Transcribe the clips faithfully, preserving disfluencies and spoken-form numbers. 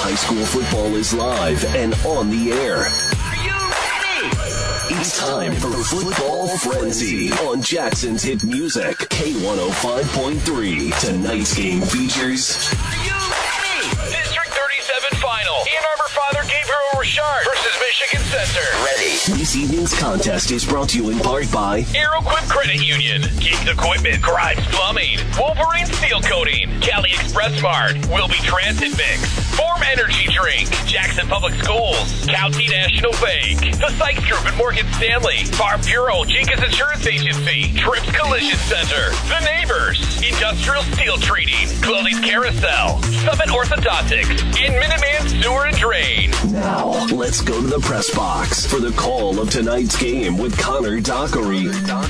High school football is live and on the air. Are you ready? It's time for Football Frenzy on Jackson's Hit Music, K one oh five point three. Tonight's game features... Are you ready? District thirty-seven Final. Ann Arbor Father Gabriel Richard versus Michigan Center. Ready. This evening's contest is brought to you in part by AeroQuip Credit Union, Geeks Equipment, Grimes Plumbing, Wolverine Steel Coating, Cali Express Mart, Wilby Transit Mix, Form Energy Drink, Jackson Public Schools, County National Bank, The Sykes Group and Morgan Stanley, Farm Bureau, Jenkins Insurance Agency, Trips Collision Center, The Neighbors, Industrial Steel Treating, Clothing Carousel, Summit Orthodontics, and Minuteman Sewer and Drain. Now, let's go to the press box for the call of tonight's game with Connor Dockery.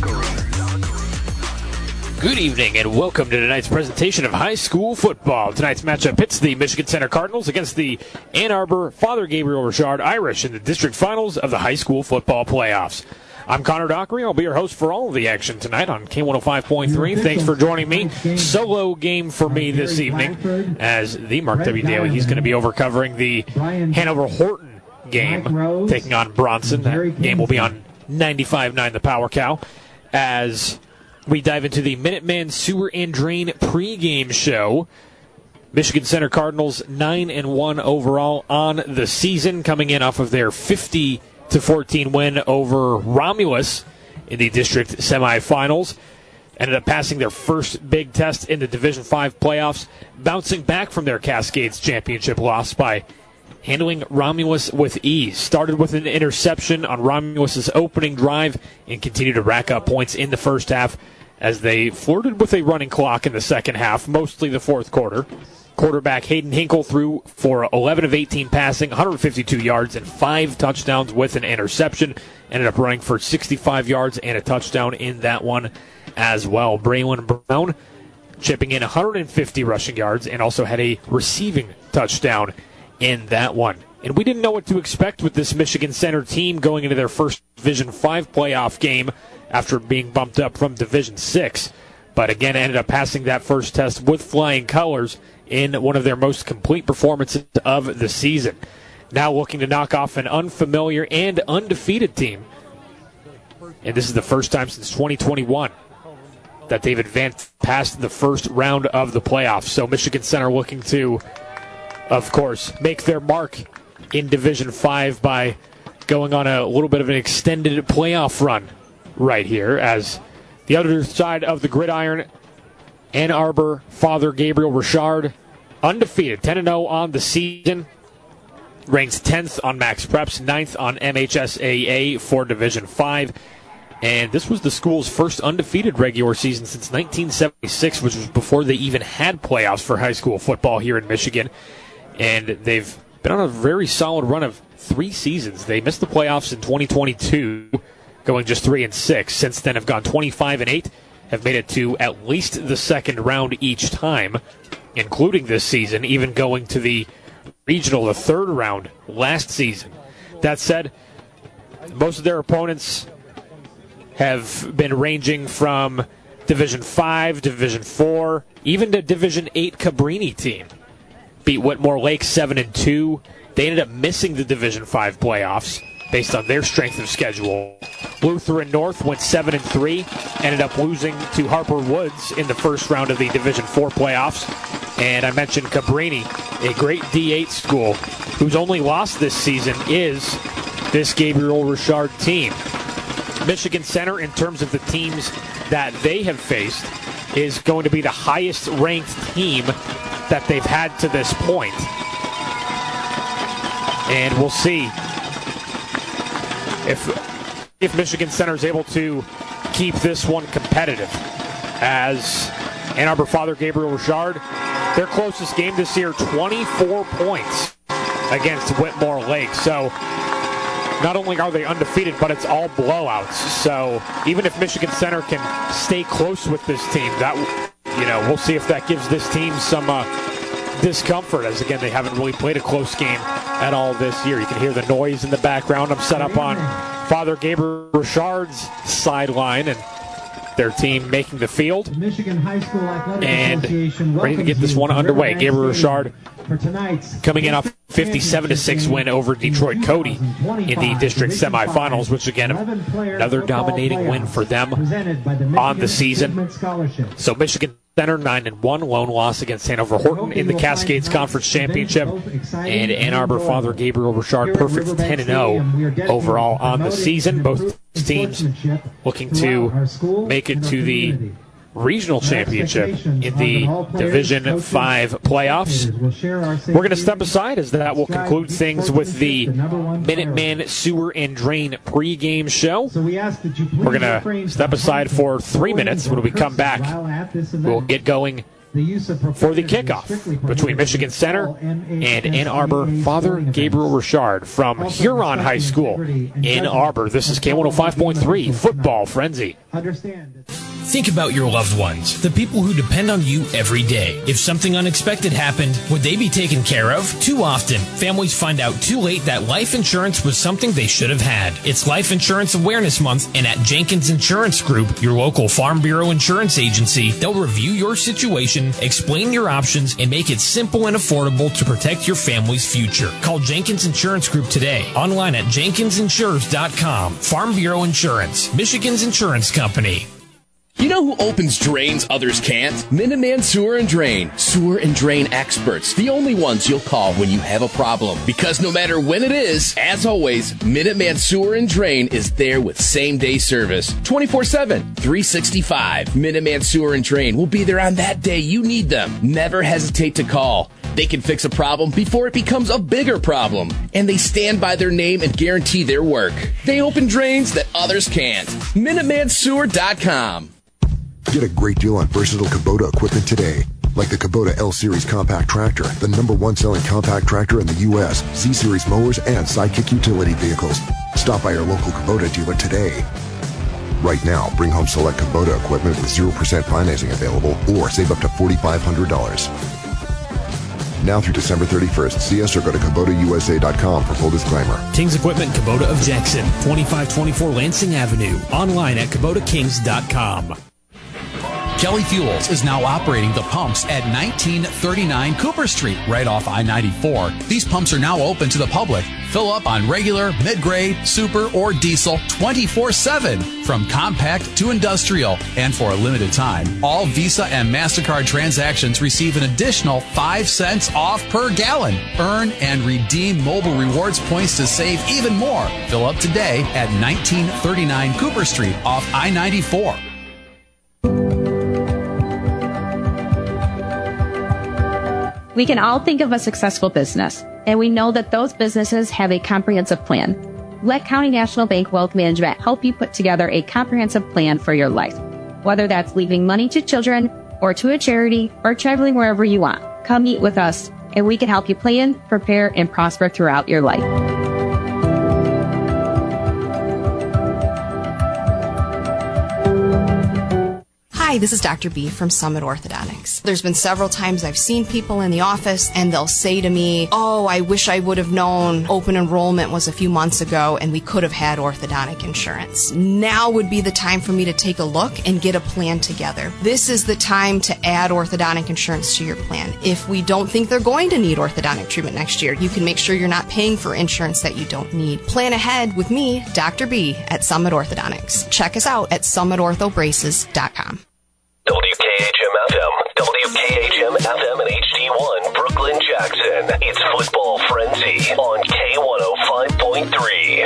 Good evening and welcome to tonight's presentation of high school football. Tonight's matchup pits the Michigan Center Cardinals against the Ann Arbor Father Gabriel Richard Irish in the district finals of the high school football playoffs. I'm Connor Dockery. I'll be your host for all of the action tonight on K one oh five point three. Thanks for joining me. Solo game for me this evening as the Mark W. Daly. He's going to be over covering the Hanover Horton game, taking on Bronson. That game will be on ninety-five point nine The Power Cow as we dive into the Minuteman Sewer and Drain pregame show. Michigan Center Cardinals nine and one overall on the season, coming in off of their fifty to fourteen win over Romulus in the district semifinals. Ended up passing their first big test in the Division five playoffs, bouncing back from their Cascades championship loss by handling Romulus with ease. Started with an interception on Romulus's opening drive and continued to rack up points in the first half as they flirted with a running clock in the second half, mostly the fourth quarter. Quarterback Hayden Hinkle threw for eleven of eighteen passing, one hundred fifty-two yards, and five touchdowns with an interception. Ended up running for sixty-five yards and a touchdown in that one as well. Braylon Brown chipping in one hundred fifty rushing yards and also had a receiving touchdown in that one. And we didn't know what to expect with this Michigan Center team going into their first Division five playoff game after being bumped up from Division six. But again, ended up passing that first test with flying colors in one of their most complete performances of the season. Now looking to knock off an unfamiliar and undefeated team. And this is the first time since twenty twenty-one that they've advanced past the first round of the playoffs. So Michigan Center looking to, of course, make their mark in Division five by going on a little bit of an extended playoff run right here, as the other side of the gridiron, Ann Arbor Father Gabriel Richard, undefeated, ten and oh on the season, ranks tenth on Max Preps, ninth on M H S A A for Division five. And this was the school's first undefeated regular season since nineteen seventy-six, which was before they even had playoffs for high school football here in Michigan. And they've been on a very solid run of three seasons. They missed the playoffs in twenty twenty-two, going just three and six. Since then have gone twenty-five and eight, have made it to at least the second round each time, including this season, even going to the regional, the third round last season. That said, most of their opponents have been ranging from Division five, Division four, even the Division eight Cabrini team. Beat Whitmore Lake seven and two. They ended up missing the Division five playoffs based on their strength of schedule. Lutheran North went seven and three, ended up losing to Harper Woods in the first round of the Division four playoffs. And I mentioned Cabrini, a great D eight school whose only loss this season is this Gabriel Richard team. Michigan Center, in terms of the teams that they have faced, is going to be the highest ranked team that they've had to this point. And we'll see if if Michigan Center is able to keep this one competitive, as Ann Arbor Father Gabriel Richard, their closest game this year, twenty-four points against Whitmore Lake. So not only are they undefeated, but it's all blowouts. So even if Michigan Center can stay close with this team, that, you know, we'll see if that gives this team some uh, discomfort, as again they haven't really played a close game at all this year. You can hear the noise in the background. I'm set up on Father Gabriel Richard's sideline, and their team making the field. The Michigan High School Athletic And Association ready to get this one underway. Gabriel Richard coming in off fifty-seven to six win over Detroit Cody in the district semifinals, which again, another dominating win for them on the season. So Michigan Center nine and one, lone loss against Hanover Horton in the Cascades Conference Championship, and Ann Arbor Father Gabriel Richard perfect ten and oh overall on the season. Both teams looking to make it to the regional championship in the Division five playoffs. We're going to step aside as that will conclude things with the Minuteman Sewer and Drain pregame show. We're going to step aside for three minutes. When we come back, we'll get going for the kickoff between Michigan Center and Ann Arbor Father Gabriel Richard from Huron High School in Ann Arbor. This is K one oh five point three Football Frenzy. Think about your loved ones, the people who depend on you every day. If something unexpected happened, would they be taken care of? Too often, families find out too late that life insurance was something they should have had. It's Life Insurance Awareness Month, and at Jenkins Insurance Group, your local Farm Bureau insurance agency, they'll review your situation, explain your options, and make it simple and affordable to protect your family's future. Call Jenkins Insurance Group today, online at jenkins insures dot com. Farm Bureau Insurance, Michigan's insurance company. You know who opens drains others can't? Minuteman Sewer and Drain. Sewer and drain experts. The only ones you'll call when you have a problem. Because no matter when it is, as always, Minuteman Sewer and Drain is there with same-day service. twenty-four seven, three sixty-five. Minuteman Sewer and Drain will be there on that day you need them. Never hesitate to call. They can fix a problem before it becomes a bigger problem. And they stand by their name and guarantee their work. They open drains that others can't. Minuteman Sewer dot com. Get a great deal on versatile Kubota equipment today. Like the Kubota L-Series compact tractor, the number one selling compact tractor in the U S, Z-Series mowers, and Sidekick utility vehicles. Stop by your local Kubota dealer today. Right now, bring home select Kubota equipment with zero percent financing available or save up to four thousand five hundred dollars. Now through December thirty-first, see us or go to Kubota U S A dot com for full disclaimer. Kings Equipment Kubota of Jackson, twenty-five twenty-four Lansing Avenue. Online at Kubota Kings dot com. Kelly Fuels is now operating the pumps at nineteen thirty-nine Cooper Street, right off I ninety-four. These pumps are now open to the public. Fill up on regular, mid-grade, super, or diesel twenty-four seven, from compact to industrial. And for a limited time, all Visa and MasterCard transactions receive an additional five cents off per gallon. Earn and redeem mobile rewards points to save even more. Fill up today at nineteen thirty-nine Cooper Street off I ninety-four. We can all think of a successful business, and we know that those businesses have a comprehensive plan. Let County National Bank Wealth Management help you put together a comprehensive plan for your life. Whether that's leaving money to children, or to a charity, or traveling wherever you want, come meet with us, and we can help you plan, prepare, and prosper throughout your life. Hi, this is Doctor B from Summit Orthodontics. There's been several times I've seen people in the office and they'll say to me, oh, I wish I would have known open enrollment was a few months ago and we could have had orthodontic insurance. Now would be the time for me to take a look and get a plan together. This is the time to add orthodontic insurance to your plan. If we don't think they're going to need orthodontic treatment next year, you can make sure you're not paying for insurance that you don't need. Plan ahead with me, Doctor B, at Summit Orthodontics. Check us out at summit ortho braces dot com. W K H M F M, W K H M F M and H D one, Brooklyn, Jackson. It's Football Frenzy on K one oh five point three.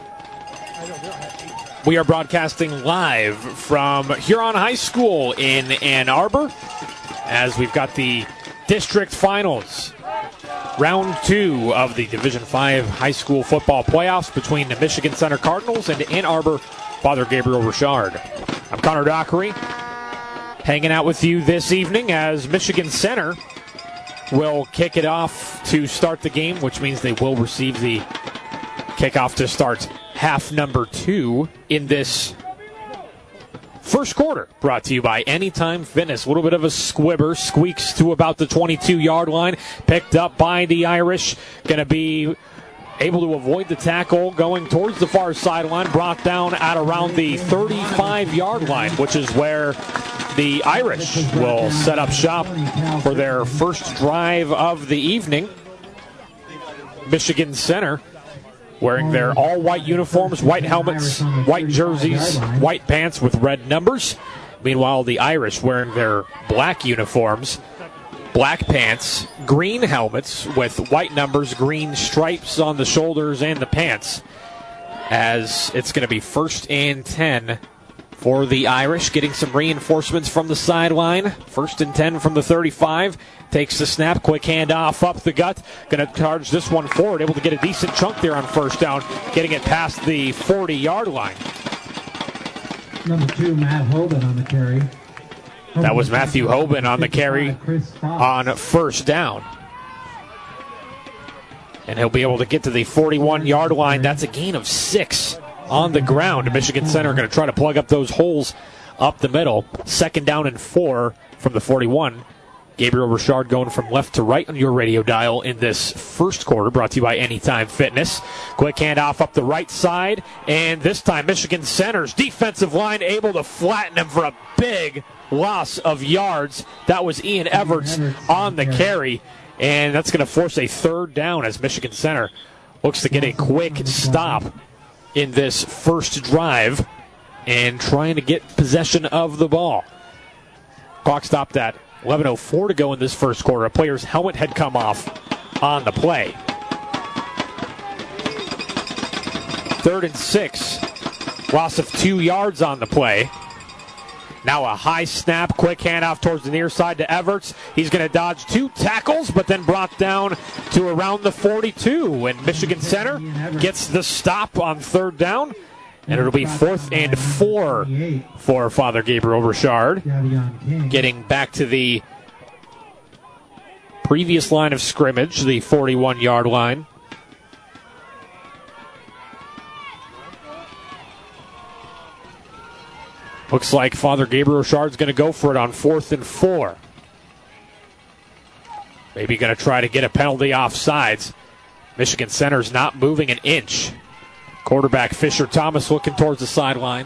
We are broadcasting live from Huron High School in Ann Arbor as we've got the district finals. Round two of the Division five high school football playoffs between the Michigan Center Cardinals and Ann Arbor Father Gabriel Richard. I'm Connor Dockery, hanging out with you this evening as Michigan Center will kick it off to start the game, which means they will receive the kickoff to start half number two in this first quarter. Brought to you by Anytime Fitness. A little bit of a squibber, squeaks to about the twenty-two-yard line, picked up by the Irish. Going to be able to avoid the tackle, going towards the far sideline, brought down at around the thirty-five-yard line, which is where the Irish will set up shop for their first drive of the evening. Michigan Center wearing their all-white uniforms, white helmets, white jerseys, white pants with red numbers. Meanwhile, the Irish wearing their black uniforms, black pants, green helmets with white numbers, green stripes on the shoulders and the pants. As it's going to be first and ten for the Irish, getting some reinforcements from the sideline. First and ten from the thirty-five. Takes the snap, quick handoff up the gut. Going to charge this one forward, able to get a decent chunk there on first down, getting it past the forty-yard line. Number two, Matt Hoban on the carry. That was Matthew Hoban on the carry on first down. And he'll be able to get to the forty-one-yard line. That's a gain of six on the ground. Michigan Center going to try to plug up those holes up the middle. Second down and four from the forty-one. Gabriel Richard going from left to right on your radio dial in this first quarter, brought to you by Anytime Fitness. Quick handoff up the right side, and this time Michigan Center's defensive line able to flatten him for a big loss of yards. That was Ian Everts on the carry, and that's going to force a third down as Michigan Center looks to get a quick stop in this first drive and trying to get possession of the ball. Clock stopped at eleven oh four to go in this first quarter. A player's helmet had come off on the play. Third and six. Loss of two yards on the play. Now a high snap, quick handoff towards the near side to Everts. He's going to dodge two tackles, but then brought down to around the forty-two. And Michigan Center gets the stop on third down. And it'll be fourth and four for Father Gabriel Richard. Getting back to the previous line of scrimmage, the forty-one-yard line. Looks like Father Gabriel Richard's going to go for it on fourth and four. Maybe going to try to get a penalty offsides. Michigan Center's not moving an inch. Quarterback Fisher Thomas looking towards the sideline.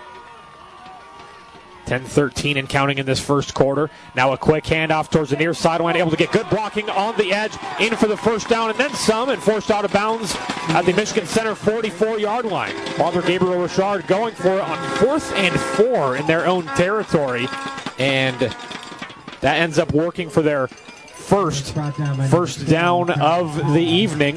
ten thirteen and counting in this first quarter. Now a quick handoff towards the near sideline, able to get good blocking on the edge, in for the first down and then some, and forced out of bounds at the Michigan Center forty-four-yard line. Father Gabriel Richard going for it on fourth and four in their own territory, and that ends up working for their first first down of the evening.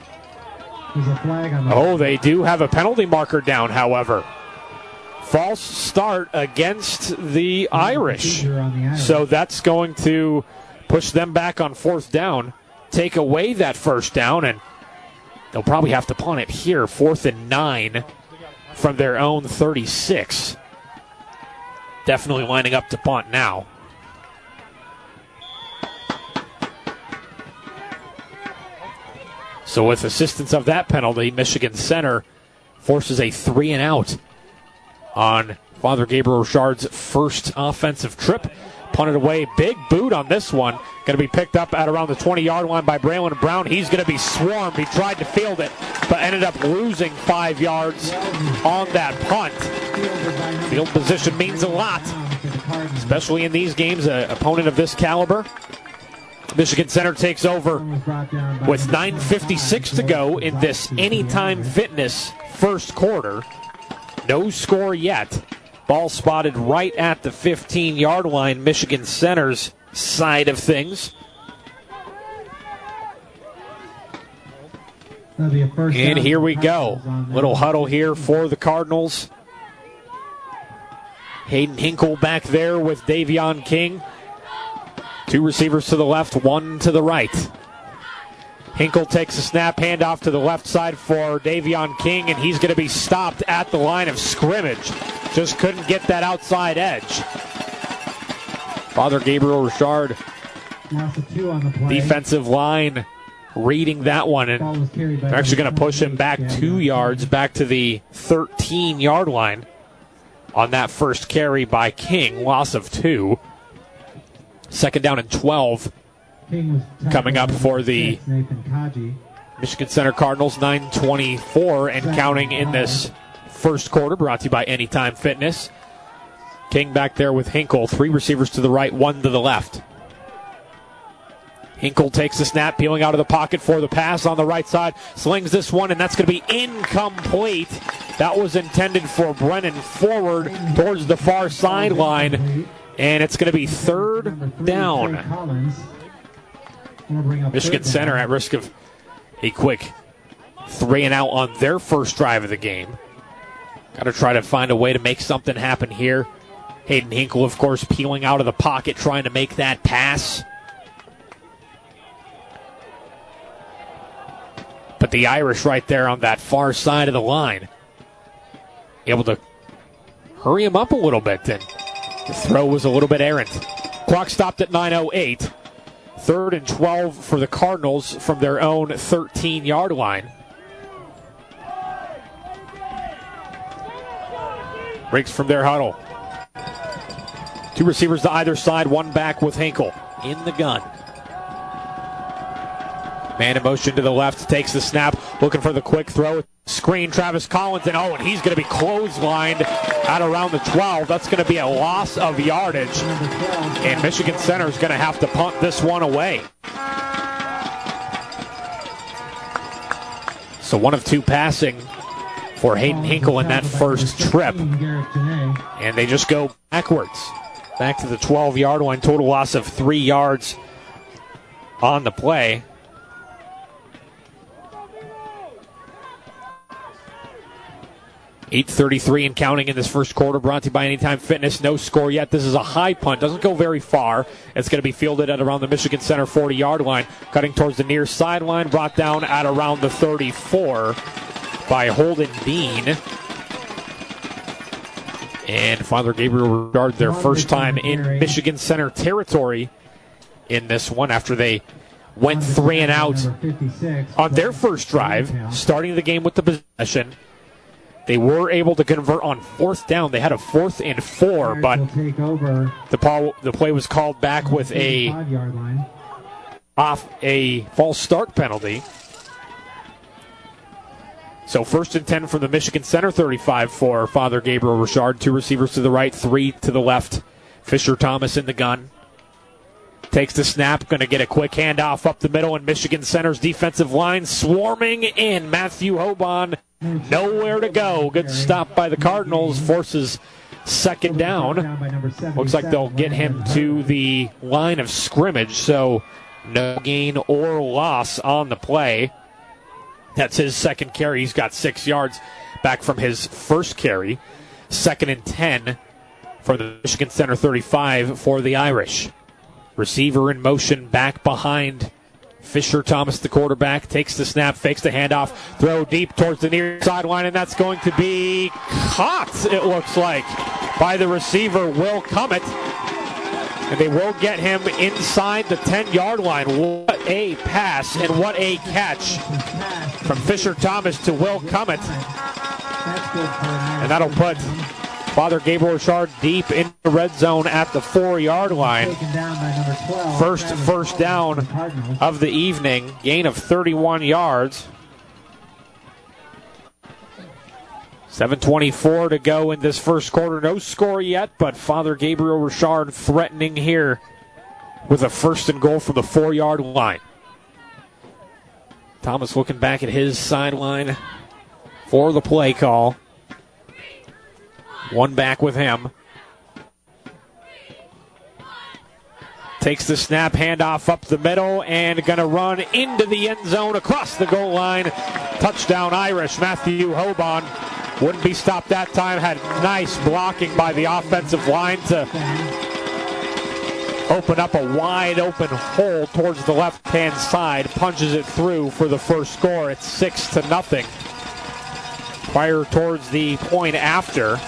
Oh, they do have a penalty marker down, however. False start against the Irish. So that's going to push them back on fourth down, take away that first down, and they'll probably have to punt it here, fourth and nine from their own thirty-six. Definitely lining up to punt now. So with assistance of that penalty, Michigan Center forces a three and out on Father Gabriel Richard's first offensive trip. Punted away, big boot on this one. Going to be picked up at around the twenty-yard line by Braylon Brown. He's going to be swarmed. He tried to field it, but ended up losing five yards on that punt. Field position means a lot, especially in these games, an opponent of this caliber. Michigan Center takes over with nine fifty-six to go in this Anytime Fitness first quarter. No score yet. Ball spotted right at the fifteen-yard line, Michigan Center's side of things. And here we go. Little huddle here for the Cardinals. Hayden Hinkle back there with Davion King. Two receivers to the left, one to the right. Hinkle takes a snap, handoff to the left side for Davion King, and he's going to be stopped at the line of scrimmage. Just couldn't get that outside edge. Father Gabriel Richard, defensive line, reading that one, and they're actually going to push him back two yards, back to the thirteen-yard line on that first carry by King, loss of two. Second down and twelve coming up for the Michigan Center Cardinals nine twenty-four and counting in this first quarter, brought to you by Anytime Fitness. King back there with Hinkle. Three receivers to the right, one to the left. Hinkle takes the snap, peeling out of the pocket for the pass on the right side. Slings this one, and that's going to be incomplete. That was intended for Brennan forward towards the far sideline, and it's going to be third down. Michigan Center at risk of a quick three and out on their first drive of the game. Got to try to find a way to make something happen here. Hayden Hinkle, of course, peeling out of the pocket, trying to make that pass. But the Irish right there on that far side of the line, able to hurry him up a little bit, and the throw was a little bit errant. Clock stopped at nine oh eight. Third and twelve for the Cardinals from their own thirteen-yard line. Breaks from their huddle. Two receivers to either side, one back with Hinkle in the gun. Man in motion to the left, takes the snap, looking for the quick throw. Screen, Travis Collins, and oh, and he's going to be clotheslined at around the twelve. That's going to be a loss of yardage. And Michigan Center is going to have to punt this one away. So one of two passing for Hayden Hinkle in that first trip. And they just go backwards. Back to the twelve-yard line. Total loss of three yards on the play. eight thirty-three and counting in this first quarter, brought to you by Anytime Fitness. No score yet. This is a high punt. Doesn't go very far. It's going to be fielded at around the Michigan Center forty-yard line. Cutting towards the near sideline. Brought down at around the thirty-four by Holden Bean. And Father Gabriel Richard, their first time in Michigan Center territory in this one after they went three and out on their first drive, starting the game with the possession. They were able to convert on fourth down. They had a fourth and four, but the, ball, the play was called back with a off a false start penalty. So first and ten from the Michigan Center thirty-five for Father Gabriel Richard. Two receivers to the right, three to the left. Fisher Thomas in the gun. Takes the snap, going to get a quick handoff up the middle, and Michigan Center's defensive line swarming in. Matthew Hoban, nowhere to go. Good stop by the Cardinals, forces second down. Looks like they'll get him to the line of scrimmage, so no gain or loss on the play. That's his second carry. He's got six yards back from his first carry. Second and ten for the Michigan Center thirty-five for the Irish. Receiver in motion back behind Fisher Thomas, the quarterback, takes the snap, fakes the handoff, throw deep towards the near sideline, and that's going to be caught, it looks like, by the receiver, Will Cummett. And they will get him inside the ten-yard line. What a pass and what a catch from Fisher Thomas to Will Cummett. And that'll put Father Gabriel Richard deep in the red zone at the four-yard line. First first down of the evening. Gain of thirty-one yards. seven twenty-four to go in this first quarter. No score yet, but Father Gabriel Richard threatening here with a first and goal from the four-yard line. Thomas looking back at his sideline for the play call. One back with him. Takes the snap, handoff up the middle, and going to run into the end zone across the goal line. Touchdown Irish. Matthew Hoban wouldn't be stopped that time. Had nice blocking by the offensive line to open up a wide open hole towards the left-hand side. Punches it through for the first score. It's six to nothing. Fire towards the point after.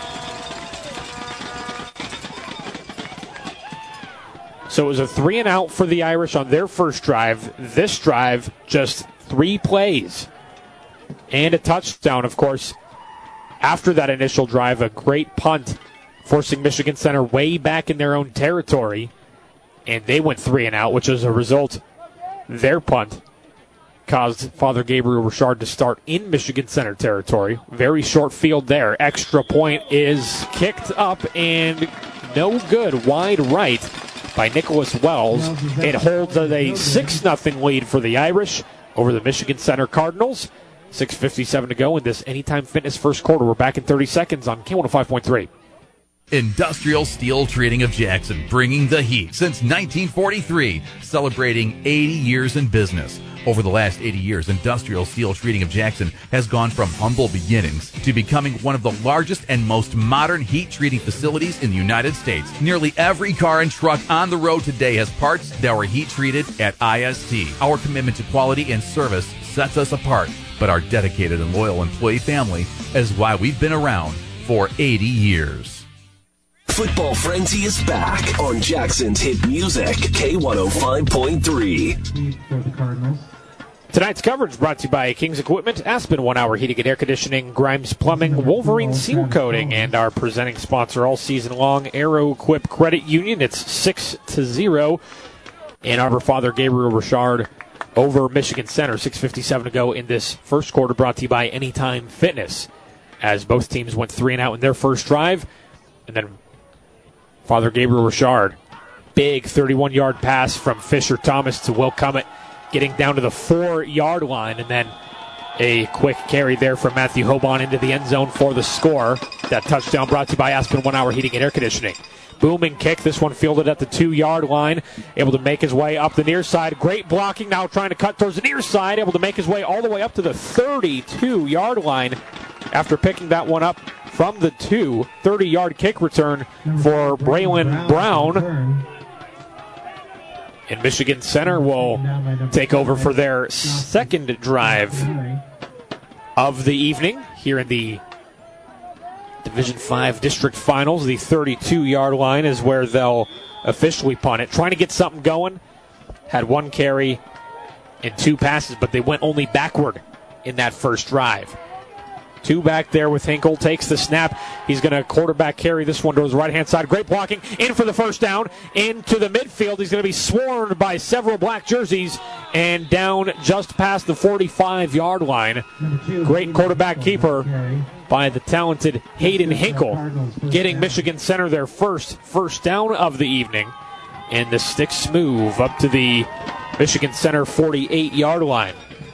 So it was a three and out for the Irish on their first drive. This drive, just three plays and a touchdown, of course. After that initial drive, a great punt, forcing Michigan Center way back in their own territory. And they went three and out, which as a result, their punt caused Father Gabriel Richard to start in Michigan Center territory. Very short field there. Extra point is kicked up and no good. Wide right by Nicholas Wells. It holds a six nothing lead for the Irish over the Michigan Center Cardinals. six fifty-seven to go in this Anytime Fitness first quarter. We're back in thirty seconds on K one oh five point three. Industrial Steel Treating of Jackson, bringing the heat since nineteen forty-three, celebrating eighty years in business. Over the last eighty years, Industrial Steel Treating of Jackson has gone from humble beginnings to becoming one of the largest and most modern heat treating facilities in the United States. Nearly every car and truck on the road today has parts that were heat treated at I S T. Our commitment to quality and service sets us apart, but our dedicated and loyal employee family is why we've been around for eighty years. Football Frenzy is back on Jackson's hit music, K one oh five point three. For the Cardinals. Tonight's coverage brought to you by King's Equipment, Aspen One Hour Heating and Air Conditioning, Grimes Plumbing, Wolverine Seal Coating, and our presenting sponsor all season long, Aero Equip Credit Union. It's six to zero. Ann Arbor Father Gabriel Richard over Michigan Center. six fifty-seven to go in this first quarter, brought to you by Anytime Fitness, as both teams went three and out in their first drive. And then Father Gabriel Richard, big thirty-one-yard pass from Fisher Thomas to Will Cummett, getting down to the four-yard line, and then a quick carry there from Matthew Hoban into the end zone for the score. That touchdown brought to you by Aspen One Hour Heating and Air Conditioning. Booming kick, this one fielded at the two-yard line, able to make his way up the near side. Great blocking, now trying to cut towards the near side, able to make his way all the way up to the thirty-two-yard line after picking that one up from the two. thirty-yard kick return for Braylon Brown. And Michigan Center will take over for their second drive of the evening here in the Division five District Finals. The thirty-two-yard line is where they'll officially punt it. Trying to get something going. Had one carry and two passes, but they went only backward in that first drive. Two back there with Hinkle. Takes the snap. He's going to quarterback carry this one to his right-hand side. Great blocking. In for the first down. Into the midfield. He's going to be swarmed by several black jerseys and down just past the forty-five-yard line. Great quarterback keeper by the talented Hayden Hinkle, getting Michigan Center their first first down of the evening. And the sticks move up to the Michigan Center forty-eight-yard line.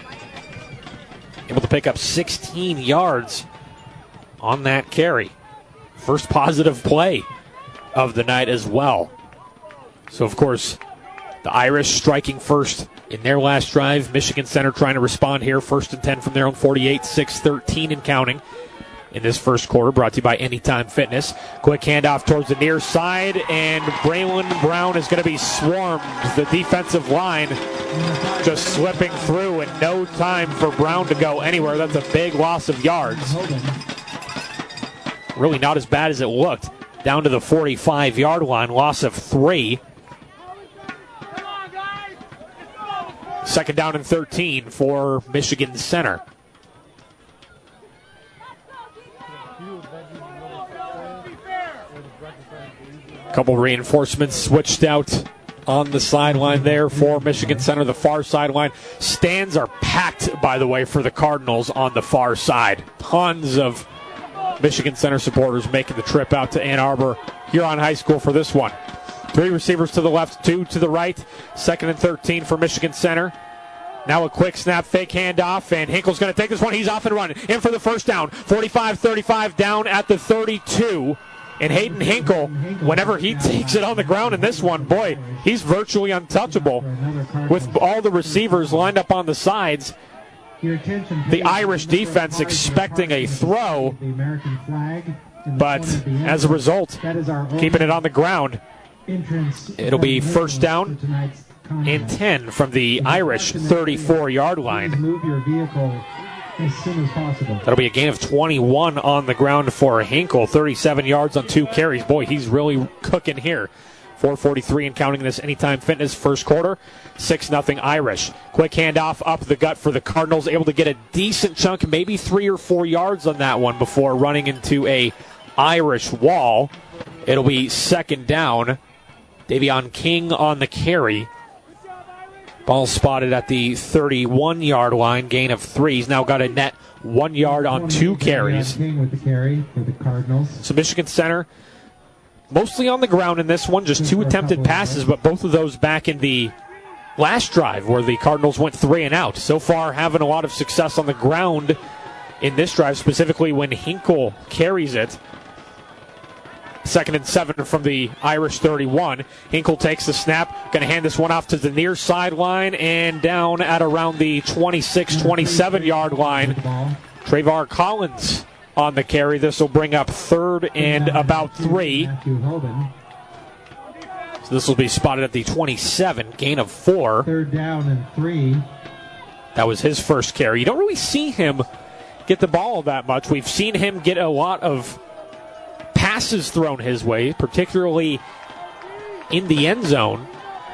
Able to pick up sixteen yards on that carry. First positive play of the night as well. So, of course, the Irish striking first in their last drive. Michigan Center trying to respond here. First and ten from their own forty-eight, six thirteen and counting in this first quarter, brought to you by Anytime Fitness. Quick handoff towards the near side, and Braylon Brown is going to be swarmed. The defensive line just slipping through, and no time for Brown to go anywhere. That's a big loss of yards. Really not as bad as it looked. Down to the forty-five-yard line, loss of three. Second down and thirteen for Michigan Center. Couple reinforcements switched out on the sideline there for Michigan Center. The far sideline stands are packed, by the way, for the Cardinals on the far side. Tons of Michigan Center supporters making the trip out to Ann Arbor Huron High School for this one. Three receivers to the left, two to the right. Second and thirteen for Michigan Center. Now a quick snap, fake handoff, and Hinkle's going to take this one. He's off and running. In for the first down. forty-five thirty-five down at the thirty-two. And Hayden Hinkle, whenever he takes it on the ground in this one, boy, he's virtually untouchable with all the receivers lined up on the sides. The Irish defense expecting a throw, but as a result, keeping it on the ground. It'll be first down and ten from the Irish thirty-four-yard line. As soon as possible. That'll be a gain of twenty-one on the ground for Hinkle. thirty-seven yards on two carries. Boy, he's really cooking here. four forty-three and counting this Anytime Fitness first quarter. six nothing Irish. Quick handoff up the gut for the Cardinals. Able to get a decent chunk, maybe three or four yards on that one before running into a Irish wall. It'll be second down. Davion King on the carry. Ball spotted at the thirty-one-yard line, gain of three. He's now got a net one yard on two carries. With the carry for the Cardinals. So Michigan Center mostly on the ground in this one, just two attempted passes, but both of those back in the last drive where the Cardinals went three and out. So far having a lot of success on the ground in this drive, specifically when Hinkle carries it. Second and seven from the Irish thirty-one. Hinkle takes the snap. Going to hand this one off to the near sideline and down at around the twenty-six, twenty-seven-yard line. Travar Collins on the carry. This will bring up third and about three. So this will be spotted at the twenty-seven. Gain of four. Third down and three. That was his first carry. You don't really see him get the ball that much. We've seen him get a lot of passes thrown his way, particularly in the end zone.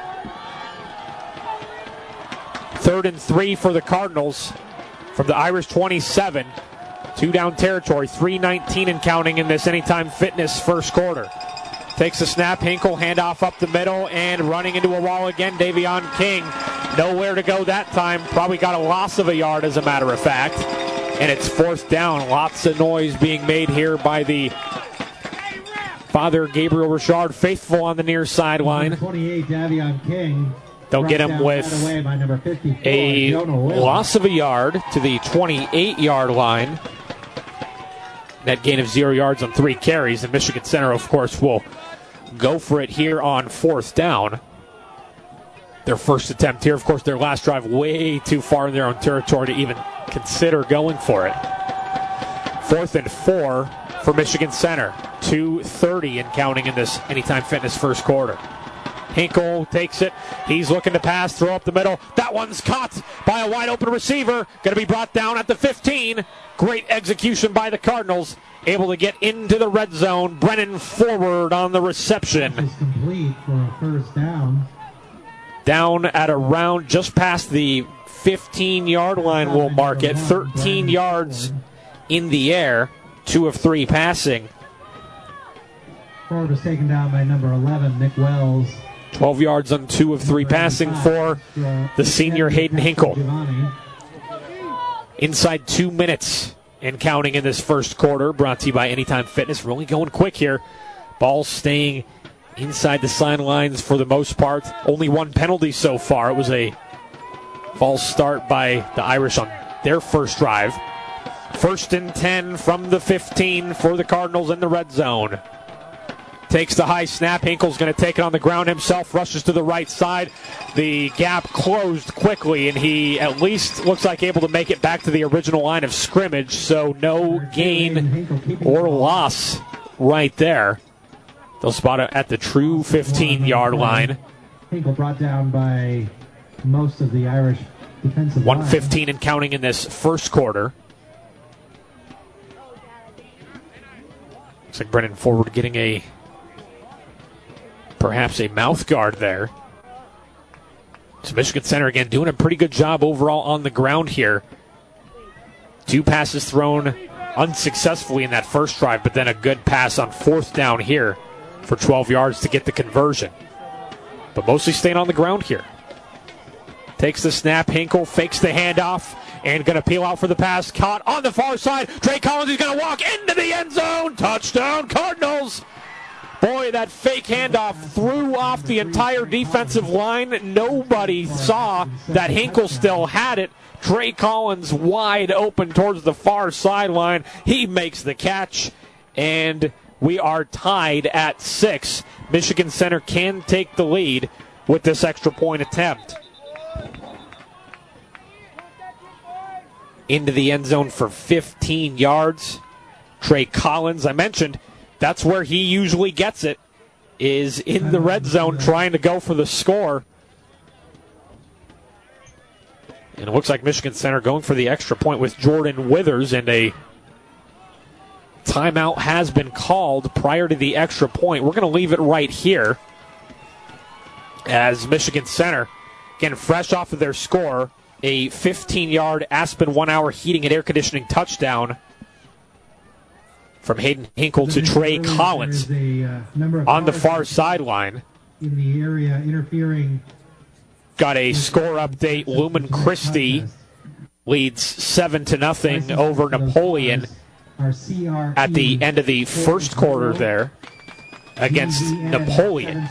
Third and three for the Cardinals from the Irish twenty-seven. Two down territory, three nineteen and counting in this Anytime Fitness first quarter. Takes a snap, Hinkle, handoff up the middle, and running into a wall again, Davion King. Nowhere to go that time. Probably got a loss of a yard, as a matter of fact. And it's fourth down. Lots of noise being made here by the Father Gabriel Richard faithful on the near sideline. twenty-eight, Davion King. They'll get him with a loss of a yard to the twenty-eight-yard line. Net gain of zero yards on three carries. And Michigan Center, of course, will go for it here on fourth down. Their first attempt here. Of course, their last drive way too far in their own territory to even consider going for it. Fourth and four for Michigan Center. two thirty and counting in this Anytime Fitness first quarter. Hinkle takes it. He's looking to pass, throw up the middle. That one's caught by a wide open receiver. Going to be brought down at the fifteen. Great execution by the Cardinals. Able to get into the red zone. Brennan forward on the reception. It's complete for a first down. Down at around just past the fifteen-yard line, we'll mark it. thirteen yards in the air. Two of three passing. Forward was taken down by number eleven, Nick Wells. twelve yards on two of three passing for the senior Hayden Hinkle. Inside two minutes and counting in this first quarter, brought to you by Anytime Fitness. We're only going quick here. Ball staying inside the sidelines for the most part. Only one penalty so far. It was a false start by the Irish on their first drive. First and ten from the fifteen for the Cardinals in the red zone. Takes the high snap. Hinkle's going to take it on the ground himself. Rushes to the right side. The gap closed quickly, and he at least looks like able to make it back to the original line of scrimmage. So no gain or loss right there. They'll spot it at the true fifteen-yard line. Hinkle brought down by most of the Irish defensive line. one fifteen and counting in this first quarter. Looks like Brennan Forward getting a perhaps a mouth guard there. So Michigan Center again doing a pretty good job overall on the ground here. Two passes thrown unsuccessfully in that first drive, but then a good pass on fourth down here for twelve yards to get the conversion. But mostly staying on the ground here. Takes the snap, Hinkle fakes the handoff and going to peel out for the pass. Caught on the far side. Trey Collins is going to walk into the end zone. Touchdown Cardinals. Boy, that fake handoff threw off the entire defensive line. Nobody saw that Hinkle still had it. Trey Collins wide open towards the far sideline. He makes the catch, and we are tied at six. Michigan Center can take the lead with this extra point attempt. Into the end zone for fifteen yards. Trey Collins, I mentioned, that's where he usually gets it, is in the red zone trying to go for the score. And it looks like Michigan Center going for the extra point with Jordan Withers, and a timeout has been called prior to the extra point. We're going to leave it right here as Michigan Center, again, fresh off of their score, a fifteen-yard Aspen one-hour heating and air conditioning touchdown from Hayden Hinkle to Trey Collins on the far sideline. In the area interfering. got a score update. Lumen Christi leads seven to nothing over Napoleon at the end of the first quarter there against Napoleon.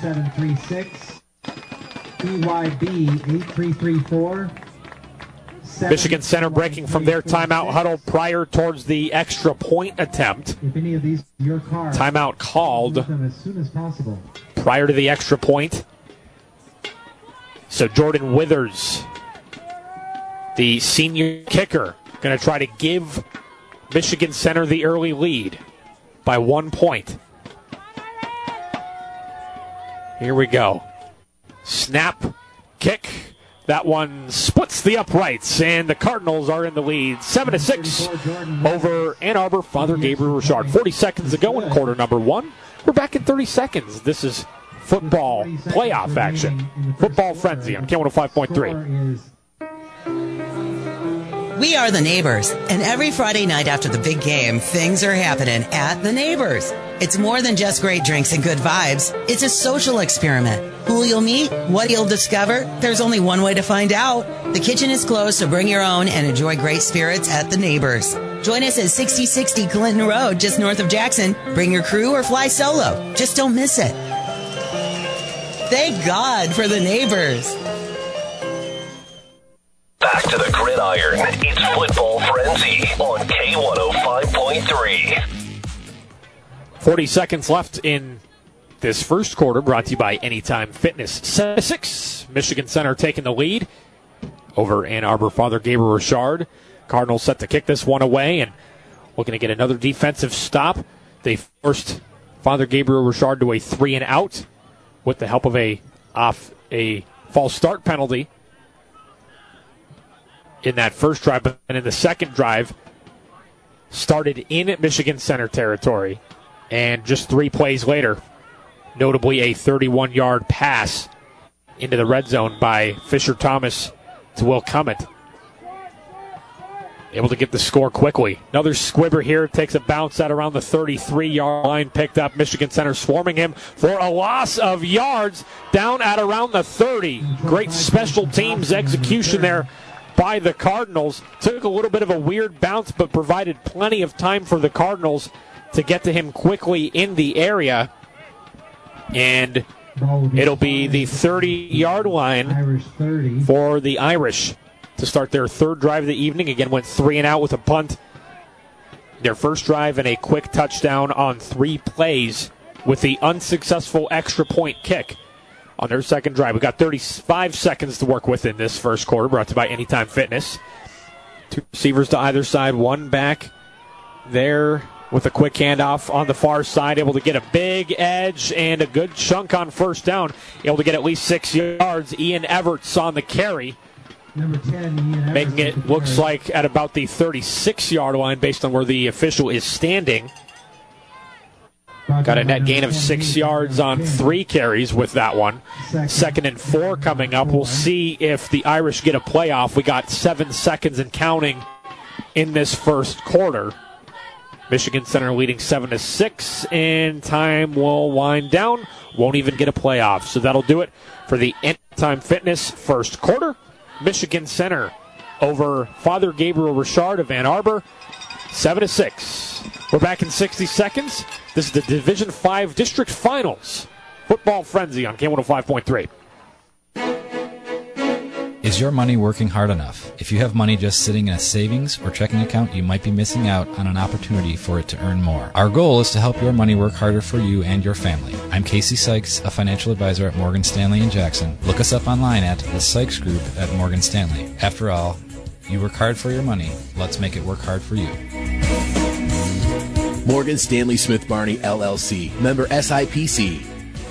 B Y B eight three three four. Michigan Center breaking from their timeout huddle prior towards the extra point attempt. If any of these your car, timeout called as soon as possible. Prior to the extra point. So Jordan Withers, the senior kicker, going to try to give Michigan Center the early lead by one point. Here we go. Snap, kick. That one splits the uprights, and the Cardinals are in the lead, seven to six over Ann Arbor. Father Gabriel Richard. Forty seconds to go in quarter number one. We're back in thirty seconds. This is football playoff action. Football frenzy on K one oh five point three. We are the Neighbors, and every Friday night after the big game, things are happening at the Neighbors. It's more than just great drinks and good vibes. It's a social experiment. Who you'll meet, what you'll discover, there's only one way to find out. The kitchen is closed, so bring your own and enjoy great spirits at the Neighbors. Join us at sixty sixty Clinton Road, just north of Jackson. Bring your crew or fly solo. Just don't miss it. Thank God for the Neighbors. Back to the gridiron. It's Football Frenzy on K one oh five point three. forty seconds left in this first quarter, brought to you by Anytime Fitness. seven to six, Michigan Center taking the lead over Ann Arbor. Father Gabriel Richard. Cardinals set to kick this one away and looking to get another defensive stop. They forced Father Gabriel Richard to a three and out with the help of a off a false start penalty in that first drive, but in the second drive started in Michigan Center territory, and just three plays later, notably a thirty-one-yard pass into the red zone by Fisher Thomas to Will Cummett. Able to get the score quickly. Another squibber here, takes a bounce at around the thirty-three-yard line, picked up. Michigan Center swarming him for a loss of yards down at around the thirty. Great special teams execution there by the Cardinals. Took a little bit of a weird bounce, but provided plenty of time for the Cardinals to get to him quickly in the area. And it'll be the thirty-yard line for the Irish to start their third drive of the evening. Again, went three and out with a punt. Their first drive and a quick touchdown on three plays with the unsuccessful extra point kick on their second drive. We got thirty-five seconds to work with in this first quarter, brought to you by Anytime Fitness. Two receivers to either side, one back there with a quick handoff on the far side, able to get a big edge and a good chunk on first down, able to get at least six yards. Ian Everts on the carry, Number ten, Ian making Everts it looks carry. like at about the thirty-six-yard line based on where the official is standing. Got a net gain of six yards on three carries with that one. Second and four coming up. We'll see if the Irish get a playoff. We got seven seconds and counting in this first quarter. Michigan Center leading seven to six, and time will wind down. Won't even get a playoff. So that'll do it for the Anytime Fitness first quarter. Michigan Center over Father Gabriel Richard of Ann Arbor, seven to six. We're back in sixty seconds. This is the Division five District Finals. Football Frenzy on K one oh five point three. Is your money working hard enough? If you have money just sitting in a savings or checking account, you might be missing out on an opportunity for it to earn more. Our goal is to help your money work harder for you and your family. I'm Casey Sykes, a financial advisor at Morgan Stanley in Jackson. Look us up online at the Sykes Group at Morgan Stanley. After all, you work hard for your money. Let's make it work hard for you. Morgan Stanley Smith Barney, L L C. Member S I P C.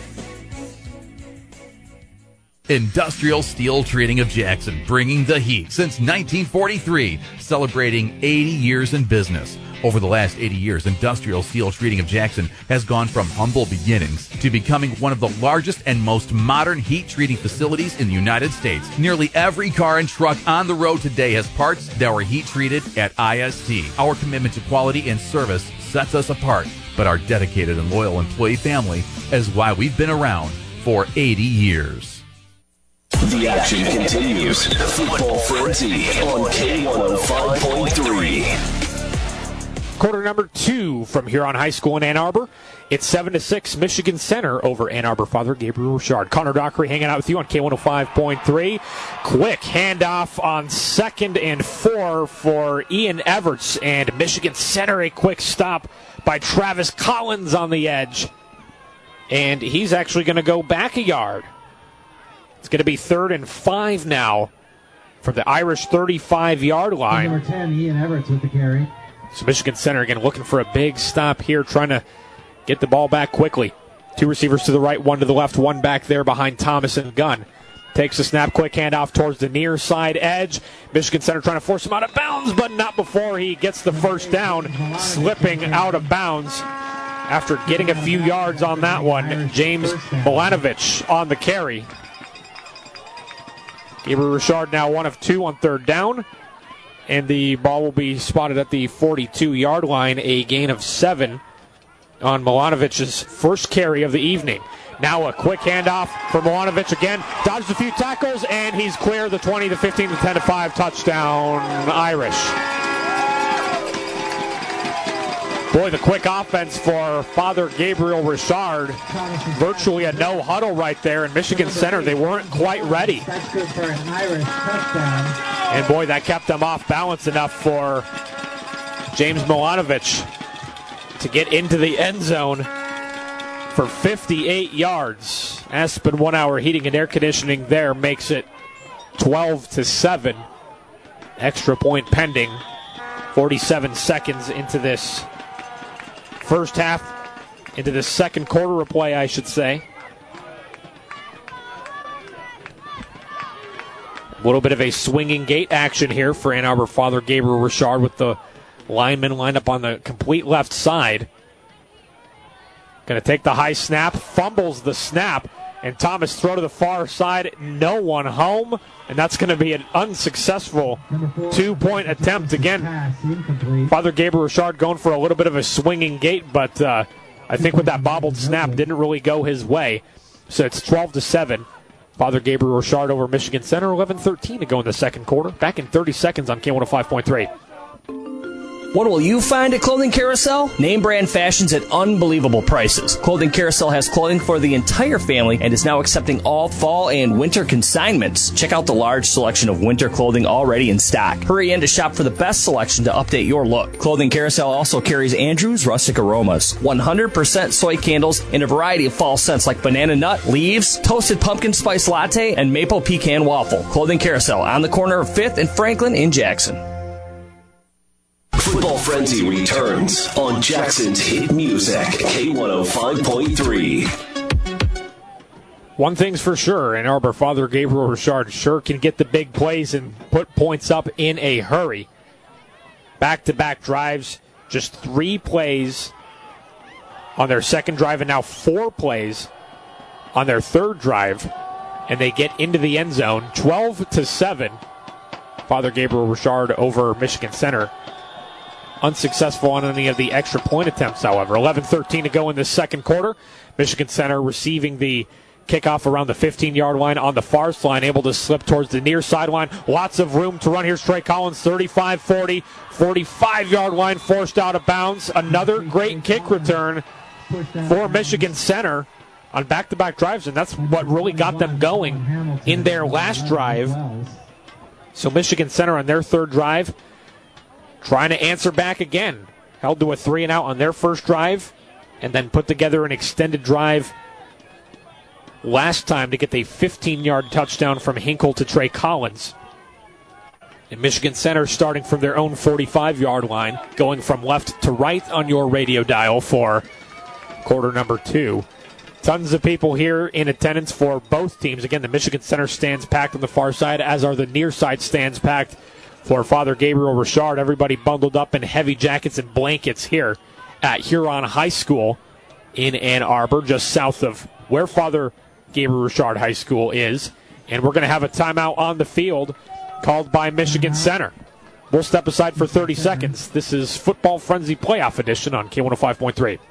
Industrial Steel Treating of Jackson, bringing the heat since nineteen forty-three, celebrating eighty years in business. Over the last eighty years, Industrial Steel Treating of Jackson has gone from humble beginnings to becoming one of the largest and most modern heat treating facilities in the United States. Nearly every car and truck on the road today has parts that were heat treated at I S T. Our commitment to quality and service sets us apart, but our dedicated and loyal employee family is why we've been around for eighty years. The action continues. Football Frenzy on K one oh five point three. Quarter number two from Huron High School in Ann Arbor. It's seven to six, Michigan Center over Ann Arbor Father Gabriel Richard. Connor Dockery hanging out with you on K one oh five point three. Quick handoff on second and four for Ian Everts, and Michigan Center a quick stop by Travis Collins on the edge. And he's actually going to go back a yard. It's going to be third and five now from the Irish thirty-five-yard line. Number ten, Ian Everts with the carry. So Michigan Center again looking for a big stop here, trying to get the ball back quickly. Two receivers to the right, one to the left, one back there behind Thomas and Gunn. Takes a snap, quick handoff towards the near side edge. Michigan Center trying to force him out of bounds, but not before he gets the first down, slipping out of bounds after getting a few yards on that one. James Milanovic on the carry. Gabriel Richard now one of two on third down. And the ball will be spotted at the forty-two-yard line, a gain of seven on Milanovic's first carry of the evening. Now a quick handoff for Milanovic again. Dodged a few tackles, and he's clear. The twenty to fifteen to ten to five touchdown Irish. Boy, the quick offense for Father Gabriel Richard. Virtually a no-huddle right there. In Michigan Center, they weren't quite ready. That's good for an Irish touchdown. And boy, that kept them off balance enough for James Milanovic to get into the end zone for fifty-eight yards. Aspen One Hour Heating and Air Conditioning there makes it twelve to seven. Extra point pending. forty-seven seconds into this first half, into the second quarter of play, I should say. A little bit of a swinging gate action here for Ann Arbor Father Gabriel Richard with the linemen lined up on the complete left side. Going to take the high snap, fumbles the snap, and Thomas throw to the far side. No one home, and that's going to be an unsuccessful two-point attempt again. Father Gabriel Richard going for a little bit of a swinging gate, but uh, I think with that bobbled snap didn't really go his way. So it's twelve to seven. Father Gabriel Richard over Michigan Center. eleven thirteen to go in the second quarter. Back in thirty seconds on K one oh five point three. What will you find at Clothing Carousel? Name brand fashions at unbelievable prices. Clothing Carousel has clothing for the entire family and is now accepting all fall and winter consignments. Check out the large selection of winter clothing already in stock. Hurry in to shop for the best selection to update your look. Clothing Carousel also carries Andrew's Rustic Aromas, one hundred percent soy candles in a variety of fall scents like banana nut, leaves, toasted pumpkin spice latte, and maple pecan waffle. Clothing Carousel on the corner of fifth and Franklin in Jackson. Football Frenzy returns on Jackson's hit music, K one oh five point three. One thing's for sure, Ann Arbor Father Gabriel Richard sure can get the big plays and put points up in a hurry. Back-to-back drives, just three plays on their second drive, and now four plays on their third drive, and they get into the end zone, twelve to seven. Father Gabriel Richard over Michigan Center. Unsuccessful on any of the extra point attempts, however. eleven thirteen to go in the second quarter. Michigan Center receiving the kickoff around the fifteen-yard line on the far line, able to slip towards the near sideline. Lots of room to run. Here's Trey Collins, thirty-five forty, forty-five-yard line, forced out of bounds. Another great kick return for Michigan Center on back-to-back drives, and that's what really got them going in their last drive. So Michigan Center on their third drive trying to answer back again. Held to a three and out on their first drive, and then put together an extended drive last time to get the fifteen-yard touchdown from Hinkle to Trey Collins. And Michigan Center starting from their own forty-five-yard line, going from left to right on your radio dial for quarter number two. Tons of people here in attendance for both teams. Again, the Michigan Center stands packed on the far side, as are the near side stands packed for Father Gabriel Richard. Everybody bundled up in heavy jackets and blankets here at Huron High School in Ann Arbor, just south of where Father Gabriel Richard High School is. And we're going to have a timeout on the field called by Michigan Center. We'll step aside for thirty seconds. This is Football Frenzy Playoff Edition on K one oh five point three.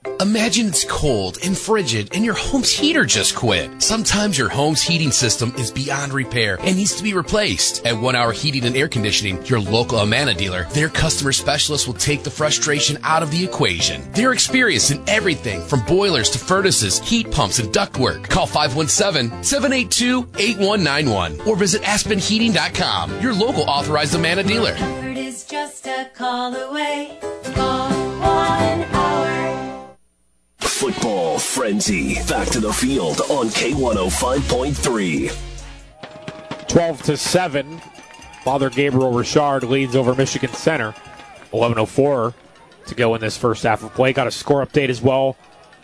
Imagine it's cold and frigid and your home's heater just quit. Sometimes your home's heating system is beyond repair and needs to be replaced. At One Hour Heating and Air Conditioning, your local Amana dealer, their customer specialists will take the frustration out of the equation. They're experienced in everything from boilers to furnaces, heat pumps, and ductwork. Call five one seven, seven eight two, eight one nine one or visit aspen heating dot com, your local authorized Amana dealer. Comfort is just a call away. Call One Hour. Football Frenzy. Back to the field on K one oh five point three. twelve to seven. Father Gabriel Richard leads over Michigan Center. eleven oh four to go in this first half of play. Got a score update as well.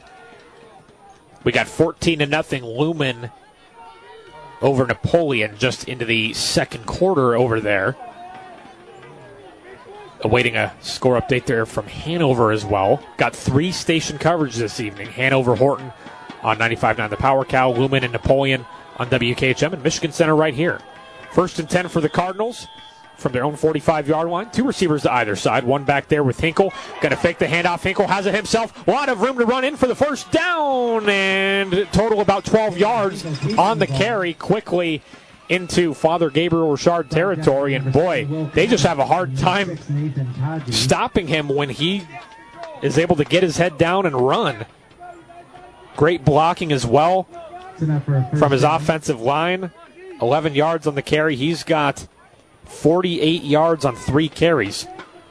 We got fourteen to nothing Lumen over Napoleon just into the second quarter over there. Awaiting a score update there from Hanover as well. Got three station coverage this evening. Hanover, Horton on ninety-five point nine The Power Cow, Lumen and Napoleon on W K H M, and Michigan Center right here. First and ten for the Cardinals from their own forty-five-yard line. Two receivers to either side. One back there with Hinkle. Going to fake the handoff. Hinkle has it himself. A lot of room to run in for the first down. And total about twelve yards on the carry. Quickly into Father Gabriel Richard territory. And boy, they just have a hard time stopping him when he is able to get his head down and run. Great blocking as well from his offensive line. eleven yards on the carry. He's got forty-eight yards on three carries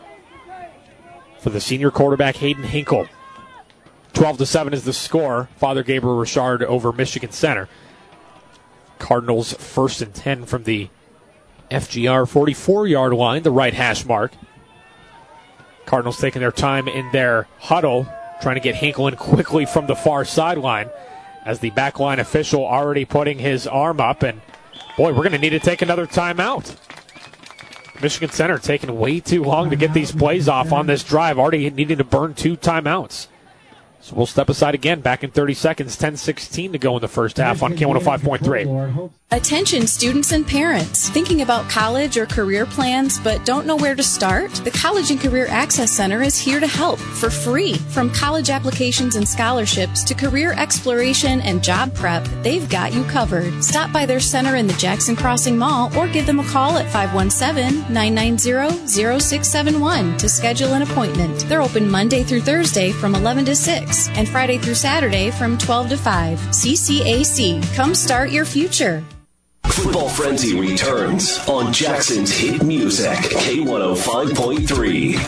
for the senior quarterback Hayden Hinkle. twelve to seven is the score. Father Gabriel Richard over Michigan Center. Cardinals first and ten from the F G R forty-four-yard line, the right hash mark. Cardinals taking their time in their huddle, trying to get Hinkle in quickly from the far sideline as the backline official already putting his arm up. And boy, we're going to need to take another timeout. Michigan Center taking way too long to get these plays off on this drive, already needing to burn two timeouts. So we'll step aside again, back in thirty seconds, ten sixteen to go in the first half on K one oh five point three. Attention students and parents. Thinking about college or career plans but don't know where to start? The College and Career Access Center is here to help for free. From college applications and scholarships to career exploration and job prep, they've got you covered. Stop by their center in the Jackson Crossing Mall or give them a call at five one seven, nine nine zero, zero six seven one to schedule an appointment. They're open Monday through Thursday from eleven to six and Friday through Saturday from twelve to five. C C A C. Come start your future. Football Frenzy returns on Jackson's hit music, K one oh five point three.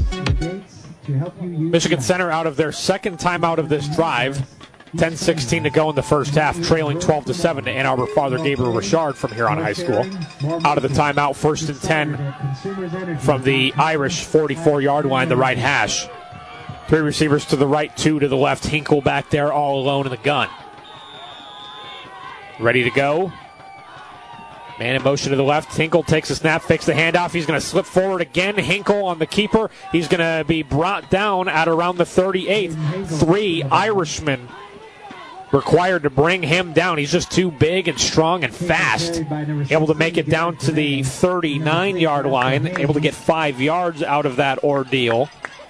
Michigan Center out of their second timeout of this drive. ten sixteen to go in the first half, trailing twelve to seven to Ann Arbor Father Gabriel Richard from Huron High School. Out of the timeout, first and ten from the Irish forty-four-yard line, the right hash. Three receivers to the right, two to the left. Hinkle back there all alone in the gun. Ready to go. Man in motion to the left. Hinkle takes a snap, fakes the handoff. He's going to slip forward again. Hinkle on the keeper. He's going to be brought down at around the thirty-eight. Three Irishmen required to bring him down. He's just too big and strong and fast. Able to make it down to the thirty-nine-yard line. Able to get five yards out of that ordeal.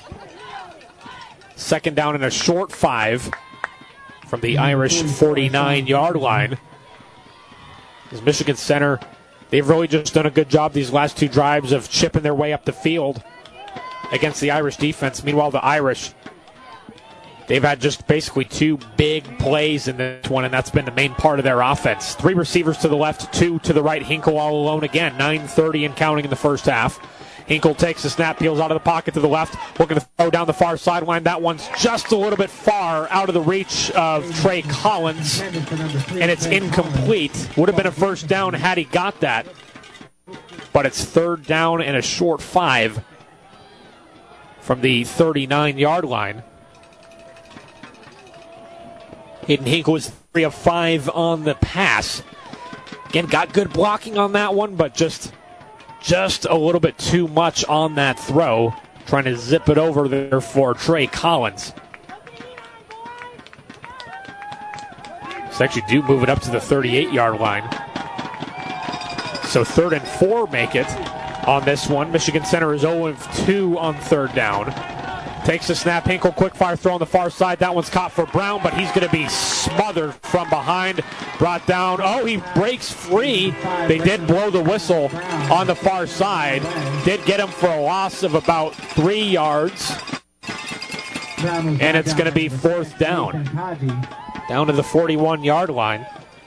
Second down and a short five from the Irish forty-nine-yard line. As Michigan Center, they've really just done a good job these last two drives of chipping their way up the field against the Irish defense. Meanwhile, the Irish, they've had just basically two big plays in this one, and that's been the main part of their offense. Three receivers to the left, two to the right. Hinkle all alone again. nine thirty and counting in the first half. Hinkle takes the snap, peels out of the pocket to the left, looking to throw down the far sideline. That one's just a little bit far out of the reach of Trey Collins, and it's incomplete. Would have been a first down had he got that, but it's third down and a short five from the thirty-nine-yard line. Hayden Hinkle was three of five on the pass. Again, got good blocking on that one, but just... Just a little bit too much on that throw. Trying to zip it over there for Trey Collins. So actually do move it up to the thirty-eight-yard line. So third and four make it on this one. Michigan Center is oh of two on third down. Takes the snap. Hinkle, quick fire throw on the far side. That one's caught for Brown, but he's going to be smothered from behind. Brought down. Oh, he breaks free. They did blow the whistle on the far side. Did get him for a loss of about three yards. And it's going to be fourth down. Down to the forty-one-yard line.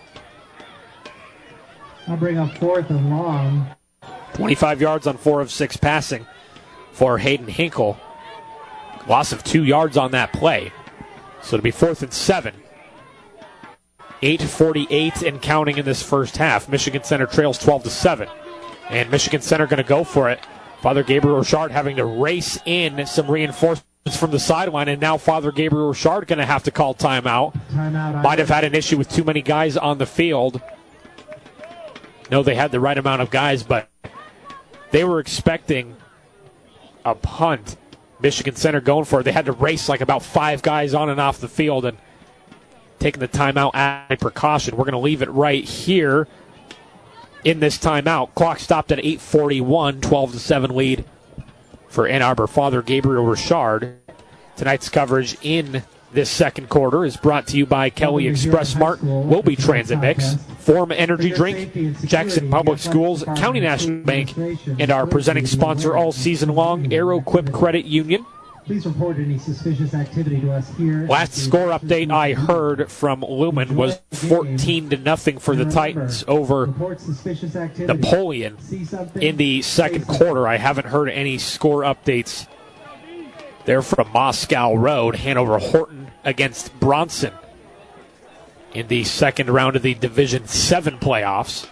I'll bring up fourth and long. twenty-five yards on four of six passing for Hayden Hinkle. Loss of two yards on that play. So it'll be fourth and seven. eight forty-eight and counting in this first half. Michigan Center trails twelve to seven. And Michigan Center going to go for it. Father Gabriel Richard having to race in some reinforcements from the sideline, and now Father Gabriel Richard going to have to call timeout. Timeout. Might have had an issue with too many guys on the field. No, they had the right amount of guys, but they were expecting a punt. Michigan Center going for it. They had to race like about five guys on and off the field and taking the timeout as a precaution. We're going to leave it right here in this timeout. Clock stopped at eight forty-one, twelve to seven lead for Ann Arbor. Father Gabriel Richard. Tonight's coverage in this second quarter is brought to you by Kelly Express Smart, Wilby Transit Mix, Form Energy Drink, Jackson Public Schools, County National Bank, and our presenting sponsor all season long, Aero Quip Credit Union. Please report any suspicious activity to us here. Last score update I heard from Lumen was fourteen to nothing for the Titans over Napoleon in the second quarter. I haven't heard any score updates. They're from Moscow Road. Hanover Horton against Bronson in the second round of the Division seven playoffs.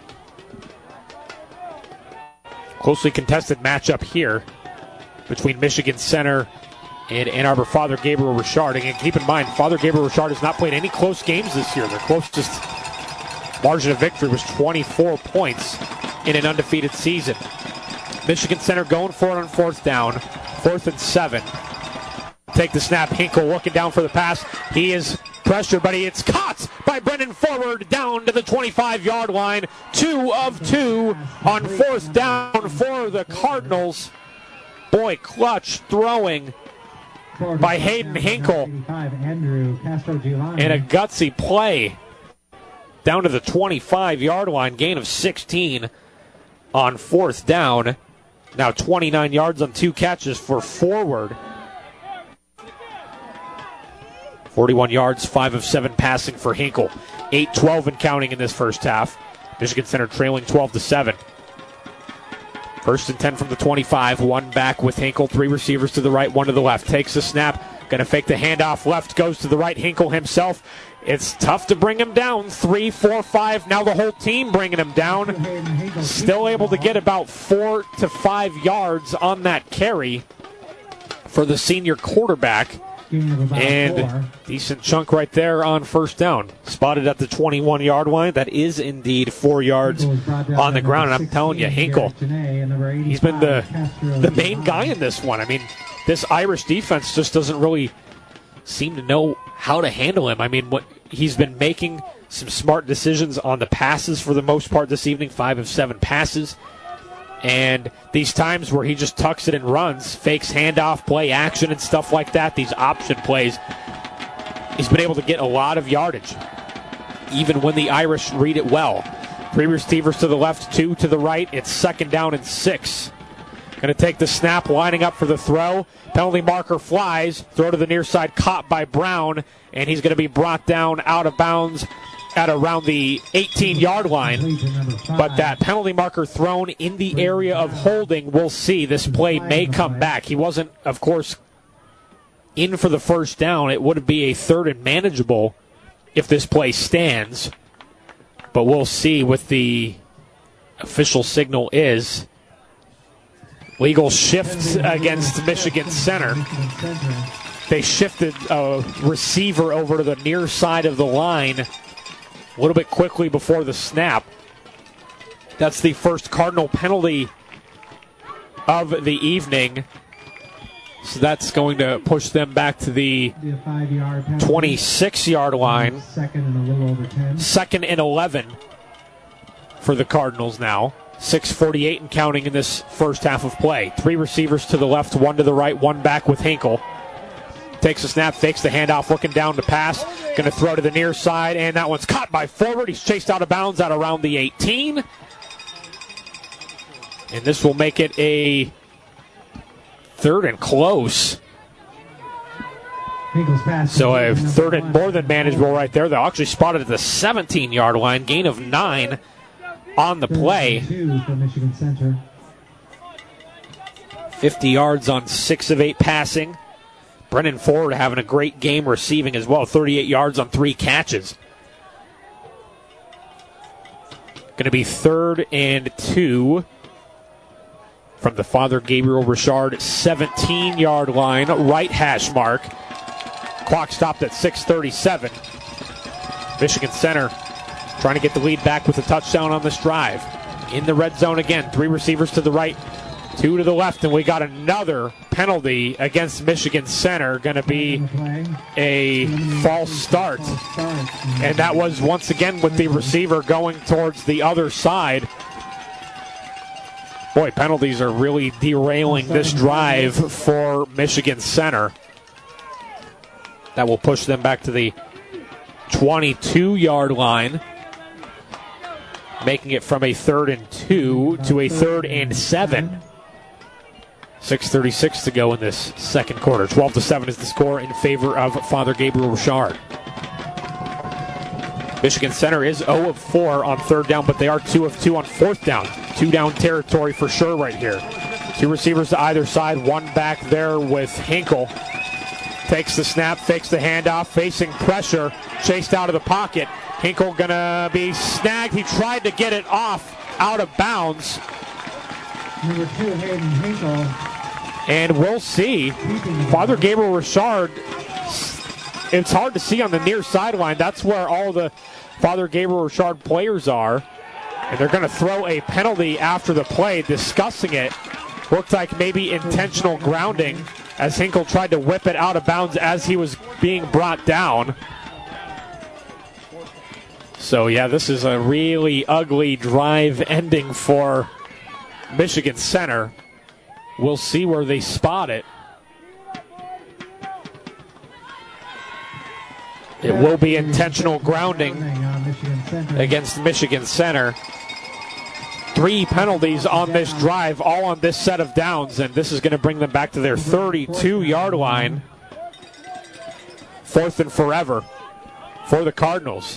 Closely contested matchup here between Michigan Center and Ann Arbor Father Gabriel Richard. And keep in mind, Father Gabriel Richard has not played any close games this year. Their closest margin of victory was twenty-four points in an undefeated season. Michigan Center going for it on fourth down. Fourth and seven. Take the snap. Hinkle looking down for the pass. He is pressured, but he is caught by Brennan Forward down to the twenty-five-yard line. Two of two on fourth down for the Cardinals. Boy, clutch throwing by Hayden Hinkle. And a gutsy play down to the twenty-five-yard line. Gain of sixteen on fourth down. Now twenty-nine yards on two catches for Forward. forty-one yards, five of seven passing for Hinkle. eight twelve and counting in this first half. Michigan Center trailing twelve to seven. First and ten from the twenty-five. One back with Hinkle. Three receivers to the right, one to the left. Takes the snap. Going to fake the handoff left. Goes to the right. Hinkle himself. It's tough to bring him down. Three, four, five. Now the whole team bringing him down. Still able to get about four to five yards on that carry for the senior quarterback. And four. Decent chunk right there on first down. Spotted at the twenty-one-yard line. That is indeed four yards on the ground. And I'm telling you, Hinkle, he's been the, the main guy in this one. I mean, this Irish defense just doesn't really seem to know how to handle him. I mean, what he's been making some smart decisions on the passes for the most part this evening. Five of seven passes. And these times where he just tucks it and runs, fakes handoff, play action and stuff like that, these option plays, he's been able to get a lot of yardage, even when the Irish read it well. Three receivers to the left, two to the right. It's second down and six. Going to take the snap, lining up for the throw. Penalty marker flies. Throw to the near side, caught by Brown, and he's going to be brought down out of bounds at around the eighteen-yard line. But that penalty marker thrown in the area of holding, we'll see. This play may come back. He wasn't, of course, in for the first down. It would be a third and manageable if this play stands. But we'll see what the official signal is. Legal shift against Michigan Center. They shifted a receiver over to the near side of the line a little bit quickly before the snap. That's the first Cardinal penalty of the evening. So that's going to push them back to the twenty-six-yard line. Second and a little over ten. Second and eleven for the Cardinals now. six forty-eight and counting in this first half of play. Three receivers to the left, one to the right, one back with Hinkle. takes the snap, fakes the handoff, looking down to pass. Going to throw to the near side, and that one's caught by forward. He's chased out of bounds at around the eighteen. And this will make it a third and close. So a third and more than manageable right there. They'll actually spot it at the seventeen-yard line. Gain of nine on the play. fifty yards on six of eight passing. Brennan Ford having a great game receiving as well. thirty-eight yards on three catches. Going to be third and two from the Father Gabriel Richard seventeen-yard line, right hash mark. Clock stopped at six thirty-seven. Michigan Center trying to get the lead back with a touchdown on this drive. In the red zone again. Three receivers to the right, two to the left, and we got another penalty against Michigan Center. Going to be a false start. And that was once again with the receiver going towards the other side. Boy, penalties are really derailing this drive for Michigan Center. That will push them back to the twenty-two-yard line, making it from a third and two to a third and seven. six thirty-six to go in this second quarter. twelve to seven is the score in favor of Father Gabriel Richard. Michigan Center is zero of four on third down, but they are two of two on fourth down. Two down territory for sure right here. Two receivers to either side, one back there with Hinkle. Takes the snap, fakes the handoff, facing pressure, chased out of the pocket. Hinkle gonna be snagged. He tried to get it off, out of bounds. Number two, Hayden Hinkle. And we'll see. Father Gabriel Richard, it's hard to see on the near sideline. That's where all the Father Gabriel Richard players are. And they're gonna throw a penalty after the play, discussing it. Looked like maybe intentional grounding, as Hinkle tried to whip it out of bounds as he was being brought down. So, yeah, this is a really ugly drive ending for Michigan Center. We'll see where they spot it. It will be intentional grounding against Michigan Center. Three penalties on this drive, all on this set of downs, and this is going to bring them back to their thirty-two-yard line. Fourth and forever for the Cardinals.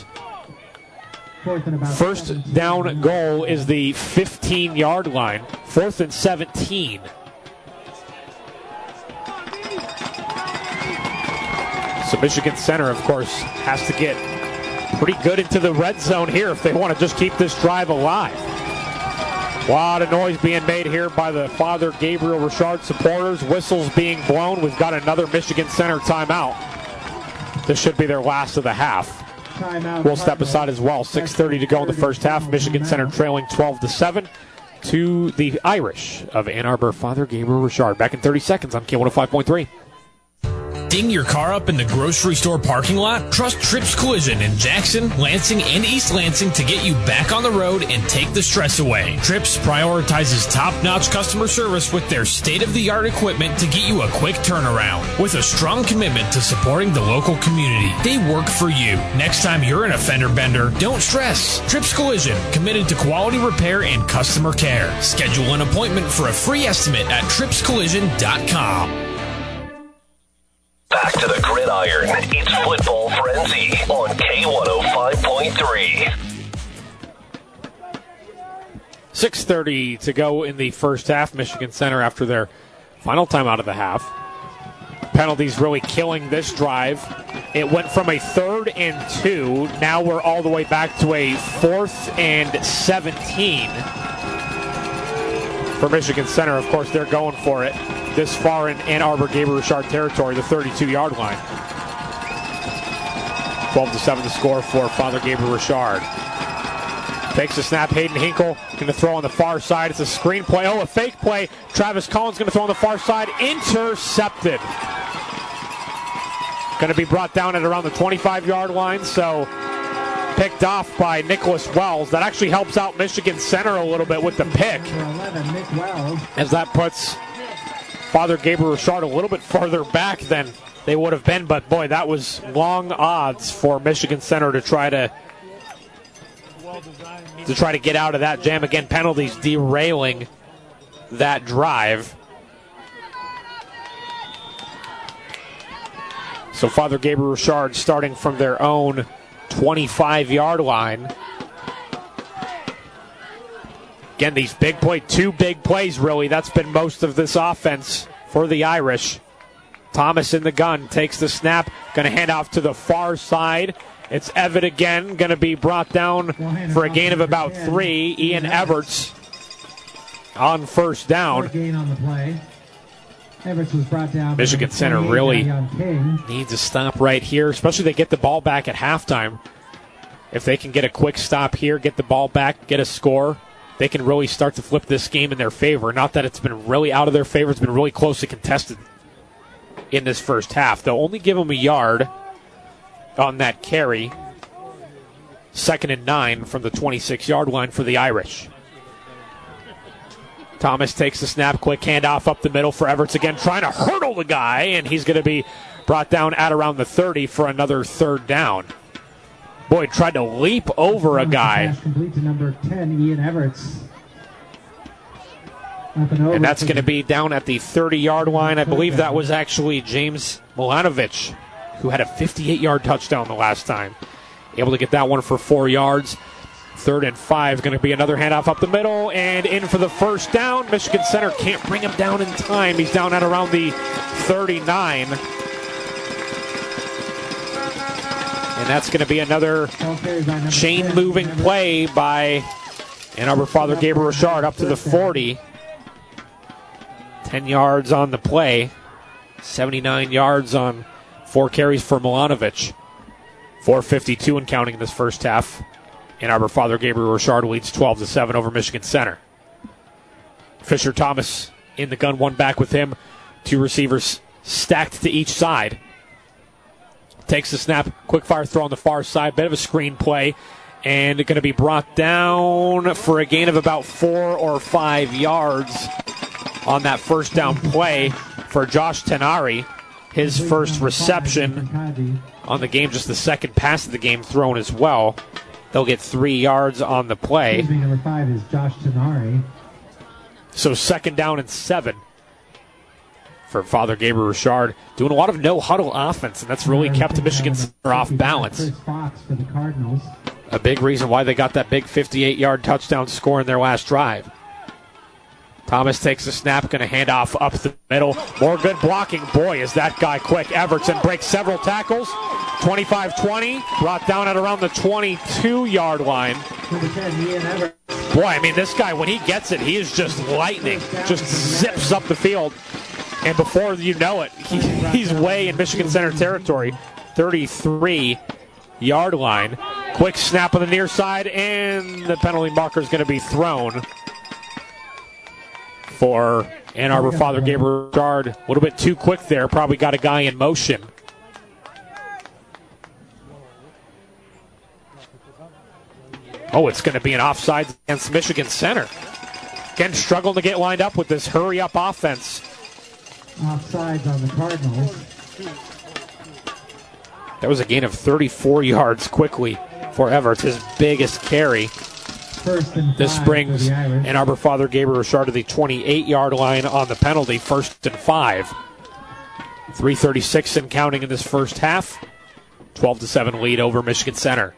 First down goal is the fifteen-yard line. Fourth and seventeen. So Michigan Center, of course, has to get pretty good into the red zone here if they want to just keep this drive alive. A lot of noise being made here by the Father Gabriel Richard supporters. Whistles being blown. We've got another Michigan Center timeout. This should be their last of the half. We'll step aside as well. six thirty to go in the first half. Michigan Center trailing twelve to seven to the Irish of Ann Arbor. Father Gabriel Richard. Back in thirty seconds on K one oh five point three. Ding your car up in the grocery store parking lot? Trust Trips Collision in Jackson, Lansing, and East Lansing to get you back on the road and take the stress away. Trips prioritizes top-notch customer service with their state-of-the-art equipment to get you a quick turnaround. With a strong commitment to supporting the local community, they work for you. Next time you're in a fender bender, don't stress. Trips Collision, committed to quality repair and customer care. Schedule an appointment for a free estimate at trips collision dot com. Back to the gridiron. It's Football Frenzy on K one oh five point three. six thirty to go in the first half. Michigan Center after their final time out of the half. Penalties really killing this drive. It went from a third and two. Now we're all the way back to a fourth and seventeen. For Michigan Center, of course, they're going for it this far in Ann Arbor Gabriel Richard territory, the thirty-two-yard line. twelve to seven the score for Father Gabriel Richard. Takes the snap, Hayden Hinkle going to throw on the far side. It's a screen play. Oh, a fake play. Travis Collins going to throw on the far side. Intercepted. Going to be brought down at around the twenty-five-yard line, so picked off by Nicholas Wells. That actually helps out Michigan Center a little bit with the pick, as that puts Father Gabriel Richard a little bit farther back than they would have been, but boy, that was long odds for Michigan Center to try to to try to get out of that jam. Again, penalties derailing that drive. So Father Gabriel Richard starting from their own twenty-five-yard line. Again, these big play, two big plays, really. That's been most of this offense for the Irish. Thomas in the gun, takes the snap, going to hand off to the far side. It's Everett again, going to be brought down for a gain of about three. Ian Everts on first down. Gain on the play. Everts was brought down. Michigan Center really needs a stop right here, especially they get the ball back at halftime. If they can get a quick stop here, get the ball back, get a score, they can really start to flip this game in their favor. Not that it's been really out of their favor. It's been really closely contested in this first half. They'll only give them a yard on that carry. Second and nine from the twenty-six-yard line for the Irish. Thomas takes the snap, quick handoff up the middle for Everts again, trying to hurdle the guy, and he's going to be brought down at around the thirty for another third down. Boyd tried to leap over a guy. Complete to number ten, Ian Everts. And that's going to be down at the thirty-yard line. I believe that was actually James Milanovic, who had a fifty-eight-yard touchdown the last time. Able to get that one for four yards. Third and five, going to be another handoff up the middle and in for the first down. Michigan Center can't bring him down in time. He's down at around the thirty-nine. And that's going to be another chain-moving play by Ann Arbor Father Gabriel Richard up to the forty. ten yards on the play. seventy-nine yards on four carries for Milanovic. four fifty-two and counting in this first half. Ann Arbor Father Gabriel Richard leads twelve to seven over Michigan Center. Fisher Thomas in the gun, one back with him. Two receivers stacked to each side. Takes the snap, quick fire throw on the far side, bit of a screen play, and going to be brought down for a gain of about four or five yards on that first down play for Josh Tenari. His first reception on the game, just the second pass of the game thrown as well. They'll get three yards on the play. Excuse me, number five is Josh Tenari. So second down and seven for Father Gabriel Richard, doing a lot of no-huddle offense, and that's really kept Michigan Center off balance. Chris Fox for the Cardinals. A big reason why they got that big fifty-eight-yard touchdown score in their last drive. Thomas takes the snap, going to hand off up the middle. More good blocking. Boy, is that guy quick. Everton breaks several tackles. twenty-five twenty, brought down at around the twenty-two-yard line. Boy, I mean, this guy, when he gets it, he is just lightning. Just zips up the field. And before you know it, he, he's way in Michigan Center territory. thirty-three-yard line. Quick snap on the near side, and the penalty marker is going to be thrown for Ann Arbor Father Gabriel Richard. A little bit too quick there. Probably got a guy in motion. Oh, it's going to be an offside against Michigan Center. Again, struggling to get lined up with this hurry-up offense. Offsides on the Cardinals. That was a gain of thirty-four yards quickly for Everett, his biggest carry. First and this five brings for the Irish. Ann Arbor Father Gabriel Richard to the twenty-eight-yard line on the penalty. First and five. three thirty-six and counting in this first half. twelve to seven lead over Michigan Center.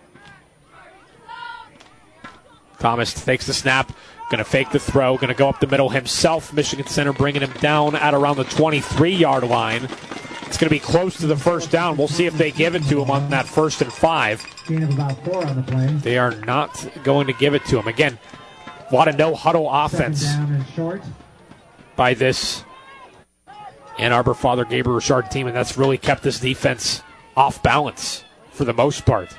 Thomas takes the snap, going to fake the throw, going to go up the middle himself. Michigan Center bringing him down at around the twenty-three-yard line. It's going to be close to the first down. We'll see if they give it to him on that first and five. Gain of about four on the play. They are not going to give it to him. Again, a lot of no-huddle offense Second down and short. by this Ann Arbor Father Gabriel Richard team, and that's really kept this defense off balance for the most part.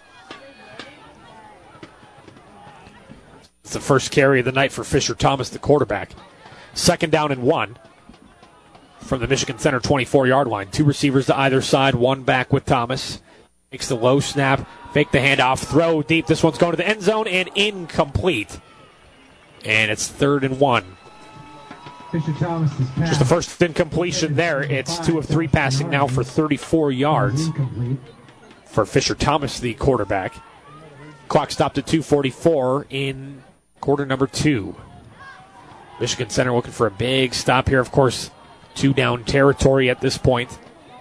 It's the first carry of the night for Fisher Thomas, the quarterback. Second down and one from the Michigan Center twenty-four-yard line. Two receivers to either side, one back with Thomas. Makes the low snap, fake the handoff, throw deep. This one's going to the end zone and incomplete. And it's third and one Fisher Thomas is passed. Just the first incompletion there. It's two of three passing now for thirty-four yards for Fisher Thomas, the quarterback. Clock stopped at two forty-four in quarter number two. Michigan Center looking for a big stop here. Of course, two down territory at this point.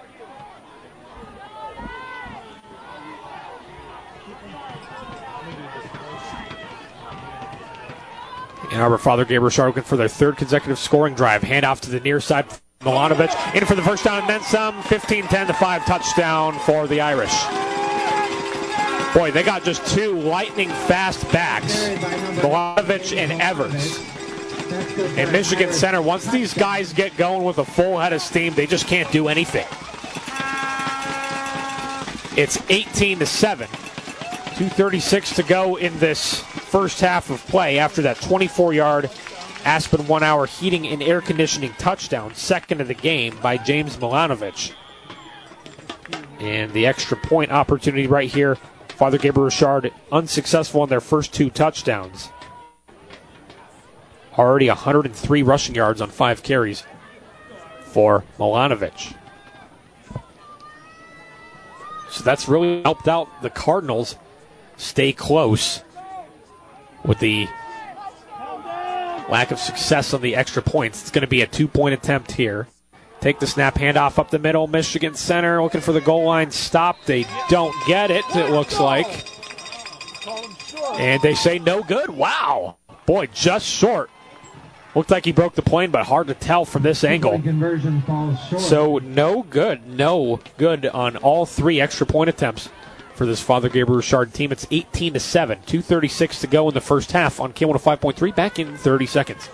Ann Arbor Father Gabriel Richard looking for their third consecutive scoring drive. Hand off to the near side. Milanovic in for the first down and then some. fifteen ten to five touchdown for the Irish. Boy, they got just two lightning fast backs. Milanovic and Evers. And Michigan Center, once these guys get going with a full head of steam, they just can't do anything. It's eighteen to seven. two thirty-six to go in this first half of play after that twenty-four-yard Aspen One Hour Heating and Air Conditioning touchdown, second of the game by James Milanovic. And the extra point opportunity right here, Father Gabriel Richard unsuccessful on their first two touchdowns. Already one hundred three rushing yards on five carries for Milanovic. So that's really helped out the Cardinals stay close with the lack of success on the extra points. It's going to be a two-point attempt here. Take the snap, handoff up the middle. Michigan Center looking for the goal line stop. They don't get it, it looks like. And they say no good. Wow. Boy, just short. Looked like he broke the plane, but hard to tell from this angle. Conversion falls short. So no good, no good on all three extra point attempts for this Father Gabriel Richard team. It's eighteen to seven. two thirty-six to go in the first half on K one oh five point three. Back in thirty seconds.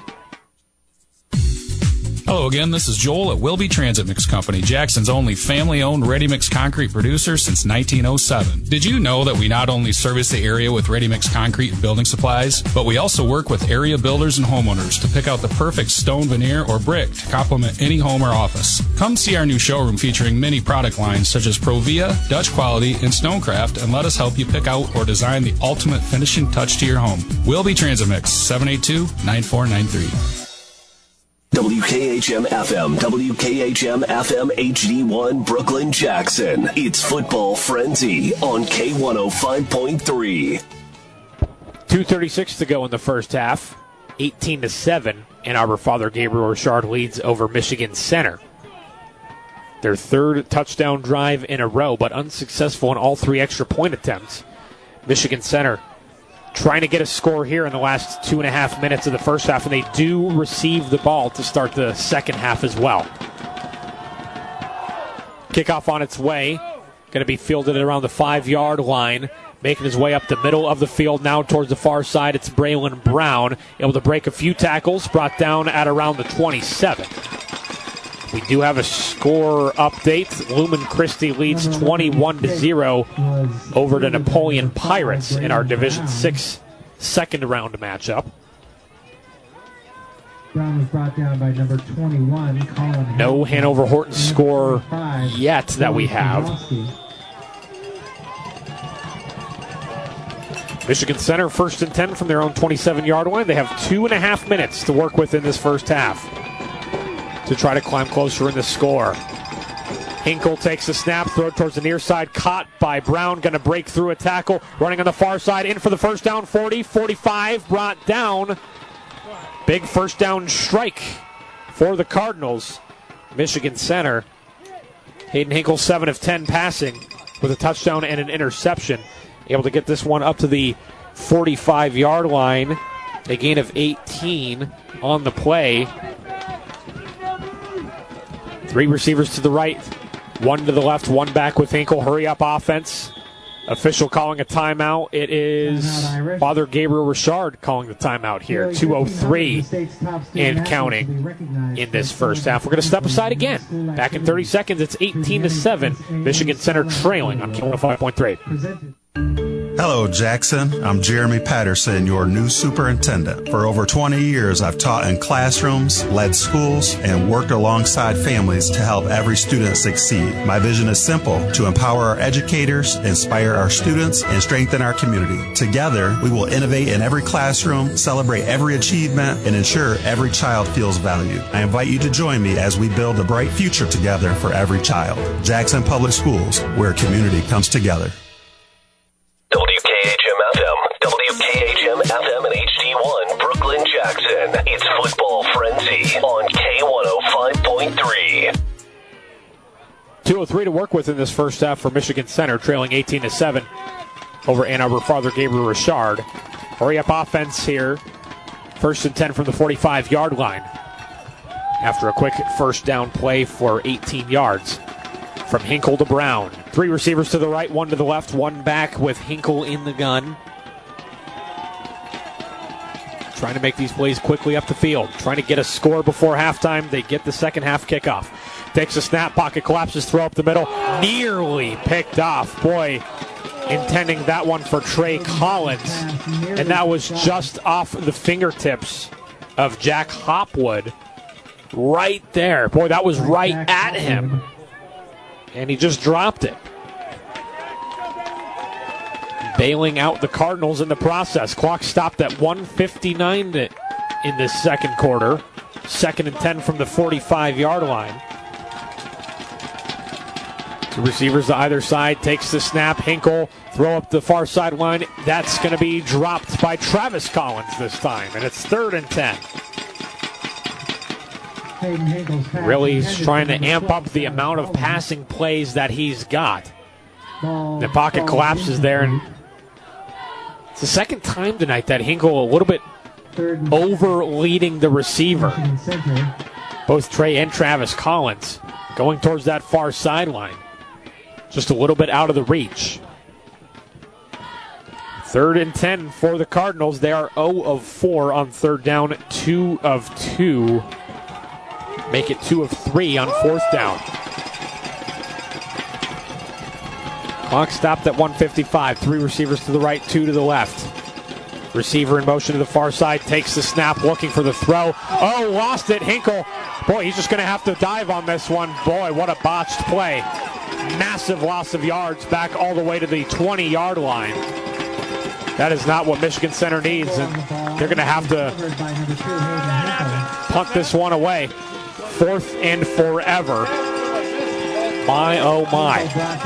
Hello again, this is Joel at Wilby Transit Mix Company, Jackson's only family-owned ready-mix concrete producer since nineteen oh seven. Did you know that we not only service the area with ready-mix concrete and building supplies, but we also work with area builders and homeowners to pick out the perfect stone veneer or brick to complement any home or office. Come see our new showroom featuring many product lines such as Provia, Dutch Quality, and Stonecraft, and let us help you pick out or design the ultimate finishing touch to your home. Wilby Transit Mix, seven eight two, nine four nine three. W K H M F M, W K H M F M H D one, Brooklyn, Jackson. It's Football Frenzy on K one oh five point three. two thirty-six to go in the first half. eighteen to seven. Ann Arbor Father Gabriel Richard leads over Michigan Center. Their third touchdown drive in a row, but unsuccessful in all three extra point attempts. Michigan Center trying to get a score here in the last two and a half minutes of the first half, and they do receive the ball to start the second half as well. Kickoff on its way. Going to be fielded around the five-yard line. Making his way up the middle of the field now towards the far side. It's Braylon Brown, able to break a few tackles, brought down at around the twenty-seven. We do have a score update. Lumen Christi leads twenty-one to zero over the Napoleon Pirates in our Division six second round matchup. Brown was brought down by number twenty-one, Colin. No Hanover Horton score yet that we have. Michigan Center first and ten from their own twenty-seven-yard line. They have two and a half minutes to work with in this first half to try to climb closer in the score. Hinkle takes the snap, throw it towards the near side, caught by Brown, going to break through a tackle, running on the far side, in for the first down, forty, forty-five, brought down. Big first down strike for the Cardinals. Michigan Center. Hayden Hinkle, seven of ten passing with a touchdown and an interception. Able to get this one up to the forty-five-yard line. A gain of eighteen on the play. Three receivers to the right, one to the left, one back with Hinkle. Hurry up offense. Official calling a timeout. It is Father Gabriel Richard calling the timeout here. two oh three and counting in this first half. We're going to step aside again. Back in thirty seconds, it's eighteen to seven. Michigan Center trailing on K one oh five point three. Hello, Jackson. I'm Jeremy Patterson, your new superintendent. For over twenty years, I've taught in classrooms, led schools, and worked alongside families to help every student succeed. My vision is simple: to empower our educators, inspire our students, and strengthen our community. Together, we will innovate in every classroom, celebrate every achievement, and ensure every child feels valued. I invite you to join me as we build a bright future together for every child. Jackson Public Schools, where community comes together. W K H M F M, W K H M F M and H D one, Brooklyn, Jackson. It's Football Frenzy on K one oh five point three. two oh three to work with in this first half for Michigan Center, trailing eighteen to seven over Ann Arbor Father Gabriel Richard. Hurry up offense here. First and ten from the forty-five-yard line. After a quick first down play for eighteen yards. From Hinkle to Brown. Three receivers to the right, one to the left, one back with Hinkle in the gun. Trying to make these plays quickly up the field. Trying to get a score before halftime. They get the second half kickoff. Takes a snap, pocket collapses, throw up the middle. Nearly picked off. Boy, intending that one for Trey Collins. And that was just off the fingertips of Jack Hopwood. Right there. Boy, that was right at him. And he just dropped it. Bailing out the Cardinals in the process. Clock stopped at one fifty-nine in this second quarter. Second and ten from the forty-five-yard line. Two receivers to either side. Takes the snap. Hinkle. Throw up the far sideline. That's going to be dropped by Travis Collins this time. And it's third and ten. Really, he's trying to amp up the amount of passing plays that he's got. The pocket collapses there, and it's the second time tonight that Hinkle a little bit over leading the receiver. Both Trey and Travis Collins going towards that far sideline. Just a little bit out of the reach. Third and ten for the Cardinals. They are zero of four on third down, two of two. Make it two of three on fourth down. Clock stopped at one fifty-five. Three receivers to the right, two to the left. Receiver in motion to the far side. Takes the snap, looking for the throw. Oh, lost it. Hinkle. Boy, he's just going to have to dive on this one. Boy, what a botched play. Massive loss of yards back all the way to the twenty-yard line. That is not what Michigan Center needs, and they're going to have to punt this one away. Fourth and forever. My, oh my.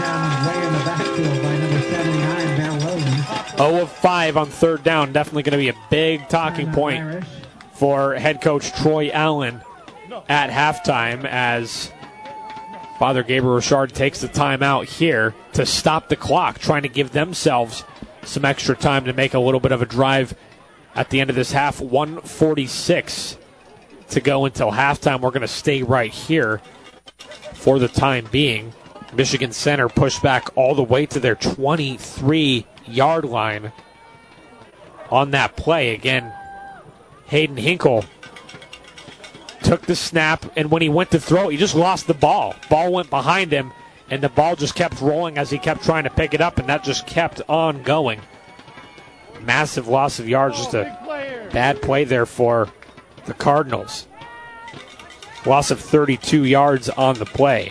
zero of five on third down. Definitely going to be a big talking point for head coach Troy Allen at halftime as Father Gabriel Richard takes the timeout here to stop the clock, trying to give themselves some extra time to make a little bit of a drive at the end of this half. one forty-six to go until halftime. We're going to stay right here for the time being. Michigan Center pushed back all the way to their twenty-three-yard line on that play. Again, Hayden Hinkle took the snap, and when he went to throw, he just lost the ball. Ball went behind him, and the ball just kept rolling as he kept trying to pick it up, and that just kept on going. Massive loss of yards, just a bad play there for the Cardinals. Loss of thirty-two yards on the play.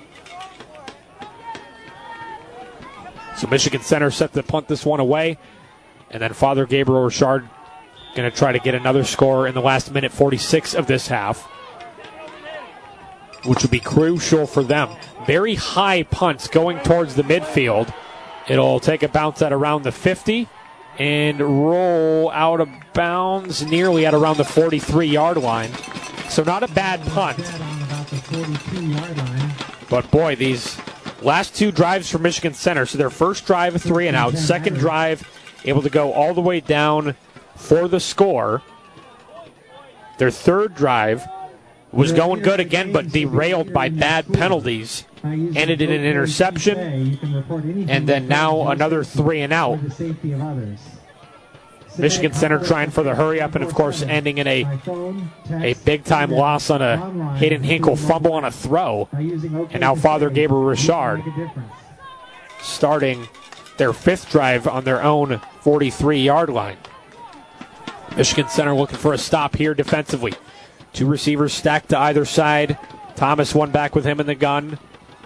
So Michigan Center set to punt this one away. And then Father Gabriel Richard going to try to get another score in the last minute forty-six of this half, which would be crucial for them. Very high punts going towards the midfield. It'll take a bounce at around the fifty and roll out of bounds nearly at around the forty-three-yard line. So not a bad punt. But boy, these last two drives for Michigan Center. So their first drive, a three and out. Second drive, able to go all the way down for the score. Their third drive was going good again, but derailed by bad penalties. Ended in an interception, and then now another three and out. Michigan Center trying for the hurry up, and of course ending in a a big time loss on a Hayden Hinkle fumble on a throw. And now Father Gabriel Richard starting their fifth drive on their own forty-three-yard line. Michigan Center looking for a stop here defensively. Two receivers stacked to either side. Thomas one back with him in the gun.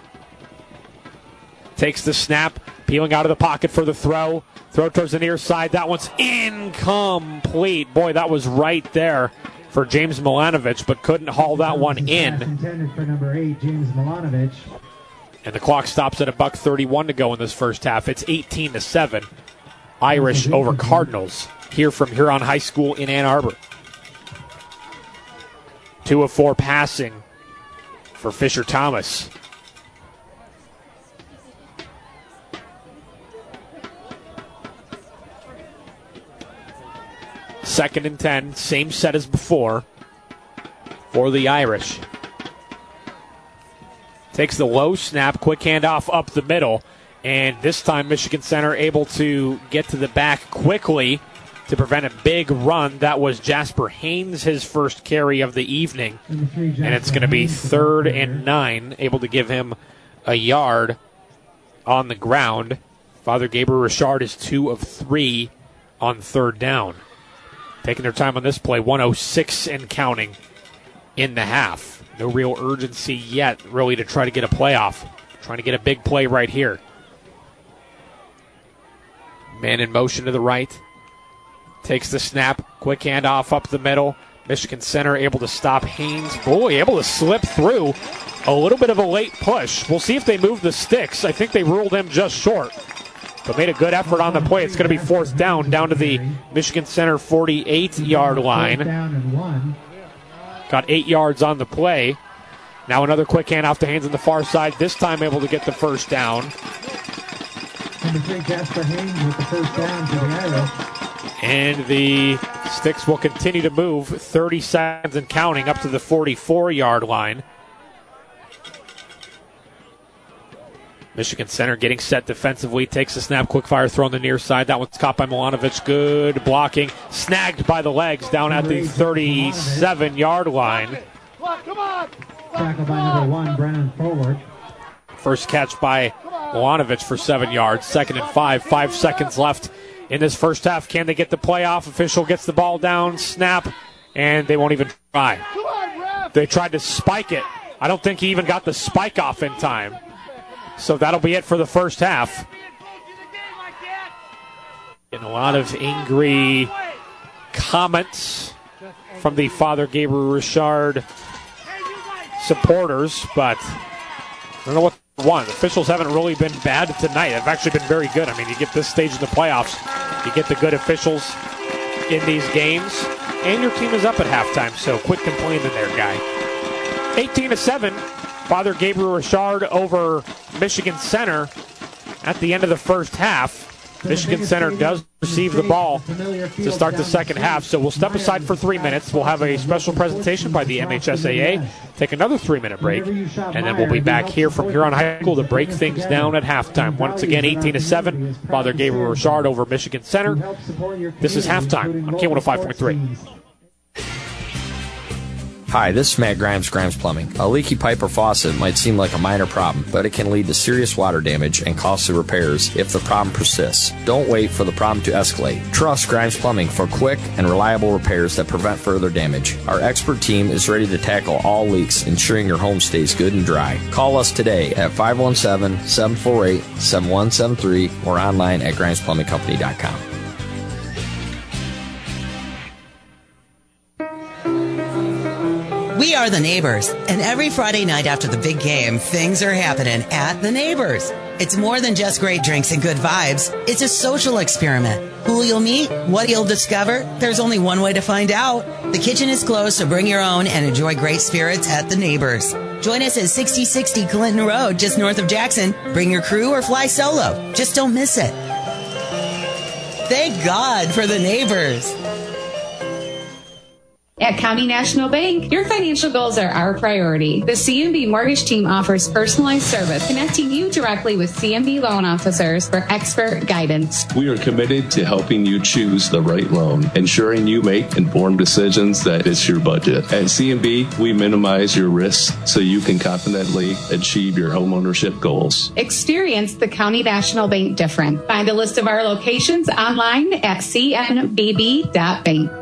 Takes the snap, peeling out of the pocket for the throw. Throw towards the near side. That one's incomplete. Boy, that was right there for James Milanovic, but couldn't haul that one in. Intended for number eight, James Milanovic. And the clock stops at a buck thirty-one to go in this first half. It's eighteen to seven. Irish over Cardinals here from Huron High School in Ann Arbor. Two of four passing for Fisher Thomas. Second and ten, same set as before for the Irish. Takes the low snap, quick handoff up the middle, and this time Michigan Center able to get to the back quickly to prevent a big run. That was Jasper Haynes, his first carry of the evening, and it's going to be third and nine, able to give him a yard on the ground. Father Gabriel Richard is two of three on third down. Taking their time on this play, one oh six and counting in the half. No real urgency yet, really, to try to get a playoff. Trying to get a big play right here. Man in motion to the right. Takes the snap, quick handoff up the middle. Michigan Center able to stop Haynes. Boy, able to slip through. A little bit of a late push. We'll see if they move the sticks. I think they ruled him just short. But made a good effort on the play. It's going to be fourth down, down to the Michigan Center forty-eight-yard line. Got eight yards on the play. Now another quick handoff to Haynes on the far side. This time able to get the first down. Number three, Jasper Haynes with the first down to the Irish. And the sticks will continue to move. thirty seconds and counting up to the forty-four-yard line. Michigan Center getting set defensively. Takes the snap, quick fire throw on the near side. That one's caught by Milanovic. Good blocking. Snagged by the legs down at the thirty-seven-yard line. Tackled by number one, Brennan Forward. First catch by Milanovic for seven yards. Second and five. Five seconds left in this first half. Can they get the playoff? Official gets the ball down. Snap. And they won't even try. They tried to spike it. I don't think he even got the spike off in time. So that'll be it for the first half. And a lot of angry comments from the Father Gabriel Richard supporters, but I don't know what they want. Officials haven't really been bad tonight. They've actually been very good. I mean, you get this stage in the playoffs, you get the good officials in these games, and your team is up at halftime, so quit complaining there, guy. eighteen to seven. Father Gabriel Richard over Michigan Center at the end of the first half. Michigan Center does receive the ball to start the second half, so we'll step aside for three minutes. We'll have a special presentation by the M H S A A, take another three-minute break, and then we'll be back here from Huron High School to break things down at halftime. Once again, eighteen to seven, Father Gabriel Richard over Michigan Center. This is halftime on K one oh five point three. Hi, this is Matt Grimes, Grimes Plumbing. A leaky pipe or faucet might seem like a minor problem, but it can lead to serious water damage and costly repairs if the problem persists. Don't wait for the problem to escalate. Trust Grimes Plumbing for quick and reliable repairs that prevent further damage. Our expert team is ready to tackle all leaks, ensuring your home stays good and dry. Call us today at five one seven, seven four eight, seven one seven three or online at grimes plumbing company dot com. We are The Neighbors, and every Friday night after the big game, things are happening at The Neighbors. It's more than just great drinks and good vibes. It's a social experiment. Who you'll meet, what you'll discover, there's only one way to find out. The kitchen is closed, so bring your own and enjoy great spirits at The Neighbors. Join us at sixty sixty Clinton Road, just north of Jackson. Bring your crew or fly solo. Just don't miss it. Thank God for The Neighbors. At At County National Bank, your financial goals are our priority. The C M B Mortgage Team offers personalized service, connecting you directly with C M B loan officers for expert guidance. We are committed to helping you choose the right loan, ensuring you make informed decisions that fit your budget. At C M B, we minimize your risks so you can confidently achieve your homeownership goals. Experience the County National Bank difference. Find a list of our locations online at c n b b dot bank.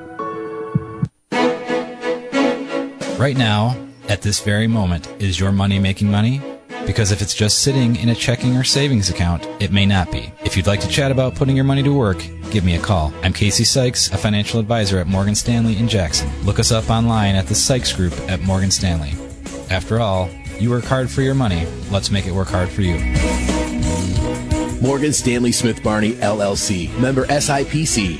Right now, at this very moment, is your money making money? Because if it's just sitting in a checking or savings account, it may not be. If you'd like to chat about putting your money to work, give me a call. I'm Casey Sykes, a financial advisor at Morgan Stanley in Jackson. Look us up online at the Sykes Group at Morgan Stanley. After all, you work hard for your money. Let's make it work hard for you. Morgan Stanley Smith Barney, L L C. Member S I P C.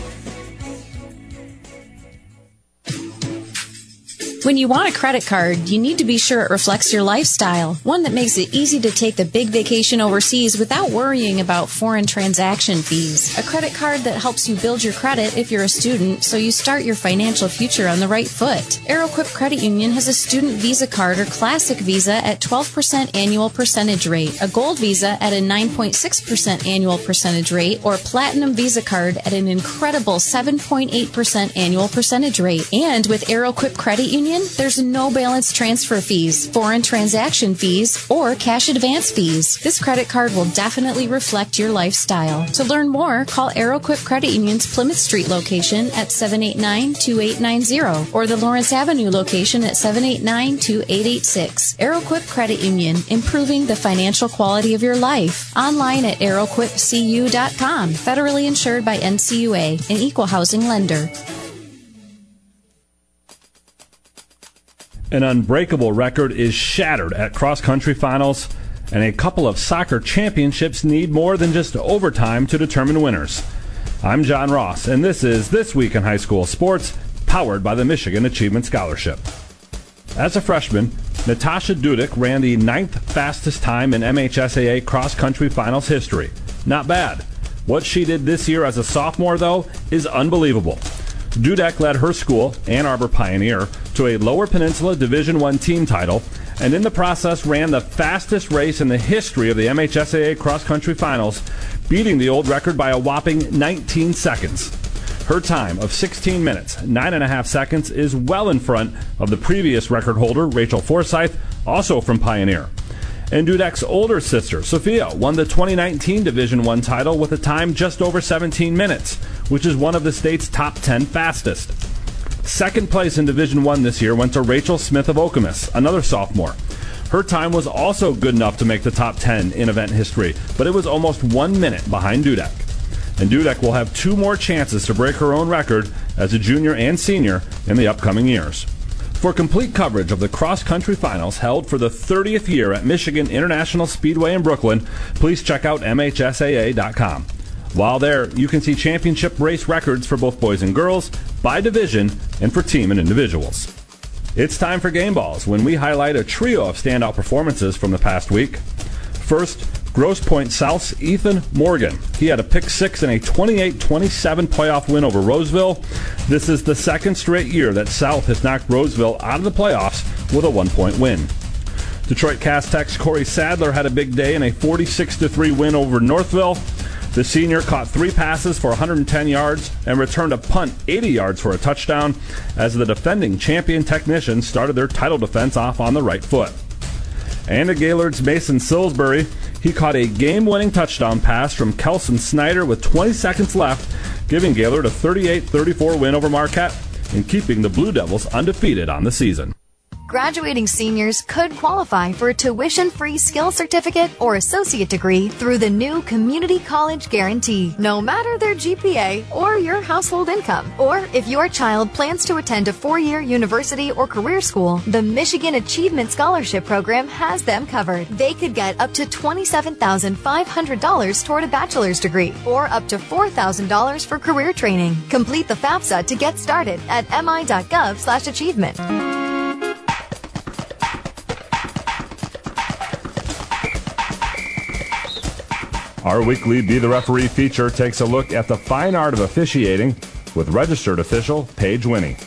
When you want a credit card, you need to be sure it reflects your lifestyle. One that makes it easy to take the big vacation overseas without worrying about foreign transaction fees. A credit card that helps you build your credit if you're a student, so you start your financial future on the right foot. AeroQuip Credit Union has a student Visa card or classic Visa at twelve percent annual percentage rate, a gold Visa at a nine point six percent annual percentage rate, or platinum Visa card at an incredible seven point eight percent annual percentage rate. And with AeroQuip Credit Union, there's no balance transfer fees, foreign transaction fees, or cash advance fees. This credit card will definitely reflect your lifestyle. To learn more, call AeroQuip Credit Union's Plymouth Street location at seven eight nine, two eight nine zero or the Lawrence Avenue location at seven eight nine, two eight eight six. AeroQuip Credit Union, improving the financial quality of your life. Online at aeroquip c u dot com. Federally insured by N C U A, an equal housing lender. An unbreakable record is shattered at cross-country finals, and a couple of soccer championships need more than just overtime to determine winners. I'm John Ross, and this is This Week in High School Sports, powered by the Michigan Achievement Scholarship. As a freshman, Natasha Dudek ran the ninth fastest time in M H S A A cross-country finals history. Not bad. What she did this year as a sophomore, though, is unbelievable. Dudek led her school, Ann Arbor Pioneer, to a Lower Peninsula Division I team title, and in the process ran the fastest race in the history of the M H S A A cross-country finals, beating the old record by a whopping nineteen seconds. Her time of sixteen minutes, nine and a half seconds, is well in front of the previous record holder, Rachel Forsyth, also from Pioneer. And Dudek's older sister, Sophia, won the twenty nineteen Division I title with a time just over seventeen minutes, which is one of the state's top ten fastest. Second place in Division I this year went to Rachel Smith of Okemos, another sophomore. Her time was also good enough to make the top ten in event history, but it was almost one minute behind Dudek. And Dudek will have two more chances to break her own record as a junior and senior in the upcoming years. For complete coverage of the cross-country finals held for the thirtieth year at Michigan International Speedway in Brooklyn, please check out M H S A A dot com. While there, you can see championship race records for both boys and girls, by division, and for team and individuals. It's time for Game Balls, when we highlight a trio of standout performances from the past week. First, Grosse Pointe South's Ethan Morgan. He had a pick six in a twenty-eight twenty-seven playoff win over Roseville. This is the second straight year that South has knocked Roseville out of the playoffs with a one-point win. Detroit Cass Tech's Corey Sadler had a big day in a forty-six to three win over Northville. The senior caught three passes for one hundred ten yards and returned a punt eighty yards for a touchdown as the defending champion Technicians started their title defense off on the right foot. And at Gaylord's Mason Salisbury, he caught a game-winning touchdown pass from Kelson Snyder with twenty seconds left, giving Gaylord a thirty-eight thirty-four win over Marquette and keeping the Blue Devils undefeated on the season. Graduating seniors could qualify for a tuition-free skill certificate or associate degree through the new Community College Guarantee, no matter their G P A or your household income. Or if your child plans to attend a four-year university or career school, the Michigan Achievement Scholarship Program has them covered. They could get up to twenty-seven thousand five hundred dollars toward a bachelor's degree or up to four thousand dollars for career training. Complete the FAFSA to get started at mi.gov slash achievement. Our weekly Be the Referee feature takes a look at the fine art of officiating with registered official Paige Winnie.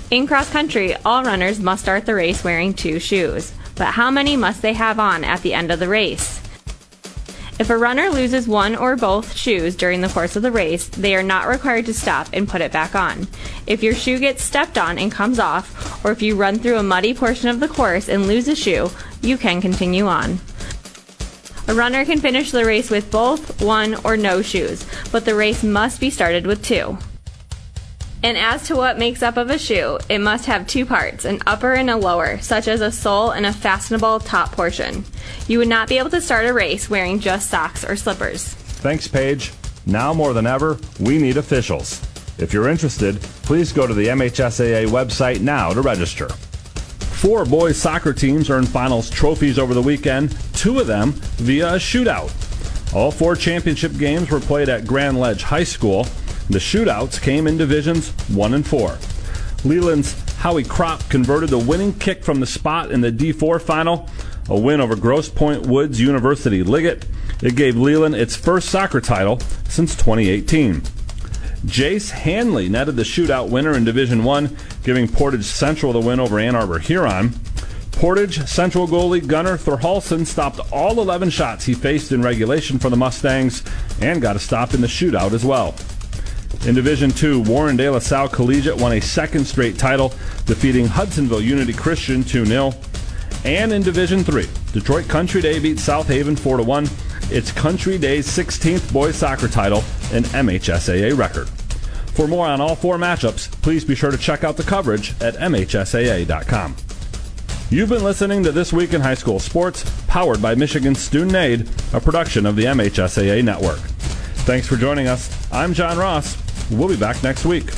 In cross country, all runners must start the race wearing two shoes. But how many must they have on at the end of the race? If a runner loses one or both shoes during the course of the race, they are not required to stop and put it back on. If your shoe gets stepped on and comes off, or if you run through a muddy portion of the course and lose a shoe, you can continue on. A runner can finish the race with both, one, or no shoes, but the race must be started with two. And as to what makes up of a shoe, it must have two parts, an upper and a lower, such as a sole and a fastenable top portion. You would not be able to start a race wearing just socks or slippers. Thanks, Paige. Now more than ever, we need officials. If you're interested, please go to the M H S A A website now to register. Four boys soccer teams earned finals trophies over the weekend, two of them via a shootout. All four championship games were played at Grand Ledge High School. The shootouts came in divisions one and four. Leland's Howie Kropp converted the winning kick from the spot in the D four final, a win over Grosse Pointe Woods University Liggett. It gave Leland its first soccer title since twenty eighteen. Jace Hanley netted the shootout winner in Division one, giving Portage Central the win over Ann Arbor Huron. Portage Central goalie Gunnar Thorhalson stopped all eleven shots he faced in regulation for the Mustangs and got a stop in the shootout as well. In Division two, Warren De La Salle Collegiate won a second straight title, defeating Hudsonville Unity Christian two nil. And in Division three, Detroit Country Day beat South Haven four to one. It's Country Day's sixteenth boys soccer title, an M H S A A record. For more on all four matchups, please be sure to check out the coverage at M H S A A dot com. You've been listening to This Week in High School Sports, powered by Michigan Student Aid, a production of the M H S A A Network. Thanks for joining us. I'm John Ross. We'll be back next week.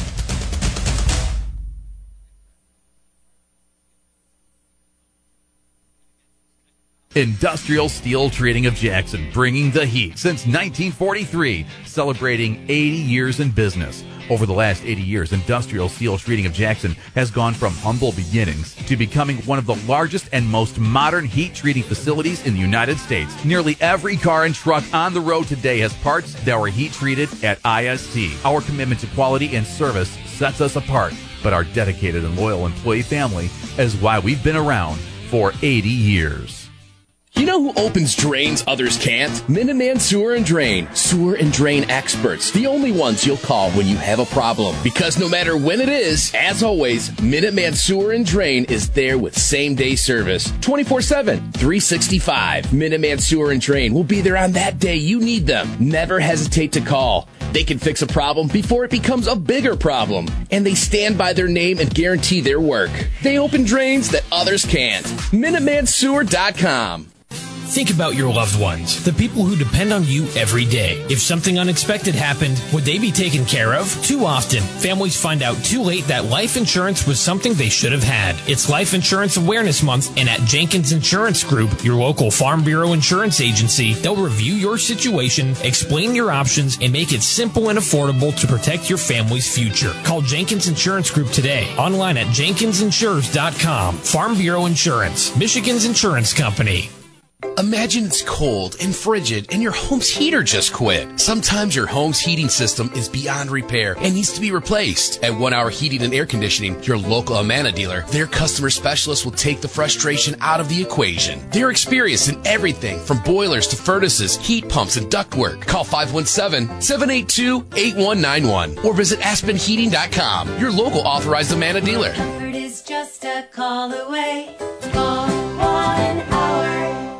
Industrial Steel Treating of Jackson, bringing the heat since nineteen forty-three, celebrating eighty years in business. Over the last eighty years, Industrial Steel Treating of Jackson has gone from humble beginnings to becoming one of the largest and most modern heat treating facilities in the United States. Nearly every car and truck on the road today has parts that were heat treated at I S T. Our commitment to quality and service sets us apart, but our dedicated and loyal employee family is why we've been around for eighty years. You know who opens drains others can't? Minuteman Sewer and Drain. Sewer and drain experts. The only ones you'll call when you have a problem. Because no matter when it is, as always, Minuteman Sewer and Drain is there with same-day service. twenty-four seven, three sixty-five. Minuteman Sewer and Drain will be there on that day you need them. Never hesitate to call. They can fix a problem before it becomes a bigger problem. And they stand by their name and guarantee their work. They open drains that others can't. Minuteman Sewer dot com. Think about your loved ones, the people who depend on you every day. If something unexpected happened, would they be taken care of? Too often, families find out too late that life insurance was something they should have had. It's Life Insurance Awareness Month, and at Jenkins Insurance Group, your local Farm Bureau insurance agency, they'll review your situation, explain your options, and make it simple and affordable to protect your family's future. Call Jenkins Insurance Group today, online at jenkins insures dot com. Farm Bureau Insurance, Michigan's insurance company. Imagine it's cold and frigid and your home's heater just quit. Sometimes your home's heating system is beyond repair and needs to be replaced. At One Hour Heating and Air Conditioning, your local Amana dealer, their customer specialists will take the frustration out of the equation. They're experienced in everything from boilers to furnaces, heat pumps, and ductwork. Call five one seven, seven eight two, eight one nine one or visit aspen heating dot com, your local authorized Amana dealer. Comfort is just a call away. Call One Hour.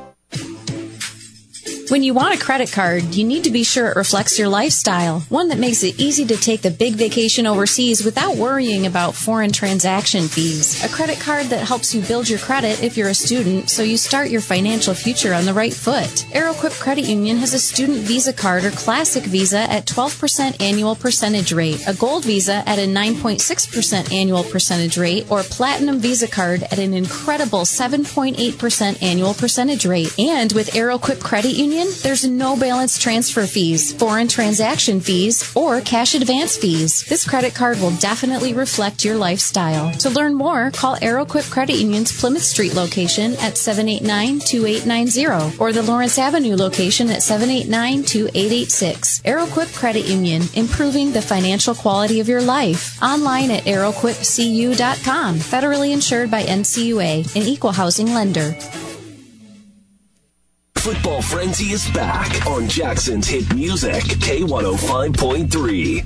When you want a credit card, you need to be sure it reflects your lifestyle. One that makes it easy to take the big vacation overseas without worrying about foreign transaction fees. A credit card that helps you build your credit if you're a student, so you start your financial future on the right foot. AeroQuip Credit Union has a student Visa card or classic Visa at twelve percent annual percentage rate, a gold Visa at a nine point six percent annual percentage rate, or platinum Visa card at an incredible seven point eight percent annual percentage rate. And with AeroQuip Credit Union, Union, there's no balance transfer fees, foreign transaction fees, or cash advance fees. This credit card will definitely reflect your lifestyle. To learn more, call AeroQuip Credit Union's Plymouth Street location at seven eight nine, two eight nine zero or the Lawrence Avenue location at seven eight nine, two eight eight six. AeroQuip Credit Union, improving the financial quality of your life. Online at aero quip c u dot com. Federally insured by N C U A, an equal housing lender. Football Frenzy is back on Jackson's hit music, K one oh five point three.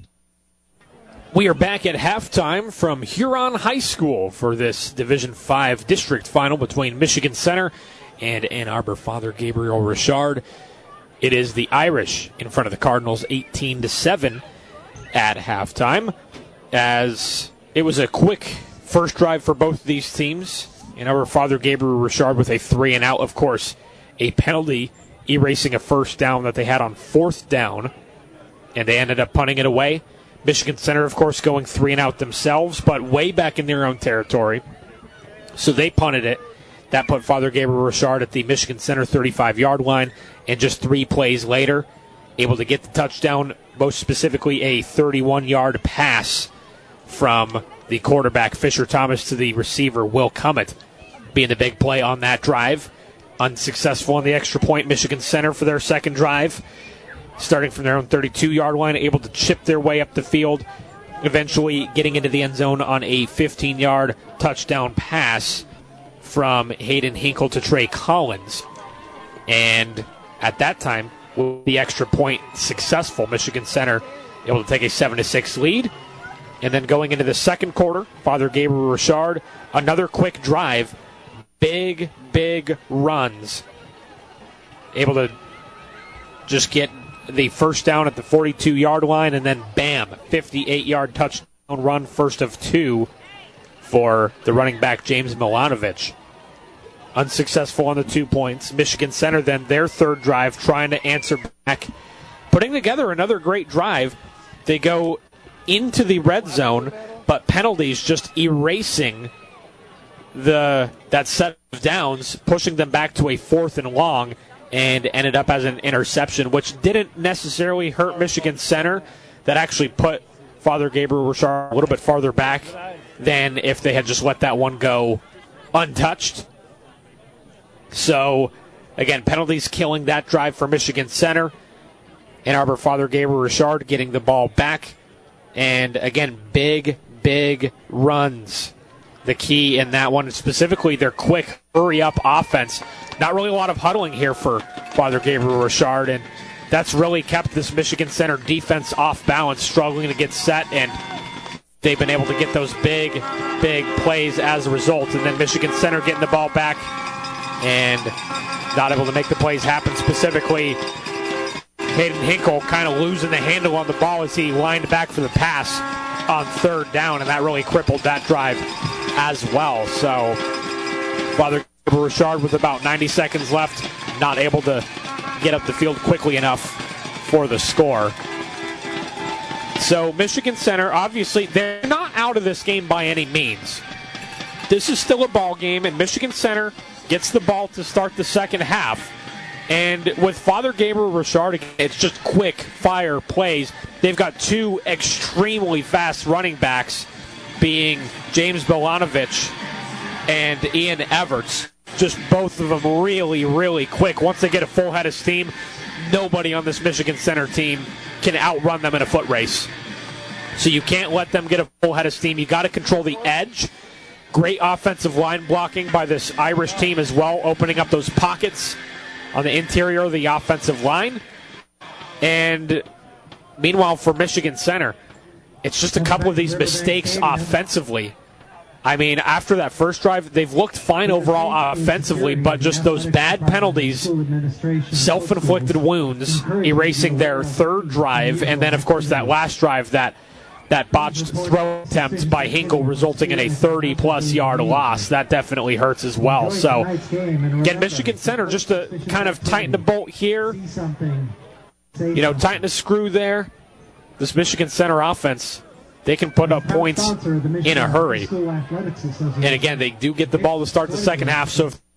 We are back at halftime from Huron High School for this Division five district final between Michigan Center and Ann Arbor Father Gabriel Richard. It is the Irish in front of the Cardinals eighteen to seven at halftime, as it was a quick first drive for both of these teams. Ann Arbor Father Gabriel Richard with a three and out, of course, a penalty erasing a first down that they had on fourth down, and they ended up punting it away. Michigan Center, of course, going three and out themselves, but way back in their own territory. So they punted it. That put Father Gabriel Richard at the Michigan Center thirty-five-yard line, and just three plays later, able to get the touchdown, most specifically a thirty-one-yard pass from the quarterback Fisher Thomas to the receiver Will Cummett, being the big play on that drive. Unsuccessful on the extra point, Michigan Center for their second drive, starting from their own thirty-two-yard line, able to chip their way up the field, eventually getting into the end zone on a fifteen-yard touchdown pass from Hayden Hinkle to Trey Collins. And at that time, with the extra point successful, Michigan Center able to take a seven to six lead. And then going into the second quarter, Father Gabriel Richard, another quick drive, big, big runs. Able to just get the first down at the forty-two-yard line, and then bam, fifty-eight-yard touchdown run, first of two for the running back James Milanovic. Unsuccessful on the two points. Michigan Center then their third drive, trying to answer back, putting together another great drive. They go into the red zone, but penalties just erasing the that set of downs, pushing them back to a fourth and long, and ended up as an interception, which didn't necessarily hurt Michigan Center. That actually put Father Gabriel Richard a little bit farther back than if they had just let that one go untouched. So, again, penalties killing that drive for Michigan Center. Ann Arbor Father Gabriel Richard getting the ball back. And, again, big, big runs. The key in that one, specifically their quick hurry-up offense. Not really a lot of huddling here for Father Gabriel Richard, and that's really kept this Michigan Center defense off balance, struggling to get set, and they've been able to get those big, big plays as a result. And then Michigan Center getting the ball back and not able to make the plays happen. Specifically, Hayden Hinkle kind of losing the handle on the ball as he lined back for the pass on third down, and that really crippled that drive as well. So Father Gabriel Richard with about ninety seconds left, not able to get up the field quickly enough for the score. So Michigan Center, obviously, they're not out of this game by any means. This is still a ball game, and Michigan Center gets the ball to start the second half. And with Father Gabriel Richard, it's just quick fire plays. They've got two extremely fast running backs, being James Milanovic and Ian Everts. Just both of them really, really quick. Once they get a full head of steam, nobody on this Michigan Center team can outrun them in a foot race. So you can't let them get a full head of steam. You got to control the edge. Great offensive line blocking by this Irish team as well, opening up those pockets on the interior of the offensive line. And meanwhile, for Michigan Center, it's just a couple of these mistakes offensively. I mean, after that first drive, they've looked fine overall offensively, but just those bad penalties, self-inflicted wounds, erasing their third drive, and then, of course, that last drive, that that botched throw attempt by Hinkle resulting in a thirty-plus yard loss. That definitely hurts as well. So, again, Michigan Center just to kind of tighten the bolt here, you know, tighten the screw there. This Michigan Center offense, they can put up points in a hurry. And again, they do get the ball to start the second half, so if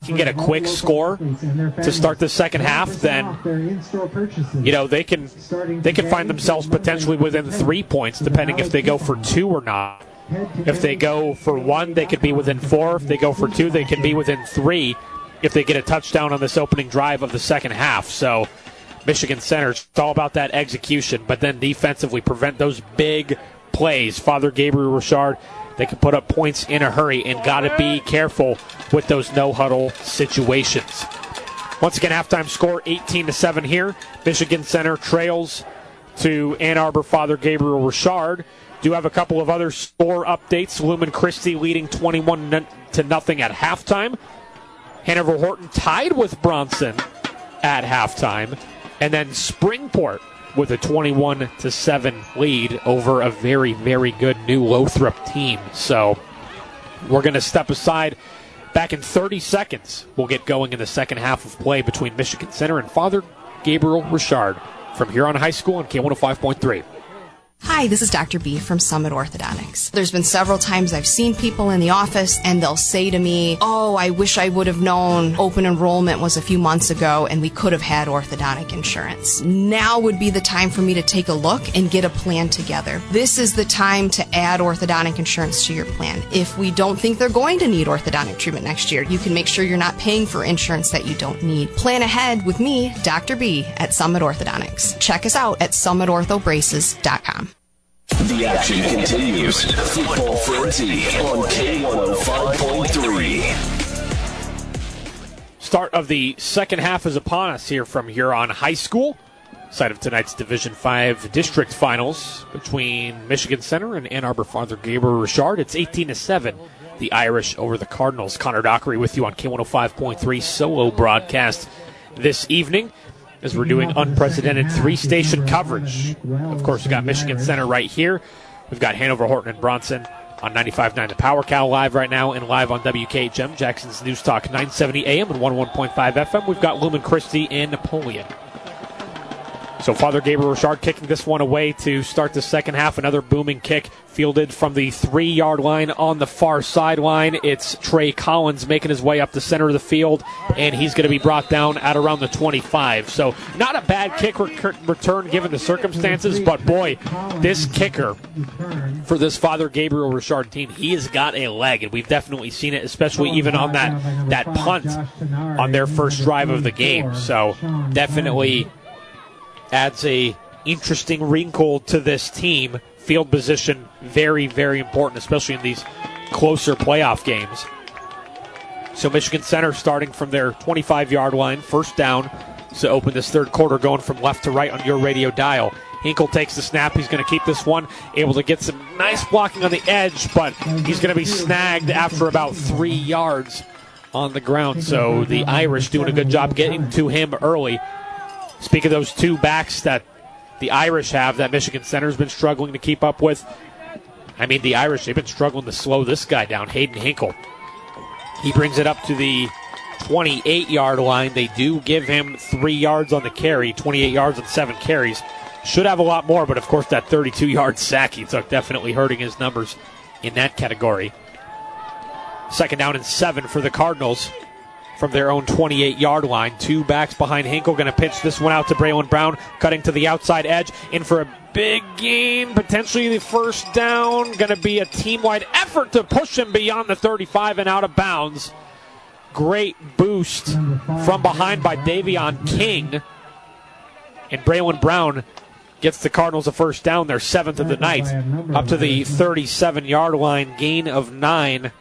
can get a quick score to start the second half, then you know they can they can find themselves potentially within three points, depending if they go for two or not. If they go for one, they could be within four. If they go for two, they can be within three if they get a touchdown on this opening drive of the second half. So Michigan Center, it's all about that execution, but then defensively prevent those big plays. Father Gabriel Richard, they can put up points in a hurry, and got to be careful with those no-huddle situations. Once again, halftime score eighteen to seven here. Michigan Center trails to Ann Arbor Father Gabriel Richard. Do have a couple of other score updates. Lumen Christi leading twenty-one to nothing at halftime. Hanover Horton tied with Bronson at halftime. And then Springport with a twenty-one to seven lead over a very, very good new Lothrop team. So we're going to step aside. Back in thirty seconds, we'll get going in the second half of play between Michigan Center and Father Gabriel Richard from Huron High School on K one oh five point three. Hi, this is Doctor B from Summit Orthodontics. There's been several times I've seen people in the office and they'll say to me, oh, I wish I would have known open enrollment was a few months ago and we could have had orthodontic insurance. Now would be the time for me to take a look and get a plan together. This is the time to add orthodontic insurance to your plan. If we don't think they're going to need orthodontic treatment next year, you can make sure you're not paying for insurance that you don't need. Plan ahead with me, Doctor B, at Summit Orthodontics. Check us out at summit ortho braces dot com. The action continues. Football Frenzy on K one oh five point three. Start of the second half is upon us here from Huron High School. Site of tonight's Division five district finals between Michigan Center and Ann Arbor Father Gabriel Richard. It's eighteen to seven. The Irish over the Cardinals. Connor Dockery with you on K one oh five point three solo broadcast this evening, as we're doing unprecedented three-station coverage. Of course, we've got Michigan Center right here. We've got Hanover, Horton, and Bronson on ninety-five point nine The Power Cow live right now, and live on W K H M, Jackson's News Talk nine seventy A M and one oh one point five F M. We've got Lumen Christi and Napoleon. So Father Gabriel Richard kicking this one away to start the second half. Another booming kick fielded from the three-yard line on the far sideline. It's Trey Collins making his way up the center of the field, and he's going to be brought down at around the twenty-five. So not a bad kick rec- return given the circumstances, but boy, this kicker for this Father Gabriel Richard team, he has got a leg, and we've definitely seen it, especially even on that, that punt on their first drive of the game. So definitely adds a interesting wrinkle to this team. Field position, very, very important, especially in these closer playoff games. So Michigan Center starting from their twenty-five-yard line, first down, to open this third quarter, going from left to right on your radio dial. Hinkle takes the snap. He's going to keep this one, able to get some nice blocking on the edge, but he's going to be snagged after about three yards on the ground. So the Irish doing a good job getting to him early. Speak of those two backs that the Irish have that Michigan Center's been struggling to keep up with. I mean, the Irish, they've been struggling to slow this guy down, Hayden Hinkle. He brings it up to the twenty-eight-yard line. They do give him three yards on the carry, twenty-eight yards on seven carries. Should have a lot more, but of course that thirty-two-yard sack he took definitely hurting his numbers in that category. Second down and seven for the Cardinals from their own twenty-eight-yard line. Two backs behind Hinkle, going to pitch this one out to Braylon Brown, cutting to the outside edge, in for a big gain, potentially the first down. Going to be a team-wide effort to push him beyond the thirty-five and out of bounds. Great boost from behind by Davion King. And Braylon Brown gets the Cardinals a first down, their seventh of the night, up to the thirty-seven-yard line, gain of nine.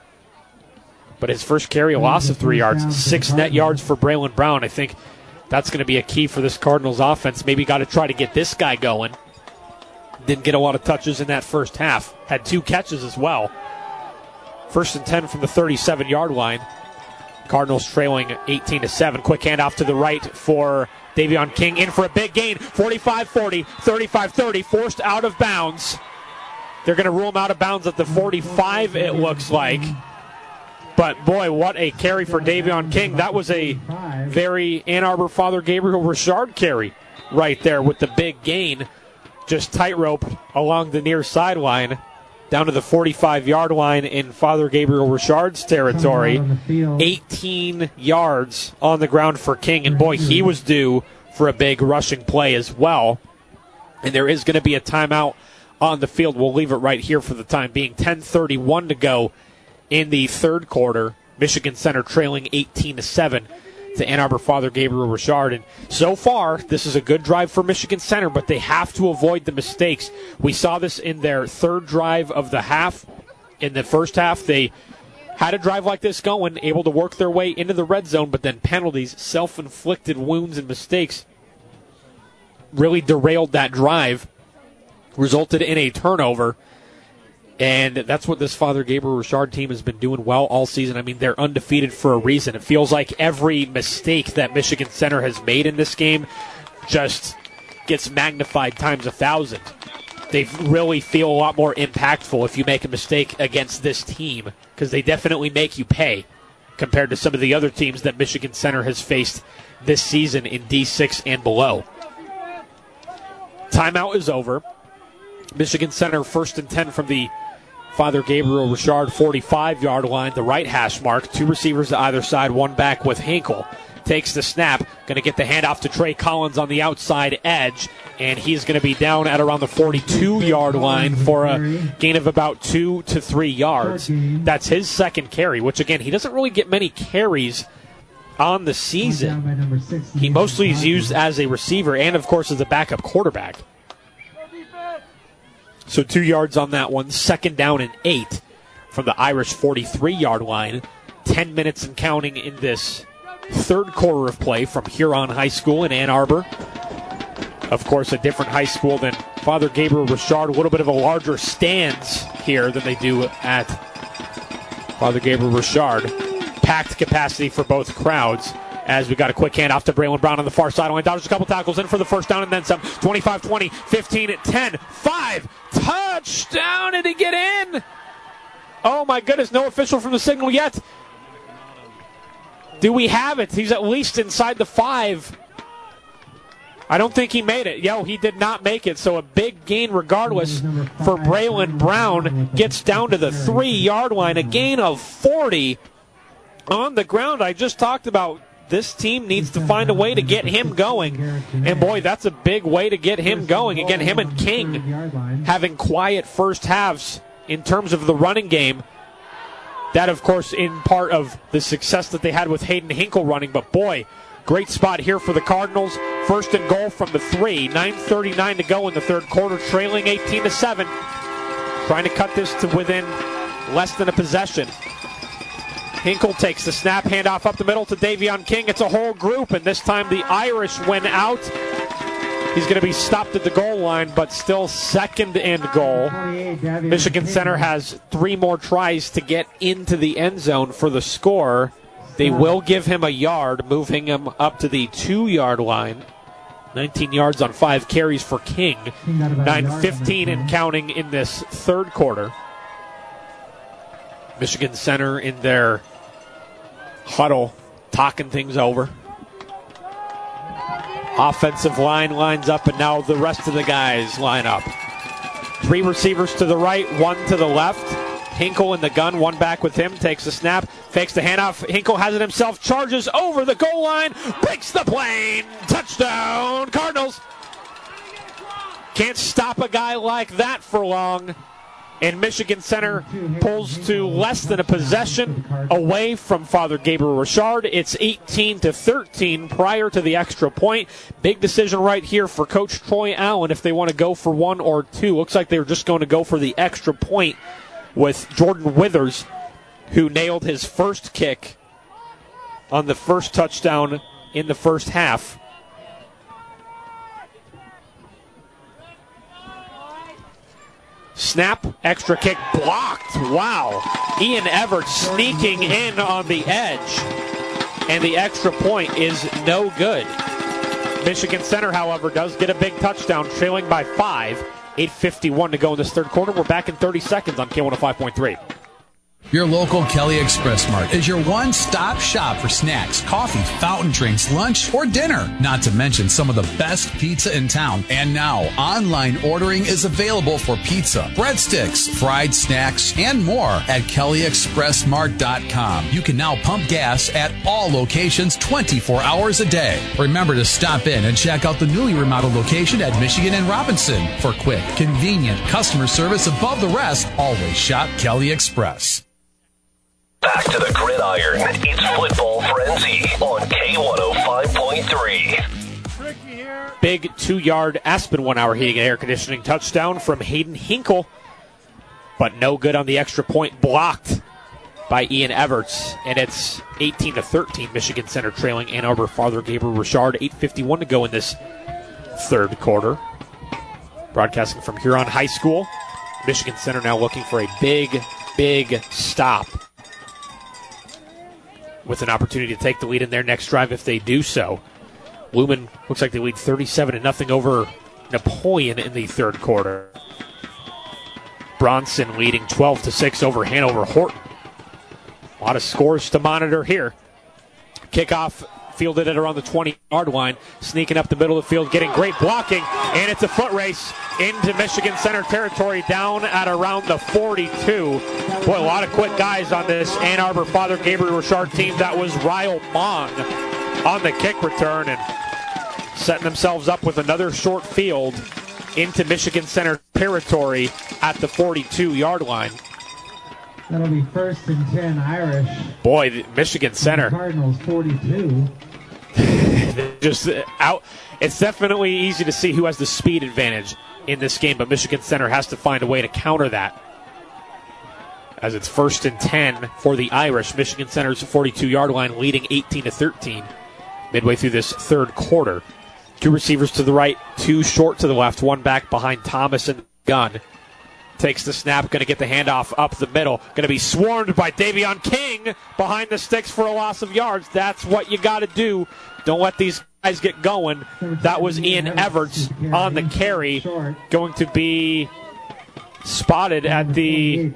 But his first carry, a loss of three yards, six net yards for Braylon Brown. I think that's going to be a key for this Cardinals offense. Maybe got to try to get this guy going. Didn't get a lot of touches in that first half. Had two catches as well. First and ten from the thirty-seven-yard line. Cardinals trailing eighteen to seven. Quick handoff to the right for Davion King. In for a big gain. forty-five forty, thirty-five thirty. Forced out of bounds. They're going to rule him out of bounds at the forty-five, it looks like. But, boy, what a carry for Davion King. That was a very Ann Arbor Father Gabriel Richard carry right there with the big gain. Just tightrope along the near sideline. down to the forty-five-yard line in Father Gabriel Richard's territory. eighteen yards on the ground for King, and boy, he was due for a big rushing play as well. And there is going to be a timeout on the field. We'll leave it right here for the time being. ten thirty-one to go in the third quarter. Michigan Center trailing eighteen to seven to Ann Arbor Father Gabriel Richard. And so far, this is a good drive for Michigan Center, but they have to avoid the mistakes. We saw this in their third drive of the half. In the first half, they had a drive like this going, able to work their way into the red zone, but then penalties, self-inflicted wounds and mistakes really derailed that drive, resulted in a turnover. And that's what this Father Gabriel Richard team has been doing well all season. I mean, they're undefeated for a reason. It feels like every mistake that Michigan Center has made in this game just gets magnified times a thousand. They really feel a lot more impactful if you make a mistake against this team, because they definitely make you pay compared to some of the other teams that Michigan Center has faced this season in D six and below. Timeout is over. Michigan Center first and ten from the Father Gabriel Richard forty-five-yard line, the right hash mark. Two receivers to either side, one back with Hinkle. Takes the snap, going to get the handoff to Trey Collins on the outside edge, and he's going to be down at around the forty-two-yard line for a gain of about two to three yards. That's his second carry, which, again, he doesn't really get many carries on the season. He mostly is used as a receiver and, of course, as a backup quarterback. So two yards on that one. Second down and eight from the Irish forty-three-yard line. Ten minutes and counting in this third quarter of play from Huron High School in Ann Arbor. Of course, a different high school than Father Gabriel Richard. A little bit of a larger stands here than they do at Father Gabriel Richard. Packed capacity for both crowds. As we got a quick handoff to Braylon Brown on the far sideline. Dodgers a couple tackles in for the first down and then some. twenty-five twenty, fifteen, ten, five. Touchdown! Did he get in? Oh my goodness, no official from the signal yet. Do we have it? He's at least inside the five. I don't think he made it. Yo, he did not make it, so a big gain regardless for Braylon Brown. Gets down to the three-yard line, a gain of forty on the ground. I just talked about this team needs to find a way to get him going. And, boy, that's a big way to get him going. Again, him and King having quiet first halves in terms of the running game. That, of course, in part of the success that they had with Hayden Hinkle running. But, boy, great spot here for the Cardinals. First and goal from the three. nine thirty-nine to go in the third quarter, trailing eighteen to seven. Trying to cut this to within less than a possession. Hinkle takes the snap, handoff up the middle to Davion King. It's a whole group, and this time the Irish went out. He's going to be stopped at the goal line, but still second and goal. Michigan Center has three more tries to get into the end zone for the score. They will give him a yard, moving him up to the two-yard line. nineteen yards on five carries for King. nine fifteen and counting in this third quarter. Michigan Center in their huddle, talking things over. Offensive line lines up, and now the rest of the guys line up. Three receivers to the right, one to the left. Hinkle in the gun, one back with him, takes the snap, fakes the handoff. Hinkle has it himself, charges over the goal line, breaks the plane, touchdown, Cardinals. Can't stop a guy like that for long. And Michigan Center pulls to less than a possession away from Father Gabriel Richard. It's eighteen to thirteen prior to the extra point. Big decision right here for Coach Troy Allen if they want to go for one or two. Looks like they were just going to go for the extra point with Jordan Withers, who nailed his first kick on the first touchdown in the first half. Snap, extra kick, blocked. Wow. Ian Everett sneaking in on the edge. And the extra point is no good. Michigan Center, however, does get a big touchdown, trailing by five. eight fifty-one to go in this third quarter. We're back in thirty seconds on K one oh five point three. Your local Kelly Express Mart is your one-stop shop for snacks, coffee, fountain drinks, lunch, or dinner. Not to mention some of the best pizza in town. And now, online ordering is available for pizza, breadsticks, fried snacks, and more at kelly express mart dot com. You can now pump gas at all locations twenty-four hours a day. Remember to stop in and check out the newly remodeled location at Michigan and Robinson. For quick, convenient customer service above the rest, always shop Kelly Express. Back to the gridiron. It's Football Frenzy on K one oh five point three. Big two-yard Aspen one-hour heating and air conditioning touchdown from Hayden Hinkle, but no good on the extra point, blocked by Ian Everts, and it's eighteen to thirteen. Michigan Center trailing Ann Arbor Father Gabriel Richard. eight fifty-one to go in this third quarter. Broadcasting from Huron High School, Michigan Center now looking for a big, big stop, with an opportunity to take the lead in their next drive if they do so. Lumen looks like they lead thirty-seven to nothing over Napoleon in the third quarter. Bronson leading twelve to six over Hanover Horton. A lot of scores to monitor here. Kickoff fielded at around the twenty-yard line, sneaking up the middle of the field, getting great blocking, and it's a foot race into Michigan Center territory down at around the forty-two. Boy, a lot of quick guys on this Ann Arbor Father Gabriel Richard team. That was Ryle Mong on the kick return, and setting themselves up with another short field into Michigan Center territory at the forty-two-yard line. That'll be first and ten Irish. Boy, the Michigan Center. Cardinals forty-two. Just out. It's definitely easy to see who has the speed advantage in this game, but Michigan Center has to find a way to counter that. As it's first and ten for the Irish. Michigan Center's forty-two-yard line leading eighteen to thirteen midway through this third quarter. Two receivers to the right, two short to the left, one back behind Thomas and Gunn. Takes the snap, going to get the handoff up the middle. Going to be swarmed by Davion King behind the sticks for a loss of yards. That's what you got to do. Don't let these guys get going. That was Ian Everts on the carry, going to be spotted at the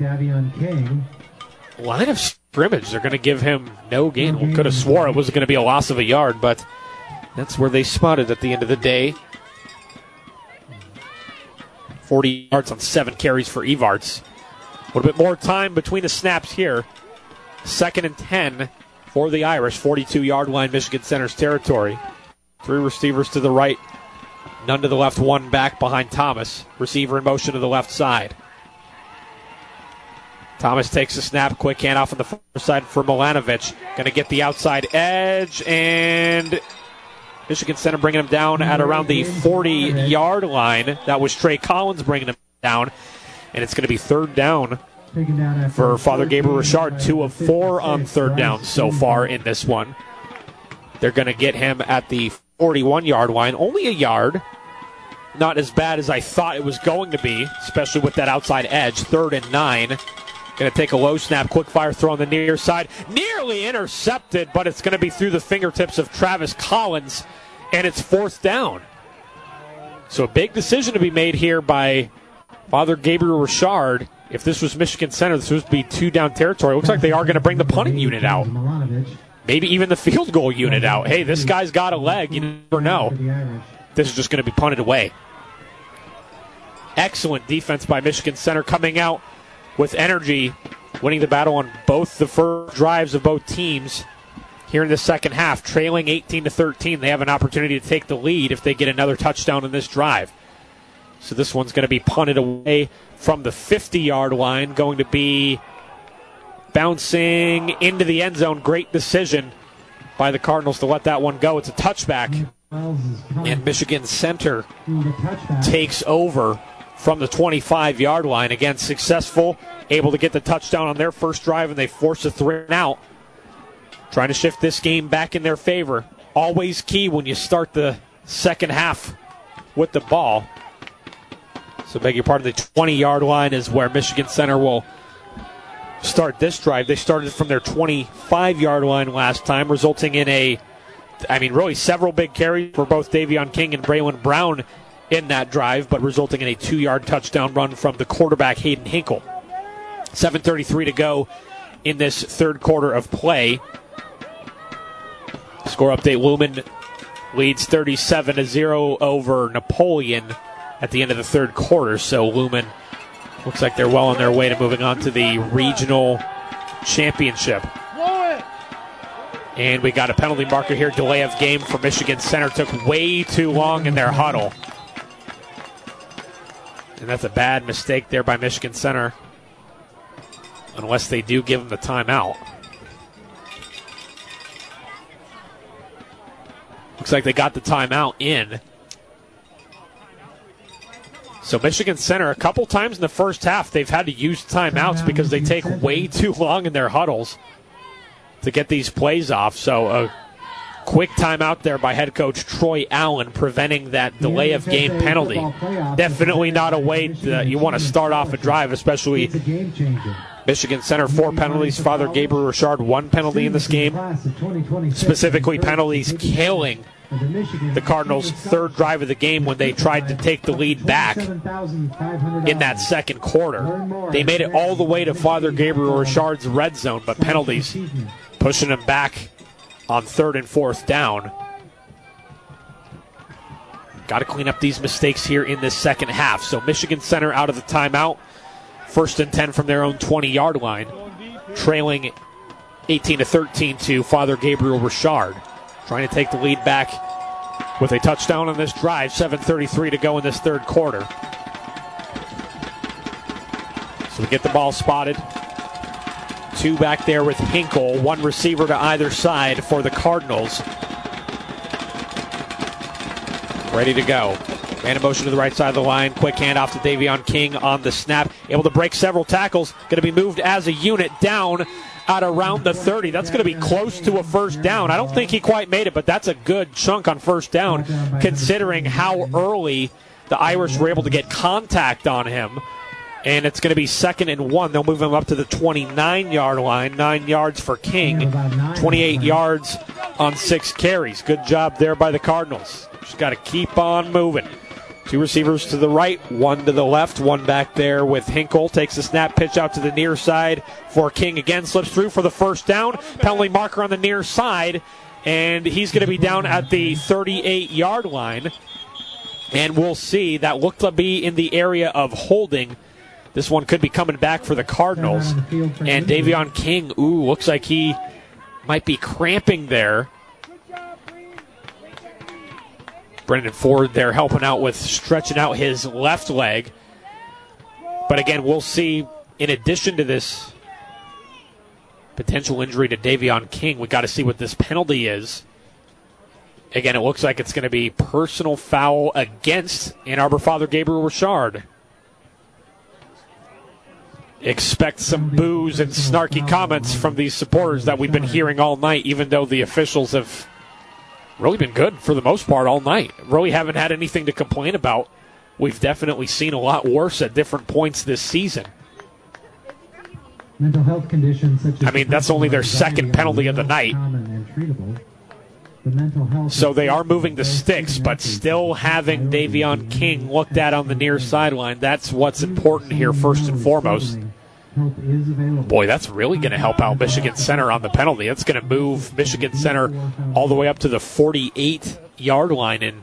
line of scrimmage. They're going to give him no gain. We could have swore it was going to be a loss of a yard, but that's where they spotted at the end of the day. forty yards on seven carries for Evarts. A little bit more time between the snaps here. Second and ten for the Irish. forty-two-yard line, Michigan Center's territory. Three receivers to the right, none to the left, one back behind Thomas. Receiver in motion to the left side. Thomas takes a snap, quick handoff on the far side for Milanovic. Going to get the outside edge, and Michigan Center bringing him down at around the forty-yard line. That was Trey Collins bringing him down, and it's going to be third down for Father Gabriel Richard. Two of four on third down so far in this one. They're going to get him at the forty-one-yard line. Only a yard. Not as bad as I thought it was going to be, especially with that outside edge. Third and nine. Going to take a low snap, quick fire throw on the near side. Nearly intercepted, but it's going to be through the fingertips of Travis Collins, and it's fourth down. So a big decision to be made here by Father Gabriel Richard. If this was Michigan Center, this would be two-down territory. It looks like they are going to bring the punting unit out. Maybe even the field goal unit out. Hey, this guy's got a leg. You never know. This is just going to be punted away. Excellent defense by Michigan Center, coming out with energy, winning the battle on both the first drives of both teams here in the second half. Trailing eighteen to thirteen, they have an opportunity to take the lead if they get another touchdown in this drive. So this one's going to be punted away from the fifty-yard line, going to be bouncing into the end zone. Great decision by the Cardinals to let that one go. It's a touchback, and Michigan Center takes over from the twenty-five-yard line. Again, successful, able to get the touchdown on their first drive, and they force a three and out. Trying to shift this game back in their favor. Always key when you start the second half with the ball. So beg your pardon, the twenty-yard line is where Michigan Center will start this drive. They started from their twenty-five-yard line last time, resulting in a, I mean, really several big carries for both Davion King and Braylon Brown in that drive, but resulting in a two-yard touchdown run from the quarterback, Hayden Hinkle. seven thirty-three to go in this third quarter of play. Score update, Lumen leads thirty-seven to zero over Napoleon at the end of the third quarter. So Lumen looks like they're well on their way to moving on to the regional championship. And we got a penalty marker here. Delay of game for Michigan Center. Took way too long in their huddle. And that's a bad mistake there by Michigan Center. Unless they do give them the timeout. Looks like they got the timeout in. So Michigan Center, a couple times in the first half, they've had to use timeouts because they take way too long in their huddles to get these plays off. So a quick timeout there by head coach Troy Allen, preventing that delay of game penalty. Definitely not a way that you want to start off a drive, especially Michigan Center, four penalties. Father Gabriel Richard, one penalty in this game. Specifically penalties killing the Cardinals' third drive of the game when they tried to take the lead back in that second quarter. They made it all the way to Father Gabriel Richard's red zone, but penalties pushing them back on third and fourth down. Got to clean up these mistakes here in this second half. So Michigan Center out of the timeout. First and ten from their own twenty-yard line. Trailing eighteen to thirteen to Father Gabriel Richard. Trying to take the lead back with a touchdown on this drive. seven thirty-three to go in this third quarter. So we get the ball spotted. Two back there with Hinkle. One receiver to either side for the Cardinals. Ready to go. Man in motion to the right side of the line. Quick handoff to Davion King on the snap. Able to break several tackles. Going to be moved as a unit down at around the thirty. That's going to be close to a first down. I don't think he quite made it, but that's a good chunk on first down considering how early the Irish were able to get contact on him. And it's going to be second and one. They'll move him up to the twenty-nine-yard line. Nine yards for King. twenty-eight yards on six carries. Good job there by the Cardinals. Just got to keep on moving. Two receivers to the right, one to the left, one back there with Hinkle. Takes the snap, pitch out to the near side for King again. Slips through for the first down. Penalty marker on the near side. And he's going to be down at the thirty-eight-yard line. And we'll see. That looked to be in the area of holding. This one could be coming back for the Cardinals. And Davion King, ooh, looks like he might be cramping there. Brendan Ford there helping out with stretching out his left leg. But again, we'll see, in addition to this potential injury to Davion King, we got to see what this penalty is. Again, it looks like it's going to be personal foul against Ann Arbor Father Gabriel Richard. Expect some boos and snarky comments from these supporters that we've been hearing all night, even though the officials have really been good for the most part all night. Really haven't had anything to complain about. We've definitely seen a lot worse at different points this season. Mental health conditions such as I mean, that's only their second penalty of the night. So they are moving the sticks, but still having Davion King looked at on the near sideline. That's what's important here first and foremost. Boy, that's really going to help out Michigan Center on the penalty. That's going to move Michigan Center all the way up to the forty-eight-yard line in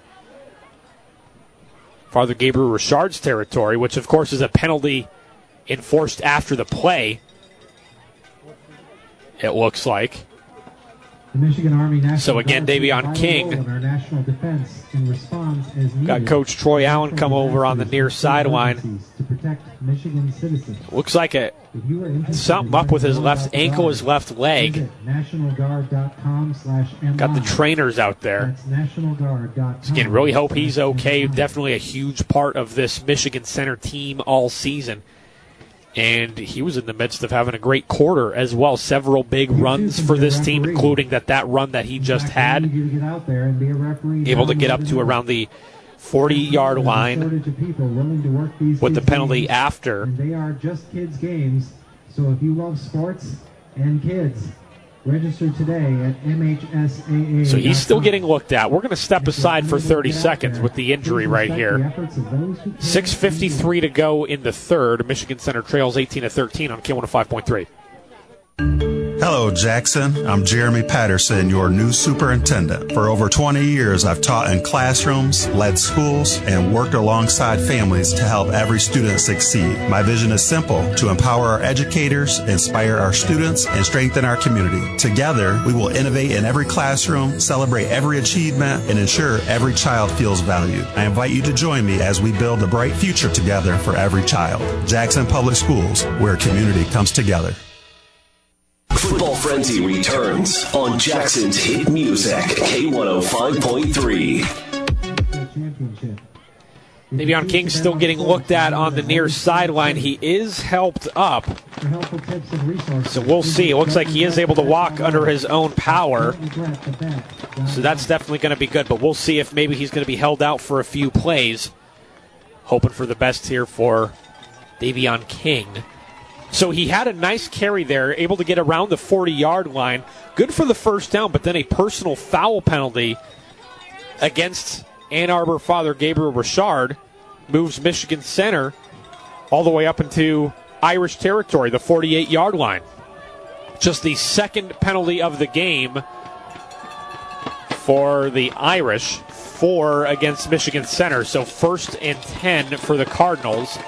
Father Gabriel Richard's territory, which, of course, is a penalty enforced after the play, it looks like. The Michigan Army National So again, Davion King got Coach Troy Allen come over on the near sideline. Looks like a something up with his left ankle, his left leg. Got the trainers out there. Again, really hope he's okay. Definitely a huge part of this Michigan Center team all season. And he was in the midst of having a great quarter as well. Several big runs for this team, including that that run that he just had. Able to get up to around the forty-yard line with the penalty after. They are just kids' games, so if you love sports and kids, register today at M H S A A. So he's still getting looked at. We're going to step aside for thirty seconds with the injury right here. six fifty-three to go in the third. Michigan Center trails eighteen to thirteen on K one oh five point three. Hello, Jackson. I'm Jeremy Patterson, your new superintendent. For over twenty years, I've taught in classrooms, led schools, and worked alongside families to help every student succeed. My vision is simple: to empower our educators, inspire our students, and strengthen our community. Together, we will innovate in every classroom, celebrate every achievement, and ensure every child feels valued. I invite you to join me as we build a bright future together for every child. Jackson Public Schools, where community comes together. Football Frenzy returns on Jackson's hit music, K one oh five point three. Davion King still getting looked at on the near sideline. He is helped up. So we'll see. It looks like he is able to walk under his own power. So that's definitely going to be good. But we'll see if maybe he's going to be held out for a few plays. Hoping for the best here for Davion King. So he had a nice carry there, able to get around the forty-yard line. Good for the first down, but then a personal foul penalty against Ann Arbor Father Gabriel Richard moves Michigan Center all the way up into Irish territory, the forty-eight-yard line. Just the second penalty of the game for the Irish, four against Michigan Center. So first and ten for the Cardinals.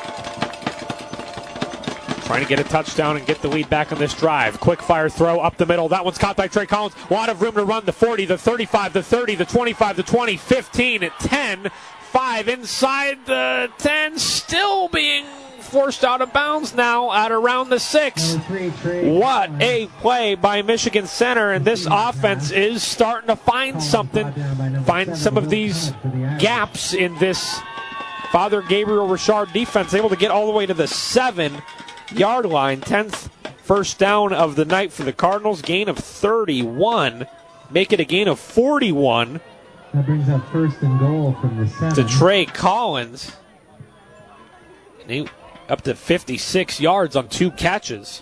Trying to get a touchdown and get the lead back on this drive. Quick fire throw up the middle. That one's caught by Trey Collins. A lot of room to run. The forty, the thirty-five, the thirty, the twenty-five, the twenty, fifteen, at ten. five inside the ten. Still being forced out of bounds now at around the six. What a play by Michigan Center. And this offense is starting to find something. Find some of these gaps in this Father Gabriel Richard defense. Able to get all the way to the seven. Yard line, tenth first down of the night for the Cardinals. Gain of thirty-one. Make it a gain of forty-one. That brings up first and goal from the seven. To Trey Collins. And he up to fifty-six yards on two catches.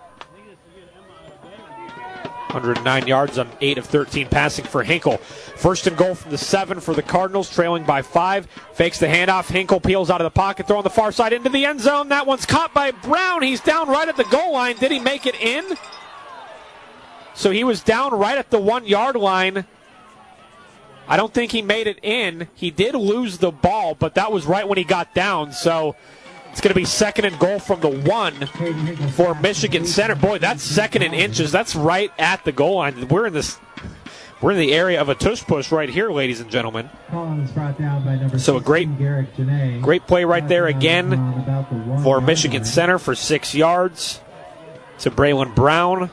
one hundred nine yards on eight of thirteen passing for Hinkle. First and goal from the seven for the Cardinals, trailing by five. Fakes the handoff. Hinkle peels out of the pocket, throw on the far side into the end zone. That one's caught by Brown. He's down right at the goal line. Did he make it in? So he was down right at the one-yard line. I don't think he made it in. He did lose the ball, but that was right when he got down. So it's going to be second and goal from the one for Michigan Center. Boy, that's second and inches. That's right at the goal line. We're in this, we're in the area of a tush push right here, ladies and gentlemen. So a great, great play right there again for Michigan Center for six yards to Braylon Brown.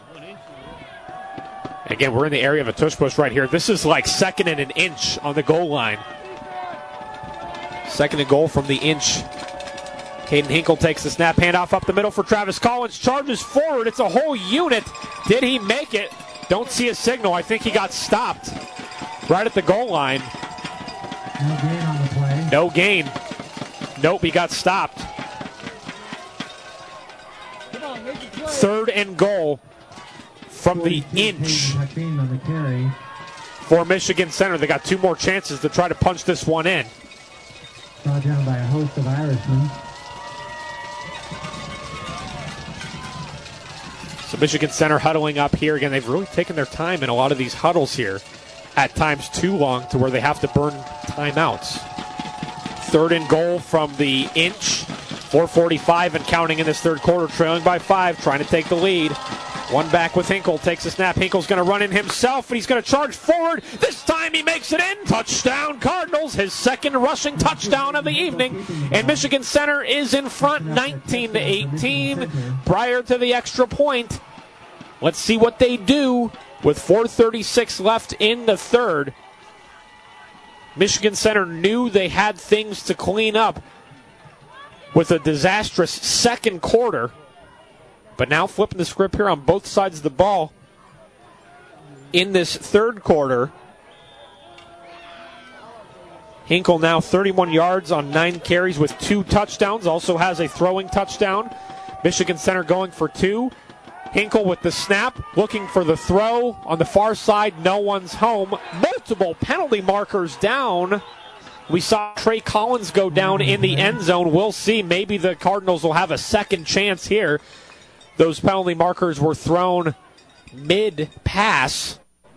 Again, we're in the area of a tush push right here. This is like second and an inch on the goal line. Second and goal from the inch. Caden Hinkle takes the snap, handoff up the middle for Travis Collins. Charges forward. It's a whole unit. Did he make it? Don't see a signal. I think he got stopped right at the goal line. No gain on the play. No gain. Nope, he got stopped. Third and goal from the inch for Michigan Center. They got two more chances to try to punch this one in. Brought down by a host of Irishmen. So Michigan Center huddling up here. Again, they've really taken their time in a lot of these huddles here. At times too long to where they have to burn timeouts. Third and goal from the inch. four forty-five and counting in this third quarter, trailing by five, trying to take the lead. One back with Hinkle, takes a snap. Hinkle's going to run in himself, and he's going to charge forward. This time he makes it in. Touchdown Cardinals, his second rushing touchdown of the evening. And Michigan Center is in front, nineteen to eighteen, prior to the extra point. Let's see what they do with four thirty-six left in the third. Michigan Center knew they had things to clean up with a disastrous second quarter. But now flipping the script here on both sides of the ball in this third quarter. Hinkle now thirty-one yards on nine carries with two touchdowns. Also has a throwing touchdown. Michigan Center going for two. Hinkle with the snap, looking for the throw. On the far side, no one's home. Multiple penalty markers down. We saw Trey Collins go down in the end zone. We'll see. Maybe the Cardinals will have a second chance here. those penalty markers were thrown mid-pass.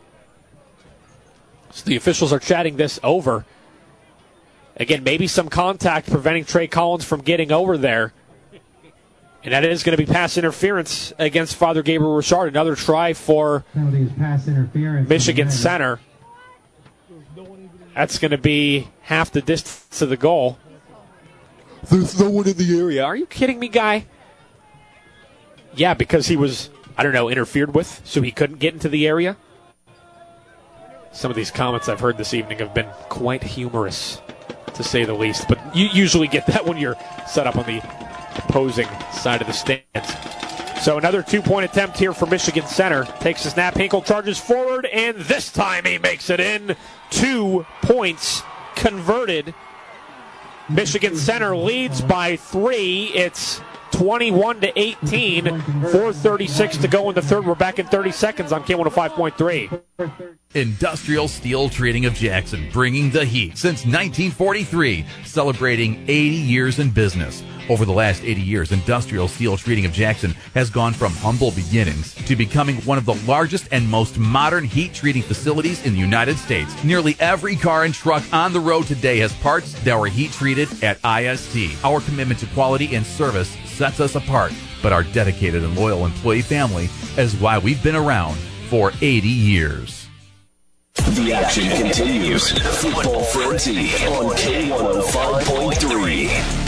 So the officials are chatting this over. Again, maybe some contact preventing Trey Collins from getting over there. And that is going to be pass interference against Father Gabriel Richard. Another try for pass interference Michigan Center. That's going to be half the distance to the goal. There's no one in the area. Are you kidding me, guy? Yeah, because he was, I don't know, interfered with, so he couldn't get into the area. Some of these comments I've heard this evening have been quite humorous, to say the least. But you usually get that when you're set up on the opposing side of the stands. So another two-point attempt here for Michigan Center. Takes a snap, Hinkle charges forward, and this time he makes it in. Two points converted. Michigan Center leads by three. It's twenty-one to eighteen. four thirty-six to go in the third. We're back in thirty seconds on K one oh five point three. Industrial Steel Trading of Jackson, bringing the heat since nineteen forty-three, celebrating eighty years in business. Over the last eighty years, Industrial Steel Treating of Jackson has gone from humble beginnings to becoming one of the largest and most modern heat treating facilities in the United States. Nearly every car and truck on the road today has parts that were heat treated at I S T. Our commitment to quality and service sets us apart, but our dedicated and loyal employee family is why we've been around for eighty years. The action continues. Football Frenzy on K one oh five point three.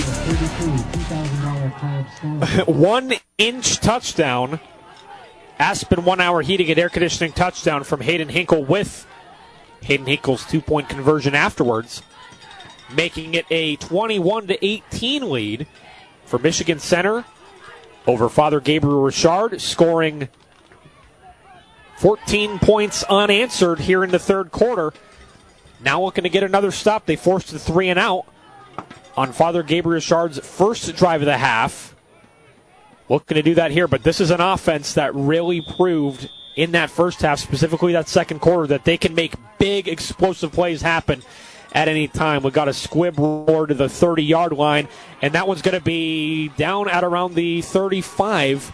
One inch touchdown. Aspen one hour heating and air conditioning touchdown from Hayden Hinkle with Hayden Hinkle's two-point conversion afterwards, making it a twenty-one to eighteen lead for Michigan Center over Father Gabriel Richard, scoring fourteen points unanswered here in the third quarter. Now looking to get another stop. They forced the three and out on Father Gabriel Richard's first drive of the half. Looking to do that here, but this is an offense that really proved in that first half, specifically that second quarter, that they can make big explosive plays happen at any time. We got a squib roar to the thirty-yard line, and that one's going to be down at around the thirty-five.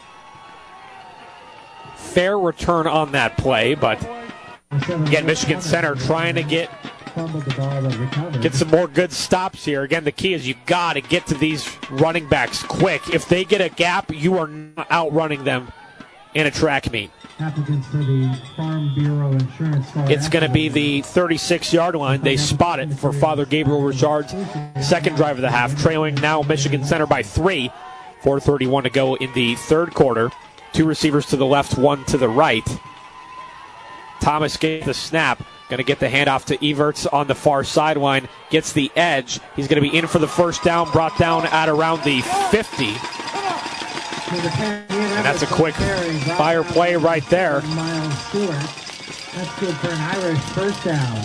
Fair return on that play, but again, Michigan Center trying to get get some more good stops here. Again, the key is you got to get to these running backs quick. If they get a gap, you are not outrunning them in a track meet. Applicants for the Farm Bureau Insurance. It's going to be the thirty-six-yard line. They spot it for Father Gabriel Richard's second drive of the half, trailing now Michigan Center by three. four thirty-one to go in the third quarter. Two receivers to the left, one to the right. Thomas gets the snap. Going to get the handoff to Everts on the far sideline. Gets the edge. He's going to be in for the first down, brought down at around the fifty. And that's a quick fire play right there. Miles Stewart. That's good for an Irish first down.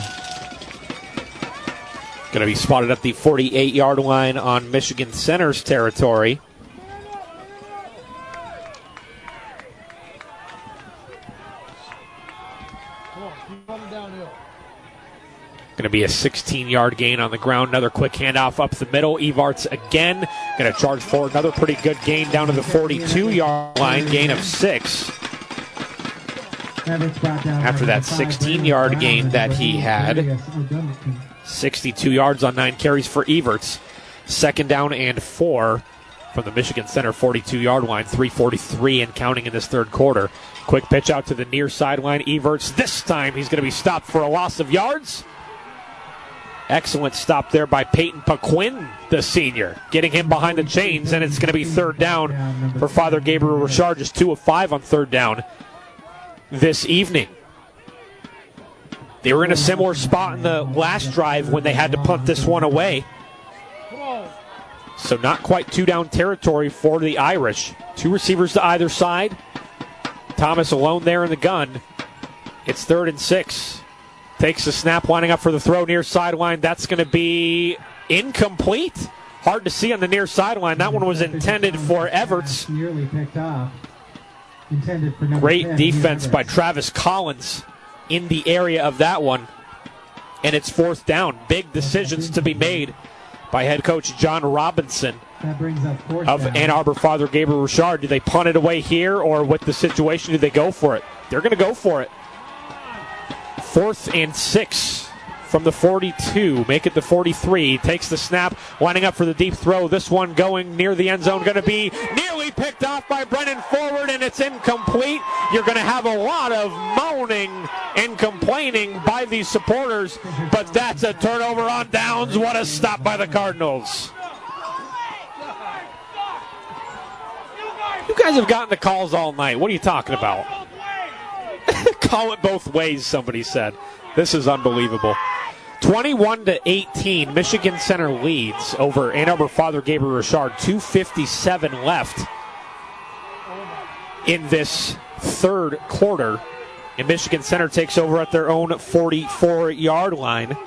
Going to be spotted at the forty-eight-yard line on Michigan Center's territory. Going to be a sixteen-yard gain on the ground. Another quick handoff up the middle. Evarts again going to charge forward. Another pretty good gain down to the forty-two-yard line. Gain of six. After that sixteen-yard gain that he had. sixty-two yards on nine carries for Everts. Second down and four from the Michigan Center forty-two-yard line. three forty-three and counting in this third quarter. Quick pitch out to the near sideline. Everts, this time he's going to be stopped for a loss of yards. Excellent stop there by Peyton Paquin, the senior, getting him behind the chains, and it's going to be third down for Father Gabriel Richard, just two of five on third down this evening. They were in a similar spot in the last drive when they had to punt this one away. So not quite two down territory for the Irish. Two receivers to either side. Thomas alone there in the gun. It's third and six. Takes the snap, lining up for the throw near sideline. That's going to be incomplete. Hard to see on the near sideline. That one was intended for Everts. Nearly picked off. Intended for number Great ten, defense by Travis Collins in the area of that one. And it's fourth down. Big decisions to be made by head coach John Robinson That brings up fourth of down. Ann Arbor Father Gabriel Richard. Do they punt it away here, or with the situation, do they go for it? They're going to go for it. Fourth and six from the forty-two. Make it the forty-three. Takes the snap, lining up for the deep throw. This one going near the end zone. Going to be nearly picked off by Brennan Forward, and it's incomplete. You're going to have a lot of moaning and complaining by these supporters, but that's a turnover on downs. What a stop by the Cardinals. You guys have gotten the calls all night. What are you talking about? Call it both ways, somebody said. This is unbelievable. twenty-one to eighteen, Michigan Center leads over Ann Arbor Father Gabriel Richard. two fifty-seven left in this third quarter. And Michigan Center takes over at their own forty-four-yard line.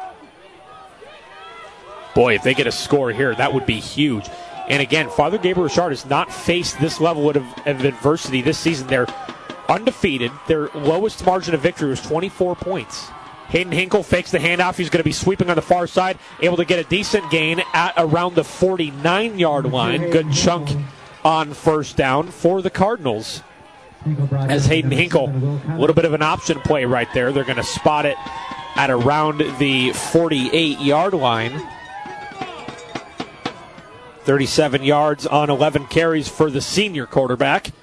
Boy, if they get a score here, that would be huge. And again, Father Gabriel Richard has not faced this level of, of adversity this season. They're undefeated. Their lowest margin of victory was twenty-four points. Hayden Hinkle fakes the handoff. He's going to be sweeping on the far side, able to get a decent gain at around the forty-nine-yard line. Good chunk on first down for the Cardinals. As Hayden Hinkle, a little bit of an option play right there. They're going to spot it at around the forty-eight-yard line. thirty-seven yards on eleven carries for the senior quarterback.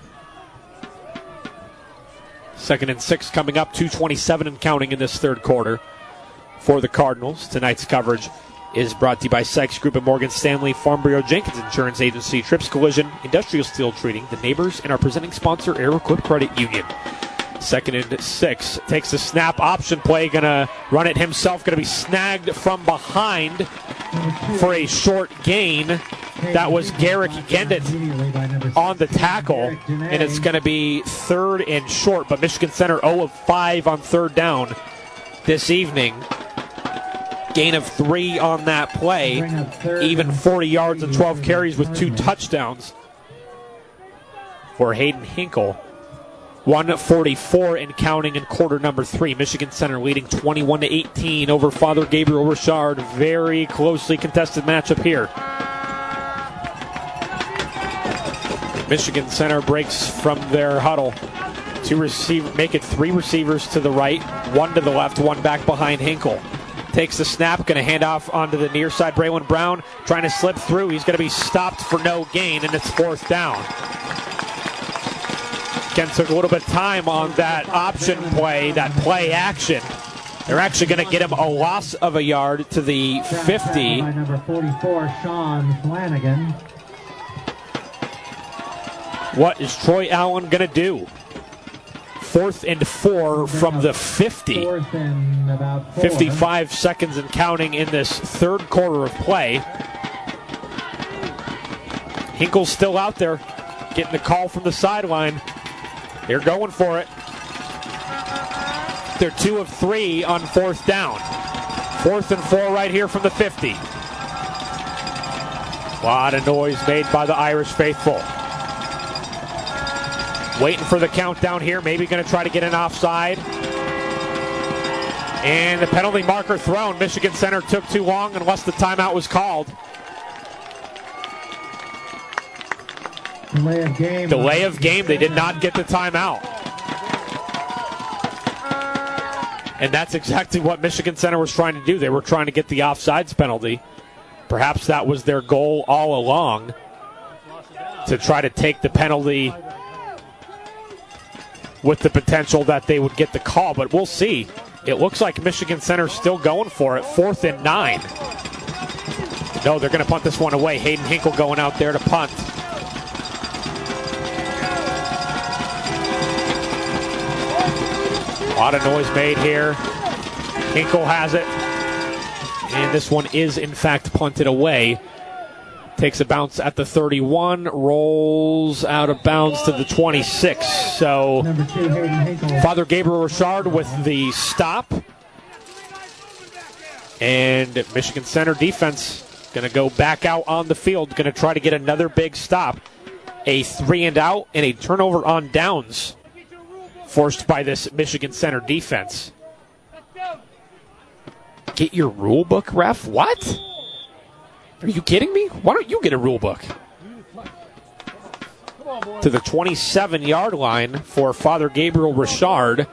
Second and six coming up, two twenty-seven and counting in this third quarter for the Cardinals. Tonight's coverage is brought to you by Sykes Group and Morgan Stanley, Farm Bureau Jenkins Insurance Agency, Trips Collision, Industrial Steel Treating, the Neighbors, and our presenting sponsor, Air Equip Credit Union. Second and six. Takes the snap, option play, going to run it himself, going to be snagged from behind for a short gain. That was Garrick Gendit on the tackle, and it's going to be third and short, but Michigan Center zero of five on third down this evening. Gain of three on that play, even forty yards and twelve carries with two touchdowns for Hayden Hinkle. one forty-four and counting in quarter number three. Michigan Center leading twenty-one to eighteen over Father Gabriel Richard. Very closely contested matchup here. Michigan Center breaks from their huddle. Two receive, make it three receivers to the right, one to the left, one back behind Hinkle. Takes the snap, going to hand off onto the near side. Braylon Brown trying to slip through. He's going to be stopped for no gain, and it's fourth down. Ken took a little bit of time on that option play, that play action. They're actually going to get him a loss of a yard to the fifty. By number forty-four, Sean Flanagan. What is Troy Allen going to do? Fourth and four from the fifty. Fourth and about four. fifty-five seconds and counting in this third quarter of play. Hinkle's still out there, getting the call from the sideline. They're going for it. They're two of three on fourth down. Fourth and four right here from the fifty. A lot of noise made by the Irish faithful. Waiting for the countdown here. Maybe going to try to get an offside. And the penalty marker thrown. Michigan Center took too long unless the timeout was called. Delay of game. Delay of game. They did not get the timeout. And that's exactly what Michigan Center was trying to do. They were trying to get the offsides penalty. Perhaps that was their goal all along, to try to take the penalty with the potential that they would get the call. But we'll see. It looks like Michigan Center's still going for it. Fourth and nine. No, they're going to punt this one away. Hayden Hinkle going out there to punt. A lot of noise made here. Hinkle has it. And this one is, in fact, punted away. Takes a bounce at the thirty-one, rolls out of bounds to the twenty-six. So, Father Gabriel Richard with the stop. And Michigan Center defense going to go back out on the field, going to try to get another big stop. A three and out and a turnover on downs forced by this Michigan Center defense. Get your rule book, ref? What? Are you kidding me? Why don't you get a rule book? To the twenty-seven-yard line for Father Gabriel Richard.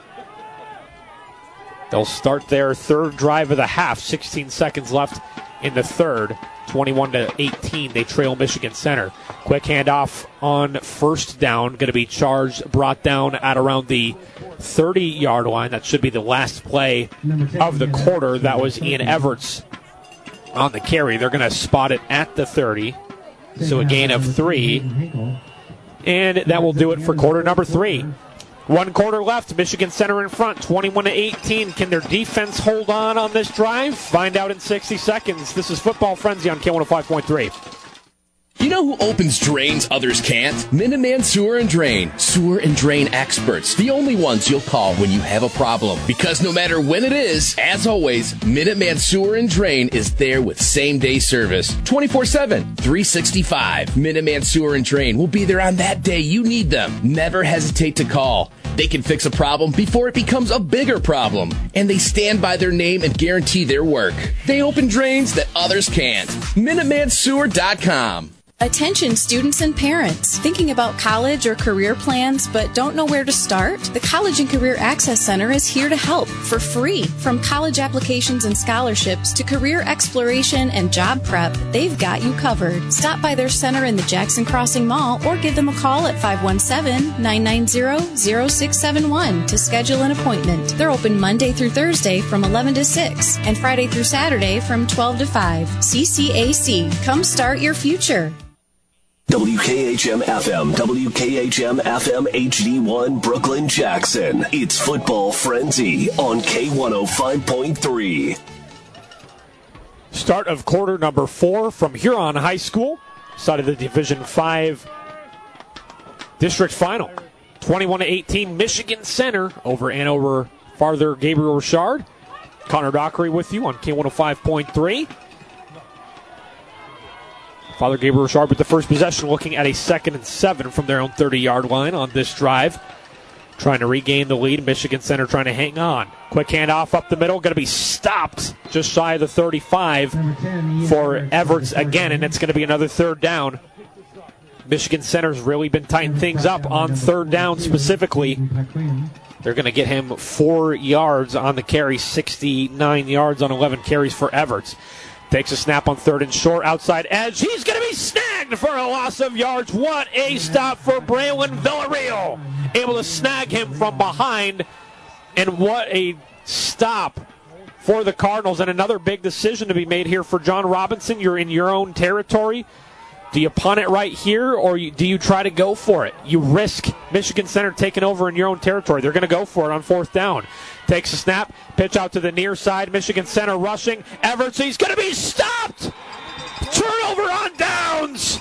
They'll start their third drive of the half. sixteen seconds left in the third. twenty-one to eighteen. They trail Michigan Center. Quick handoff on first down. Going to be charged, brought down at around the thirty-yard line. That should be the last play of the quarter. That was Ian Everts on the carry. They're going to spot it at the thirty. So a gain of three. And that will do it for quarter number three. One quarter left. Michigan Center in front, twenty-one to eighteen. Can their defense hold on on this drive? Find out in sixty seconds. This is Football Frenzy on K one oh five point three. You know who opens drains others can't? Minuteman Sewer and Drain. Sewer and drain experts. The only ones you'll call when you have a problem. Because no matter when it is, as always, Minuteman Sewer and Drain is there with same-day service. twenty-four seven, three sixty-five. Minuteman Sewer and Drain will be there on that day you need them. Never hesitate to call. They can fix a problem before it becomes a bigger problem. And they stand by their name and guarantee their work. They open drains that others can't. Minuteman Sewer dot com. Attention students and parents. Thinking about college or career plans but don't know where to start? The College and Career Access Center is here to help for free. From college applications and scholarships to career exploration and job prep, they've got you covered. Stop by their center in the Jackson Crossing Mall or give them a call at five one seven, nine nine zero, zero six seven one to schedule an appointment. They're open Monday through Thursday from eleven to six and Friday through Saturday from twelve to five. C C A C. Come start your future. W K H M F M, W K H M F M H D one, Brooklyn, Jackson. It's Football Frenzy on K one oh five point three. Start of quarter number four from Huron High School. Side of the Division five district final. twenty-one to eighteen, Michigan Center over Andover Father Gabriel Richard. Connor Dockery with you on K one oh five point three. Father Gabriel Richard with the first possession, looking at a second and seven from their own thirty-yard line on this drive. Trying to regain the lead. Michigan Center trying to hang on. Quick handoff up the middle. Going to be stopped just shy of the thirty-five for Everts again, and it's going to be another third down. Michigan Center's really been tightening things up on third down specifically. They're going to get him four yards on the carry, sixty-nine yards on eleven carries for Everts. Takes a snap on third and short, outside edge. He's going to be snagged for a loss of yards. What a stop for Braylon Villarreal. Able to snag him from behind. And what a stop for the Cardinals. And another big decision to be made here for John Robinson. You're in your own territory. Do you punt it right here, or do you try to go for it? You risk Michigan Center taking over in your own territory. They're going to go for it on fourth down. Takes a snap, pitch out to the near side. Michigan Center rushing. Everts, he's going to be stopped. Turnover on downs.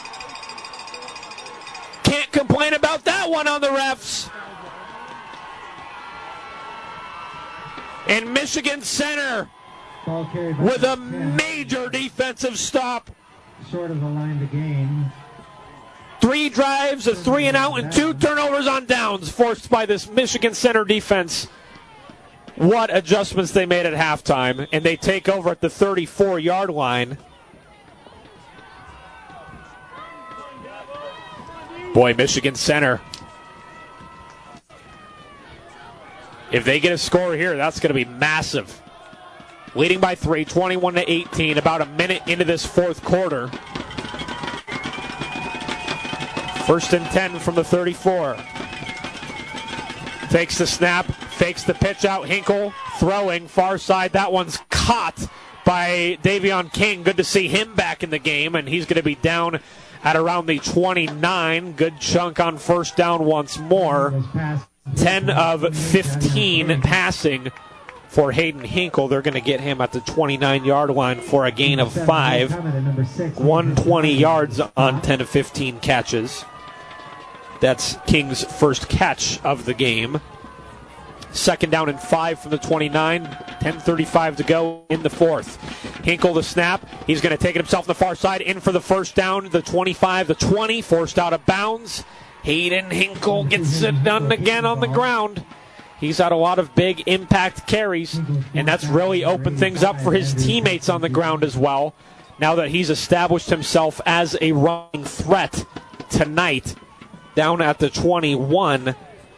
Can't complain about that one on the refs. And Michigan Center with a major defensive stop. Short of the line to gain. Three drives, a three and out, and two turnovers on downs forced by this Michigan Center defense. What adjustments they made at halftime, and they take over at the thirty-four-yard line. Boy, Michigan Center. If they get a score here, that's going to be massive. Leading by three, twenty-one to eighteen, about a minute into this fourth quarter. First and ten from the thirty-four. Takes the snap, fakes the pitch out. Hinkle throwing far side. That one's caught by Davion King. Good to see him back in the game, and he's going to be down at around the twenty-nine. Good chunk on first down once more. ten of fifteen passing for Hayden Hinkle. They're going to get him at the twenty-nine-yard line for a gain of five. one hundred twenty yards on ten of fifteen catches. That's King's first catch of the game. Second down and five from the twenty-nine. ten thirty-five to go in the fourth. Hinkle the snap. He's going to take it himself on the far side. In for the first down. The twenty-five, the twenty. Forced out of bounds. Hayden Hinkle gets it done again on the ground. He's had a lot of big impact carries, and that's really opened things up for his teammates on the ground as well. now that he's established himself as a running threat tonight. Down at the twenty-one.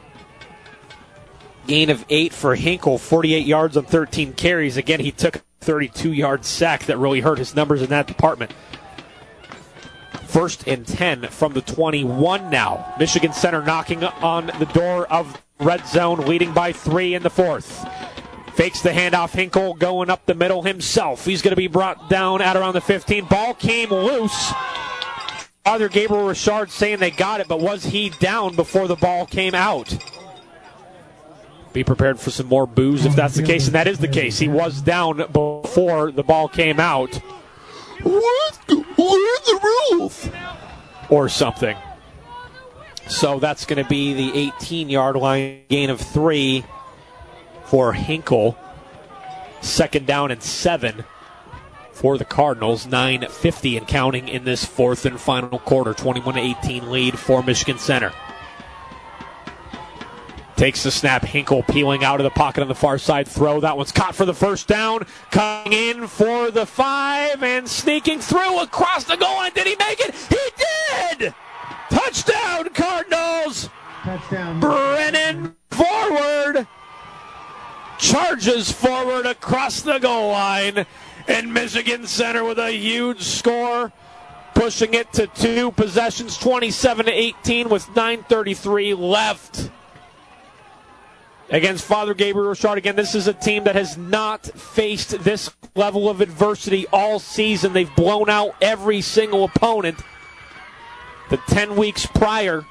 Gain of eight for Hinkle, forty-eight yards on thirteen carries. Again, he took a thirty-two-yard sack that really hurt his numbers in that department. First and ten from the twenty-one now. Michigan Center knocking on the door of red zone, leading by three in the fourth. Fakes the handoff. Hinkle going up the middle himself. He's going to be brought down at around the fifteen. Ball came loose. Father Gabriel Richard saying they got it, but was he down before the ball came out? Be prepared for some more boos if that's the case, and that is the case. He was down before the ball came out. What the, what the rules? Or something. So that's going to be the eighteen-yard line, gain of three for Hinkle. Second down and seven for the Cardinals. nine fifty and counting in this fourth and final quarter. twenty-one to eighteen lead for Michigan Center. Takes the snap. Hinkle peeling out of the pocket on the far side. Throw. That one's caught for the first down. Coming in for the five and sneaking through across the goal line. Did he make it? He did! Touchdown, Cardinals! Touchdown. Brennan forward. Charges forward across the goal line. And Michigan Center with a huge score. Pushing it to two possessions, twenty-seven to eighteen with nine thirty-three left. Against Father Gabriel Richard. Again, this is a team that has not faced this level of adversity all season. They've blown out every single opponent the ten weeks prior.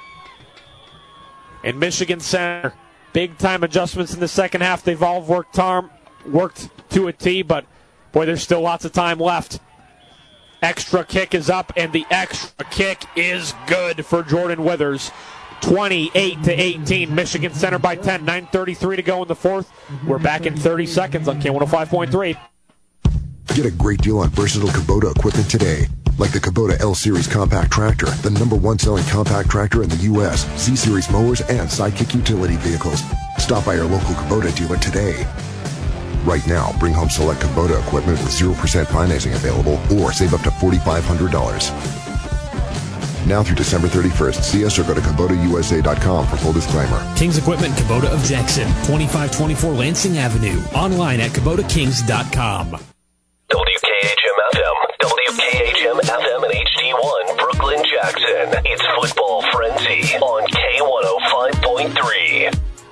And Michigan Center, big-time adjustments in the second half. They've all worked, harm, worked to a T, but, boy, there's still lots of time left. Extra kick is up, and the extra kick is good for Jordan Withers. twenty-eight to eighteen, Michigan Center by ten. nine thirty-three to go in the fourth. We're back in thirty seconds on K one oh five point three. Get a great deal on versatile Kubota equipment today. Like the Kubota L-Series compact tractor, the number one selling compact tractor in the U S, Z-Series mowers, and Sidekick utility vehicles. Stop by your local Kubota dealer today. Right now, bring home select Kubota equipment with zero percent financing available or save up to four thousand five hundred dollars. Now through December thirty-first, see us or go to Kubota U S A dot com for full disclaimer. Kings Equipment Kubota of Jackson, twenty-five twenty-four Lansing Avenue. Online at Kubota Kings dot com. W K H M F M, W K H M F M and H D one, Brooklyn, Jackson. It's Football Frenzy on K one oh five point three.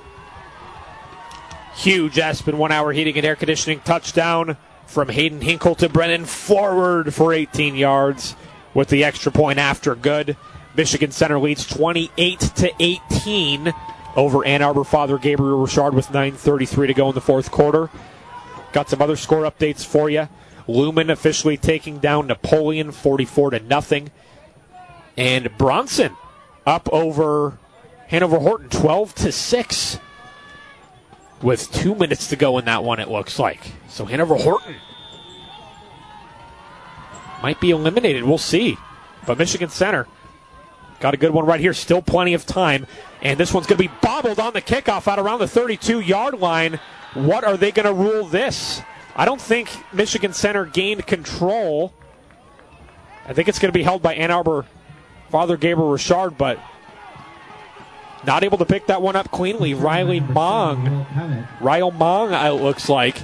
Huge Aspen one-hour heating and air conditioning touchdown from Hayden Hinkle to Brennan forward for eighteen yards. With the extra point after good. Michigan Center leads twenty-eight to eighteen over Ann Arbor Father Gabriel Richard with nine thirty-three to go in the fourth quarter. Got some other score updates for you. Lumen officially taking down Napoleon forty-four to nothing. And Bronson up over Hanover Horton twelve to six. With two minutes to go in that one, it looks like. So Hanover Horton might be eliminated. We'll see. But Michigan Center got a good one right here. Still plenty of time. And this one's going to be bobbled on the kickoff out around the thirty-two-yard line. What are they going to rule this? I don't think Michigan Center gained control. I think it's going to be held by Ann Arbor Father Gabriel Richard, but not able to pick that one up cleanly. Riley Mong. Ryle Mong, it looks like.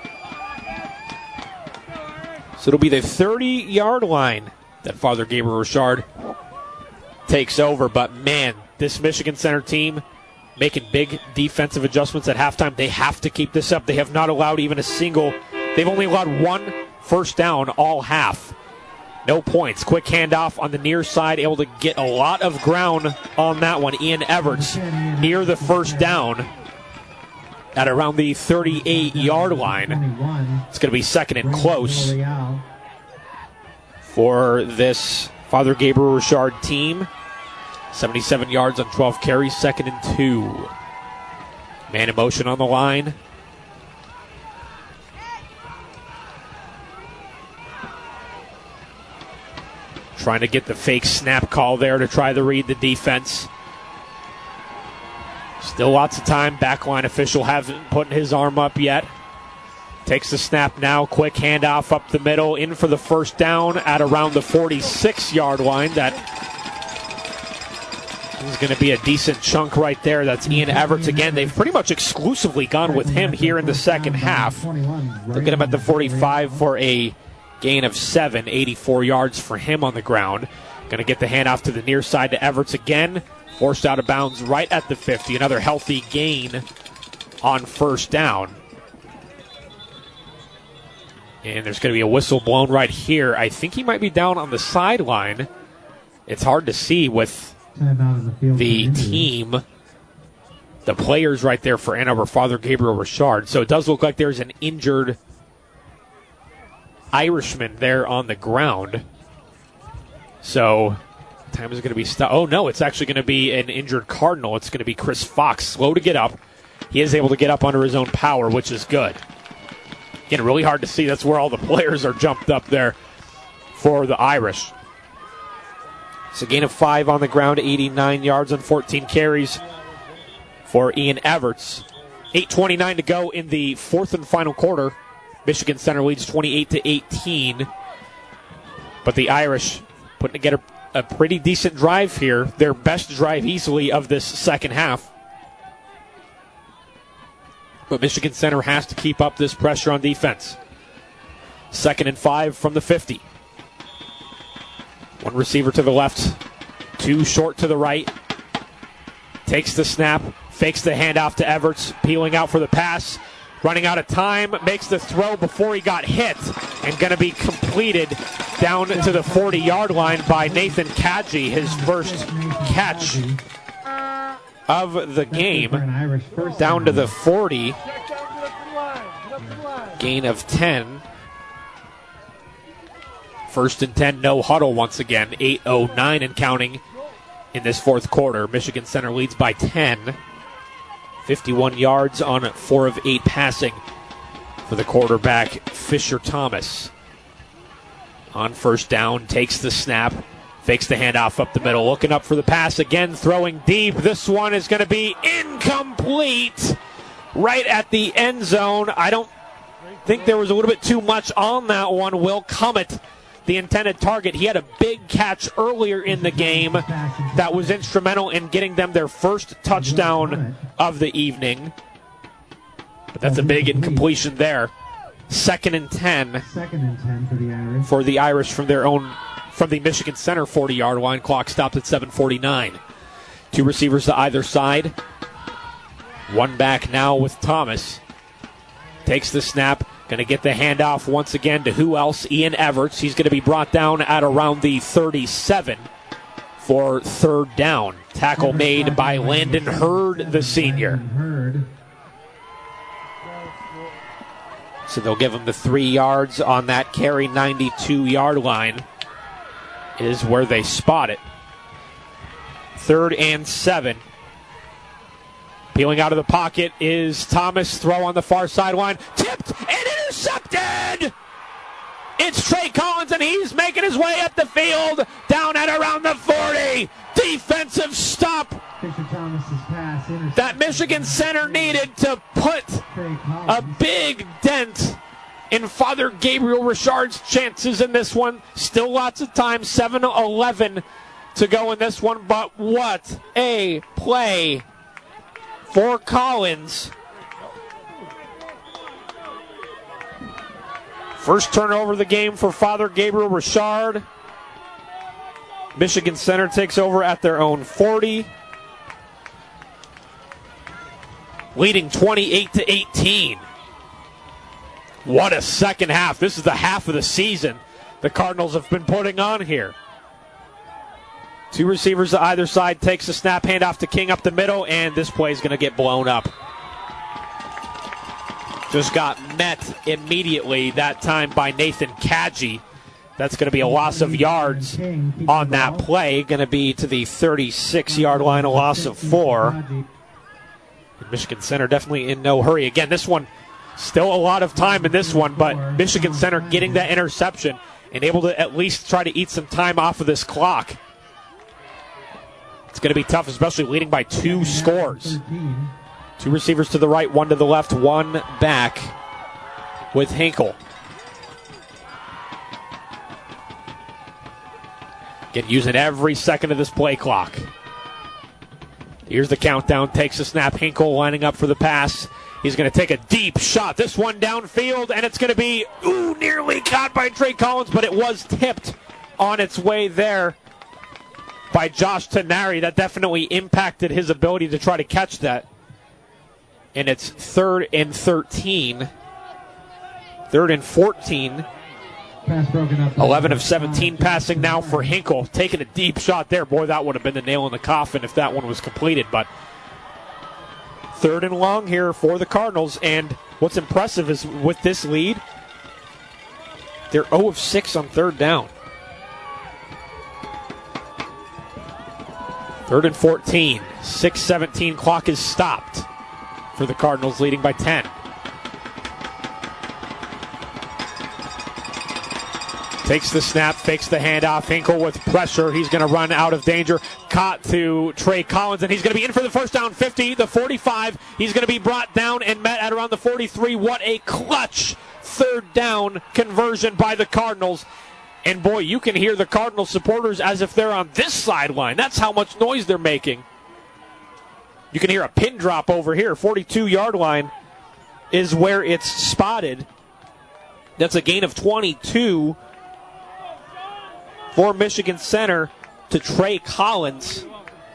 So it'll be the thirty-yard line that Father Gabriel Richard takes over. But, man, this Michigan Center team making big defensive adjustments at halftime. They have to keep this up. They have not allowed even a single. They've only allowed one first down all half. No points. Quick handoff on the near side. Able to get a lot of ground on that one. Ian Everts near the first down at around the thirty-eight-yard line. It's going to be second and close for this Father Gabriel Richard team. seventy-seven yards on twelve carries, second and two. Man in motion on the line. Trying to get the fake snap call there to try to read the defense. Still lots of time. Backline official hasn't put his arm up yet. Takes the snap now. Quick handoff up the middle. In for the first down at around the forty-six-yard line. That is going to be a decent chunk right there. That's Ian Everts again. They've pretty much exclusively gone with him here in the second half. They'll get him at the forty-five for a gain of seven. eighty-four yards for him on the ground. Going to get the handoff to the near side to Everts again. Forced out of bounds right at the fifty. Another healthy gain on first down. And there's going to be a whistle blown right here. I think he might be down on the sideline. It's hard to see with the team, the players right there for Ann Arbor, Father Gabriel Richard. So it does look like there's an injured Irishman there on the ground. So time is going to be stopped. Oh, no, it's actually going to be an injured Cardinal. It's going to be Chris Fox. Slow to get up. He is able to get up under his own power, which is good. Again, really hard to see. That's where all the players are jumped up there for the Irish. It's a gain of five on the ground, eighty-nine yards on fourteen carries for Ian Everts. eight twenty-nine to go in the fourth and final quarter. Michigan Center leads twenty-eight to eighteen. But the Irish putting together a pretty decent drive here. Their best drive easily of this second half. But Michigan Center has to keep up this pressure on defense. Second and five from the fifty. One receiver to the left, two short to the right. Takes the snap, fakes the handoff to Everts, peeling out for the pass. Running out of time, makes the throw before he got hit, and going to be completed down to the forty-yard line by Nathan Kadji, his first catch of the game, down to the forty. Gain of ten. First and ten, no huddle once again. eight oh nine and counting in this fourth quarter. Michigan Center leads by ten. fifty-one yards on four of eight passing for the quarterback, Fisher Thomas. On first down, takes the snap. Fakes the handoff up the middle, looking up for the pass again, throwing deep. This one is going to be incomplete right at the end zone. I don't think there was a little bit too much on that one. Will Cummett, the intended target. He had a big catch earlier in the game that was instrumental in getting them their first touchdown of the evening. But that's a big incompletion there. Second and ten. Second and ten for the Irish. For the Irish from their own, from the Michigan Center forty-yard line. Clock stopped at seven forty-nine. Two receivers to either side. One back now with Thomas. Takes the snap. Going to get the handoff once again to who else? Ian Everts. He's going to be brought down at around the thirty-seven for third down. Tackle made by Landon Hurd, the senior. So they'll give him the three yards on that carry. ninety-two-yard line is where they spot it. Third and seven. Peeling out of the pocket is Thomas. Throw on the far sideline. Tipped and intercepted! It's Trey Collins, and he's making his way up the field, down at around the forty. Defensive stop that Michigan Center needed to put a big dent in Father Gabriel Richard's chances in this one. Still lots of time, seven eleven to go in this one, but what a play for Collins. First turnover of the game for Father Gabriel Richard. Michigan Center takes over at their own forty. Leading twenty-eight to eighteen. What a second half. This is the half of the season the Cardinals have been putting on here. Two receivers to either side, takes a snap, handoff to King up the middle, and this play is going to get blown up. Just got met immediately, that time by Nathan Kadji. That's going to be a loss of yards on that play. Going to be to the thirty-six-yard line, a loss of four. Michigan Center definitely in no hurry. Again, this one, still a lot of time in this one, but Michigan Center getting that interception and able to at least try to eat some time off of this clock. It's going to be tough, especially leading by two scores. Two receivers to the right, one to the left, one back. with Hinkle. Again, using every second of this play clock. Here's the countdown. Takes the snap. Hinkle lining up for the pass. He's going to take a deep shot. This one downfield, and it's going to be, ooh, nearly caught by Trey Collins, but it was tipped on its way there by Josh Tenari. That definitely impacted his ability to try to catch that. And it's third and thirteen. Third and fourteen. Pass broken up. eleven of seventeen passing now for Hinkle. Taking a deep shot there. Boy, that would have been the nail in the coffin if that one was completed. But third and long here for the Cardinals. And what's impressive is with this lead, they're zero of six on third down. Third and fourteen. six seventeen clock is stopped for the Cardinals, leading by ten. Takes the snap, fakes the handoff. Hinkle with pressure. He's going to run out of danger. Caught to Trey Collins, and he's going to be in for the first down. fifty, the forty-five. He's going to be brought down and met at around the forty-three. What a clutch third down conversion by the Cardinals. And boy, you can hear the Cardinals supporters as if they're on this sideline. That's how much noise they're making. You can hear a pin drop over here. forty-two-yard line is where it's spotted. That's a gain of twenty-two for Michigan Center to Trey Collins.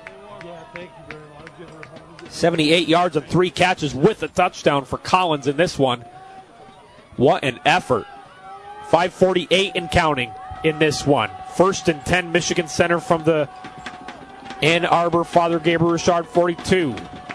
seventy-eight yards and three catches with a touchdown for Collins in this one. What an effort. five forty-eight and counting in this one. First and ten, Michigan Center from the Ann Arbor Father Gabriel Richard forty-two.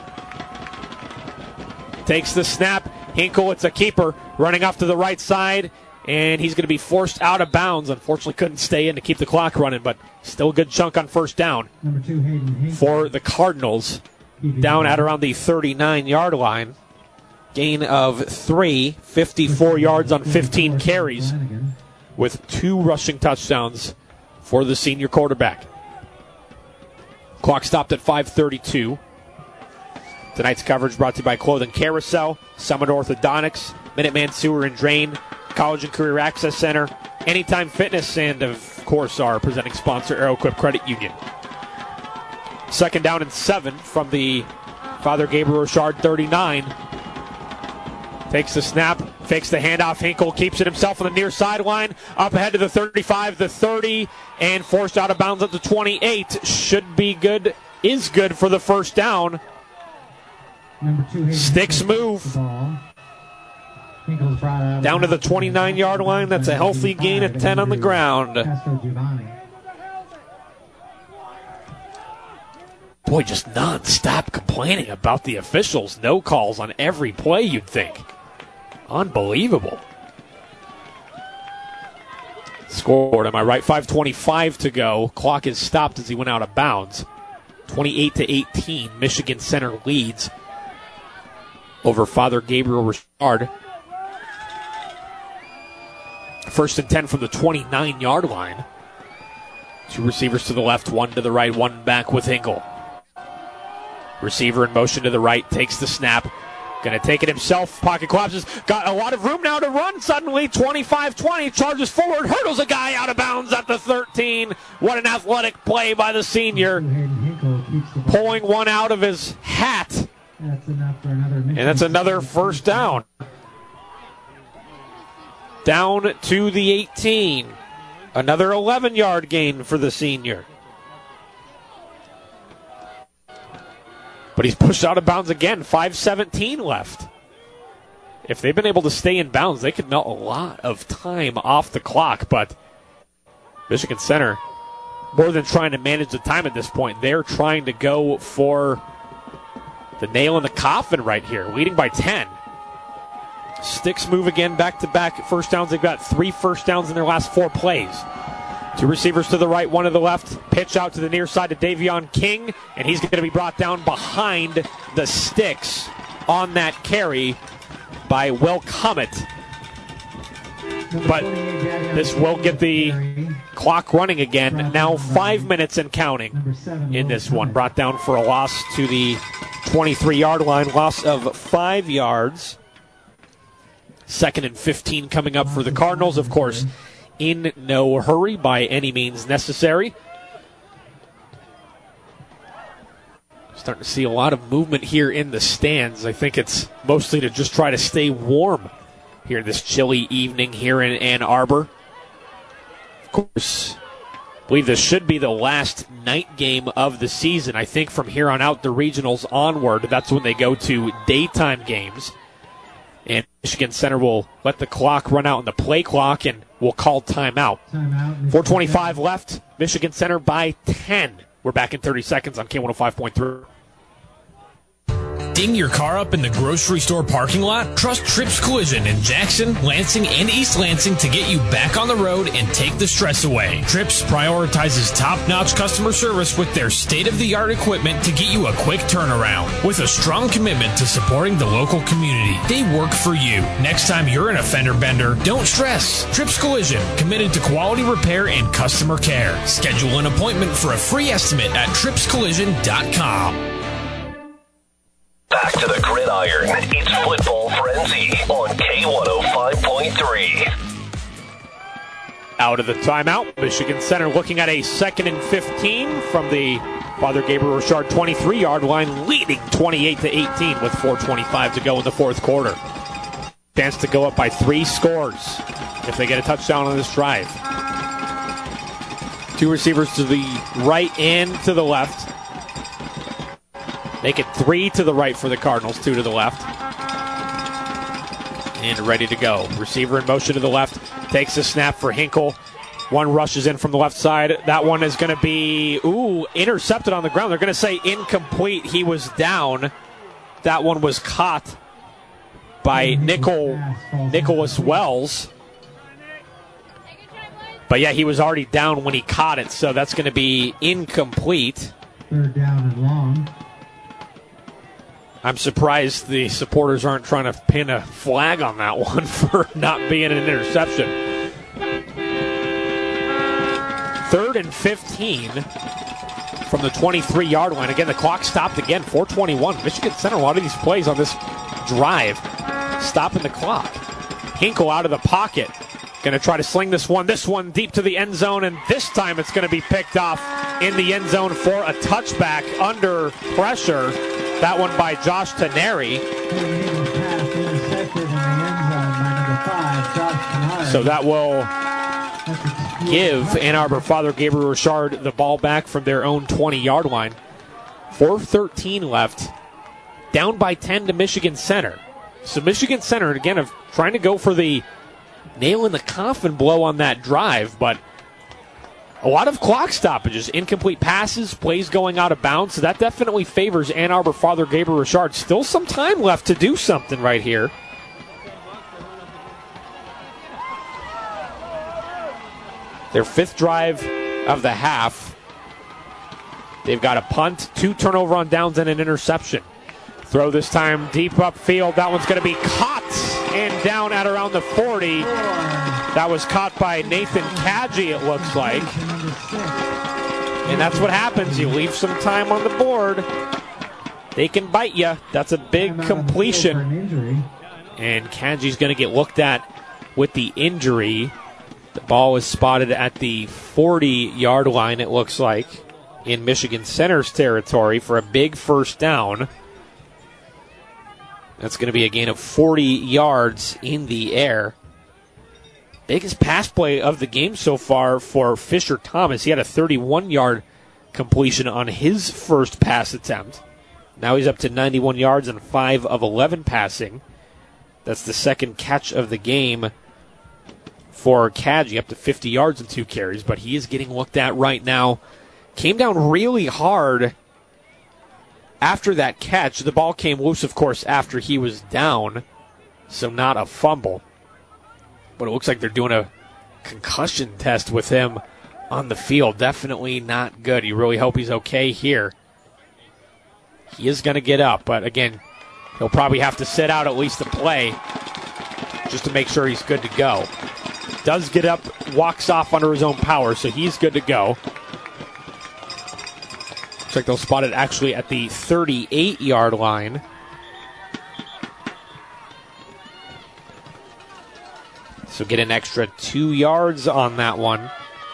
Takes the snap. Hinkle, it's a keeper, running off to the right side, and he's going to be forced out of bounds. Unfortunately, couldn't stay in to keep the clock running, but still a good chunk on first down Number two, Hayden Hinkle. for the Cardinals. Down at around the thirty-nine-yard line. Gain of three, fifty-four yards on fifteen carries, with two rushing touchdowns for the senior quarterback. Clock stopped at five thirty-two. Tonight's coverage brought to you by Clothing Carousel, Summit Orthodontics, Minuteman Sewer and Drain, College and Career Access Center, Anytime Fitness, and of course our presenting sponsor, AeroQuip Credit Union. Second down and seven from the Father Gabriel Richard thirty-nine. Takes the snap, fakes the handoff. Hinkle keeps it himself on the near sideline. Up ahead to the thirty-five, the thirty, and forced out of bounds at the twenty-eight. Should be good, is good for the first down. Number two, Hayden Sticks Hinkle move. takes the ball. Hinkle's brought out of Down to the bounds. twenty-nine-yard line. That's a healthy gain of ten on the ground. Castro Giovanni. Boy, just non-stop complaining about the officials. No calls on every play, you'd think. Unbelievable. Scored, am I right? five twenty-five to go. Clock is stopped as he went out of bounds. twenty-eight to eighteen. Michigan Center leads over Father Gabriel Richard. First and ten from the twenty-nine-yard line. Two receivers to the left, one to the right, one back with Hinkle. Receiver in motion to the right, takes the snap. Going to take it himself. Pocket collapses. Got a lot of room now to run suddenly. twenty-five twenty. Charges forward. Hurdles a guy out of bounds at the thirteen. What an athletic play by the senior. Pulling one out of his hat. That's enough for another And that's another first down. Down to the eighteen. Another eleven-yard gain for the senior. But he's pushed out of bounds again. five seventeen left. If they've been able to stay in bounds, they could melt a lot of time off the clock. But Michigan Center, more than trying to manage the time at this point, they're trying to go for the nail in the coffin right here, leading by ten. Sticks move again, back-to-back first downs. They've got three first downs in their last four plays. Two receivers to the right, one to the left. Pitch out to the near side to Davion King, and he's going to be brought down behind the sticks on that carry by Will Cummett. But this will get the clock running again. Now five minutes and counting in this one. Brought down for a loss to the twenty-three-yard line, loss of five yards. Second and fifteen coming up for the Cardinals. Of course, in no hurry by any means necessary. Starting to see a lot of movement here in the stands. I think it's mostly to just try to stay warm here this chilly evening here in Ann Arbor. Of course, I believe this should be the last night game of the season. I think from here on out, the regionals onward, that's when they go to daytime games. And Michigan Center will let the clock run out on the play clock and will call timeout. timeout four twenty-five left, Michigan Center by ten. We're back in thirty seconds on K one oh five point three. Ding your car up in the grocery store parking lot? Trust Trips Collision in Jackson, Lansing, and East Lansing to get you back on the road and take the stress away. Trips prioritizes top-notch customer service with their state-of-the-art equipment to get you a quick turnaround. With a strong commitment to supporting the local community, they work for you. Next time you're in a fender bender, don't stress. Trips Collision, committed to quality repair and customer care. Schedule an appointment for a free estimate at trips collision dot com. Back to the gridiron. It's Football Frenzy on K one oh five point three. Out of the timeout, Michigan Center looking at a second and fifteen from the Father Gabriel Richard twenty-three-yard line, leading twenty-eight to eighteen with four twenty-five to go in the fourth quarter. Chance to go up by three scores if they get a touchdown on this drive. Two receivers to the right and to the left. Make it three to the right for the Cardinals, two to the left. And ready to go. Receiver in motion to the left. Takes a snap for Hinkle. One rushes in from the left side. That one is going to be, ooh, intercepted on the ground. They're going to say incomplete. He was down. That one was caught by Nicol, Nicholas Wells. But yeah, he was already down when he caught it, so that's going to be incomplete. Third down and long. I'm surprised the supporters aren't trying to pin a flag on that one for not being an interception. Third and fifteen from the twenty-three-yard line. Again, the clock stopped again, four twenty-one. Michigan Center, a lot of these plays on this drive, stopping the clock. Hinkle out of the pocket. Going to try to sling this one. This one deep to the end zone, and this time it's going to be picked off in the end zone for a touchback under pressure. That one by Josh Teneri. So that will give Ann Arbor Father Gabriel Richard the ball back from their own twenty-yard line. four thirteen left. Down by ten to Michigan Center. So Michigan Center, again, of trying to go for the nail in the coffin blow on that drive, but a lot of clock stoppages, incomplete passes, plays going out of bounds. So that definitely favors Ann Arbor Father Gabriel Richard. Still some time left to do something right here. Their fifth drive of the half. They've got a punt, two turnover on downs, and an interception. Throw this time deep upfield. That one's going to be caught and down at around the forty. That was caught by Nathan Kadji, it looks like. And that's what happens. You leave some time on the board, they can bite you. That's a big completion. And Kadji's going to get looked at with the injury. The ball is spotted at the forty-yard line, it looks like, in Michigan Center's territory for a big first down. That's going to be a gain of forty yards in the air. Biggest pass play of the game so far for Fisher Thomas. He had a thirty-one-yard completion on his first pass attempt. Now he's up to ninety-one yards and five of eleven passing. That's the second catch of the game for Kadji, up to fifty yards and two carries, but he is getting looked at right now. Came down really hard after that catch. The ball came loose, of course, after he was down, so not a fumble. But it looks like they're doing a concussion test with him on the field. Definitely not good. You really hope he's okay here. He is going to get up, but again, he'll probably have to sit out at least a play just to make sure he's good to go. Does get up, walks off under his own power, so he's good to go. Looks like they'll spot it actually at the thirty-eight-yard line. So get an extra two yards on that one.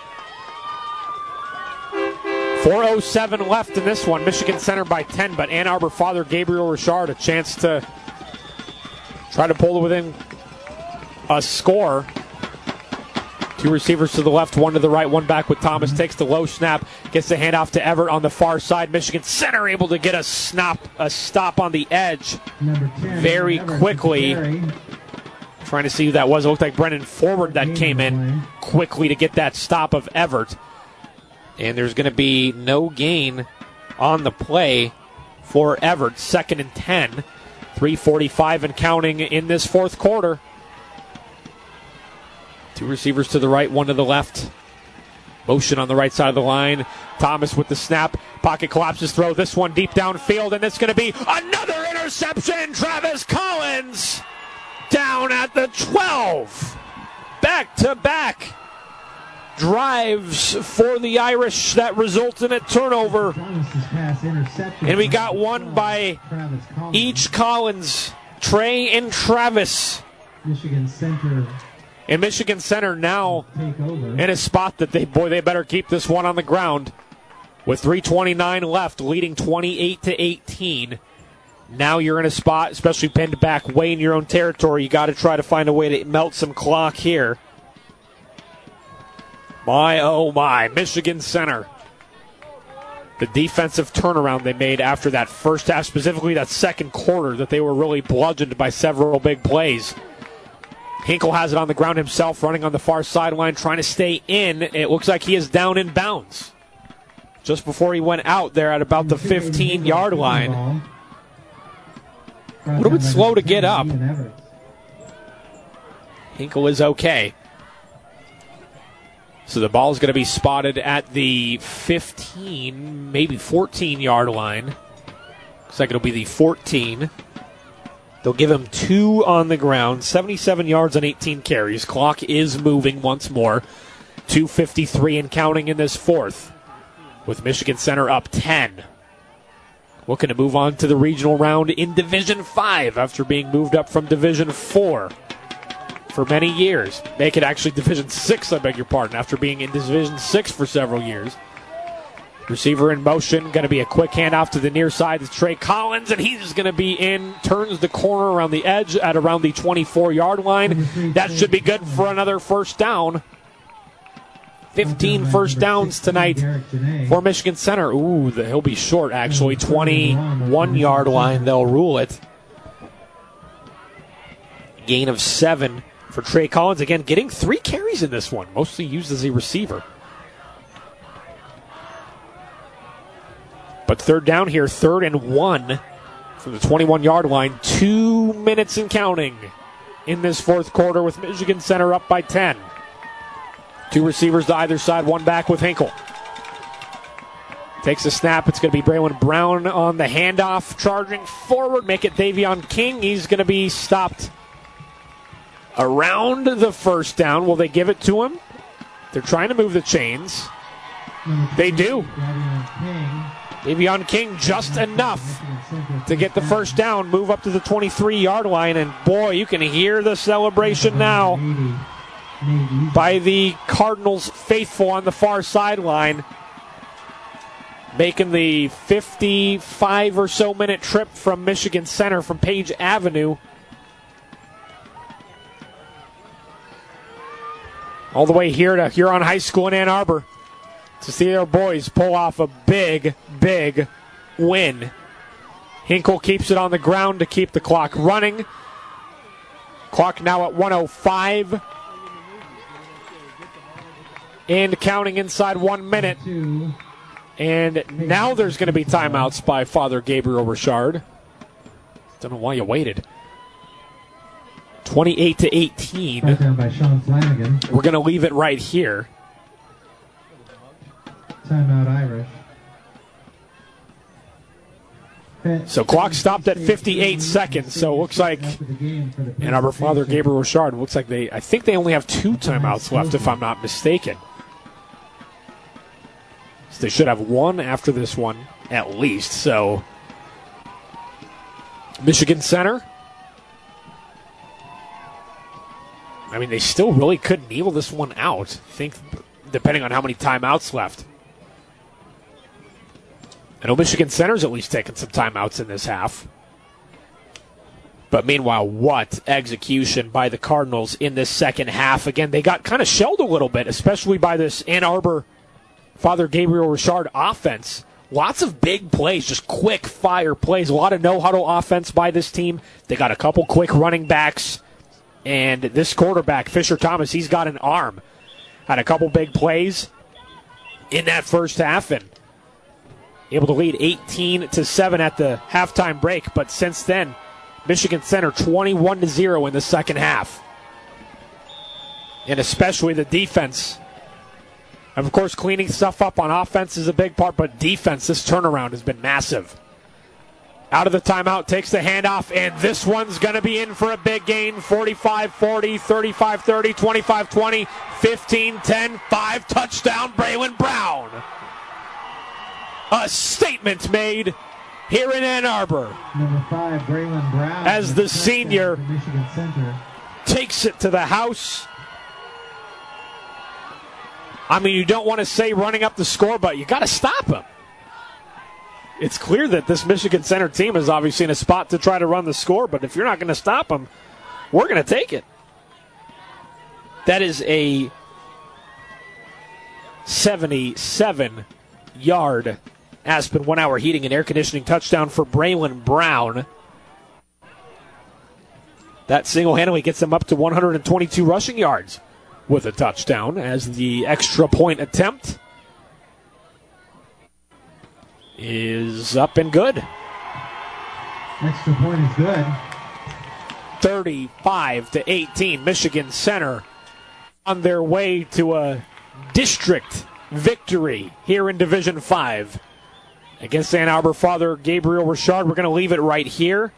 four oh seven left in this one. Michigan Center by ten, but Ann Arbor Father Gabriel Richard a chance to try to pull it within a score. Two receivers to the left, one to the right, one back with Thomas. Takes the low snap, gets the handoff to Everett on the far side. Michigan Center able to get a snap, a stop on the edge very quickly. Trying to see who that was. It looked like Brennan Forward that came in quickly to get that stop of Everett. And there's going to be no gain on the play for Everett. Second and ten. three forty-five and counting in this fourth quarter. Two receivers to the right, one to the left. Motion on the right side of the line. Thomas with the snap. Pocket collapses, throw this one deep downfield, and it's going to be another interception. Travis Collins down at the twelve. Back-to-back drives for the Irish that result in a turnover. And we got one by each Collins, Trey and Travis. Michigan Center. And Michigan Center now in a spot that they, boy, they better keep this one on the ground. With three twenty-nine left, leading twenty-eight to eighteen. Now you're in a spot, especially pinned back way in your own territory. You got to try to find a way to melt some clock here. My, oh my, Michigan Center. The defensive turnaround they made after that first half, specifically that second quarter, that they were really bludgeoned by several big plays. Hinkle has it on the ground himself, running on the far sideline, trying to stay in. It looks like he is down in bounds. Just before he went out there at about the fifteen-yard line. A little bit slow to get up. Hinkle is okay. So the ball is going to be spotted at the fifteen, maybe fourteen-yard line. Looks like it'll be the fourteen. They'll give him two on the ground, seventy-seven yards on eighteen carries. Clock is moving once more. two fifty-three and counting in this fourth, with Michigan Center up ten. Looking to move on to the regional round in Division five after being moved up from Division four for many years. Make it actually Division six, I beg your pardon, after being in Division six for several years. Receiver in motion, going to be a quick handoff to the near side to Trey Collins, and he's going to be in, turns the corner around the edge at around the twenty-four-yard line. That should be good for another first down. fifteen first downs tonight for Michigan Center. Ooh, the, he'll be short, actually. twenty-one-yard line, they'll rule it. Gain of seven for Trey Collins. Again, getting three carries in this one, mostly used as a receiver. But third down here, third and one from the twenty-one-yard line. Two minutes and counting in this fourth quarter with Michigan Center up by ten. Two receivers to either side, one back with Hinkle. Takes a snap. It's going to be Braylon Brown on the handoff, charging forward. Make it Davion King. He's going to be stopped around the first down. Will they give it to him? They're trying to move the chains. They do. Davion King just enough to get the first down, move up to the twenty-three-yard line, and boy, you can hear the celebration now by the Cardinals faithful on the far sideline, making the fifty-five or so minute trip from Michigan Center from Page Avenue all the way here to Huron High School in Ann Arbor to see their boys pull off a big, big win. Hinkle keeps it on the ground to keep the clock running. Clock now at one oh five. And counting inside one minute. And now there's going to be timeouts by Father Gabriel Richard. Don't know why you waited. twenty-eight to eighteen. Right down by Sean Flanagan. We're going to leave it right here. Timeout Irish. So clock stopped at fifty-eight seconds. So it looks like Ann Arbor Father Gabriel Richard, looks like they, I think they only have two timeouts left if I'm not mistaken. So they should have one after this one at least. So Michigan Center I mean, they still really could kneel this one out, I think, depending on how many timeouts left. I know Michigan Center's at least taken some timeouts in this half. But meanwhile, what execution by the Cardinals in this second half. Again, they got kind of shelled a little bit, especially by this Ann Arbor Father Gabriel Richard offense. Lots of big plays, just quick fire plays. A lot of no-huddle offense by this team. They got a couple quick running backs. And this quarterback, Fisher Thomas, he's got an arm. Had a couple big plays in that first half and able to lead eighteen to seven at the halftime break. But since then, Michigan Center twenty-one to zero in the second half. And especially the defense. And of course, cleaning stuff up on offense is a big part, but defense, this turnaround has been massive. Out of the timeout, takes the handoff, and this one's going to be in for a big gain. forty-five forty, thirty-five thirty, twenty-five twenty, fifteen ten, five, touchdown, Braylon Brown. A statement made here in Ann Arbor. Number five, Braylon Brown. As the senior Michigan Center takes it to the house. I mean, you don't want to say running up the score, but you got to stop him. It's clear that this Michigan Center team is obviously in a spot to try to run the score, but if you're not going to stop them, we're going to take it. That is a seventy-seven-yard Aspen one-hour heating and air conditioning touchdown for Braylon Brown. That single-handedly gets them up to one hundred twenty-two rushing yards with a touchdown as the extra point attempt is up and good. Extra point is good. thirty-five to eighteen, Michigan Center on their way to a district victory here in Division five against Ann Arbor Father Gabriel Richard. We're going to leave it right here.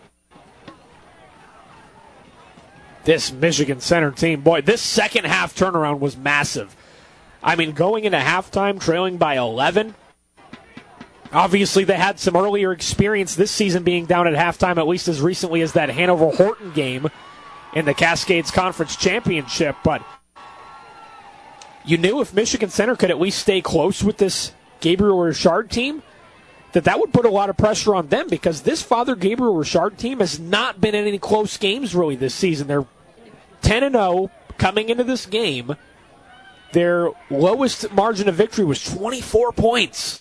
This Michigan Center team, boy, this second half turnaround was massive. I mean, going into halftime, trailing by eleven. Obviously, they had some earlier experience this season being down at halftime, at least as recently as that Hanover-Horton game in the Cascades Conference Championship. But you knew if Michigan Center could at least stay close with this Gabriel Richard team, that that would put a lot of pressure on them, because this Father Gabriel Richard team has not been in any close games really this season. They're ten and oh coming into this game. Their lowest margin of victory was twenty-four points.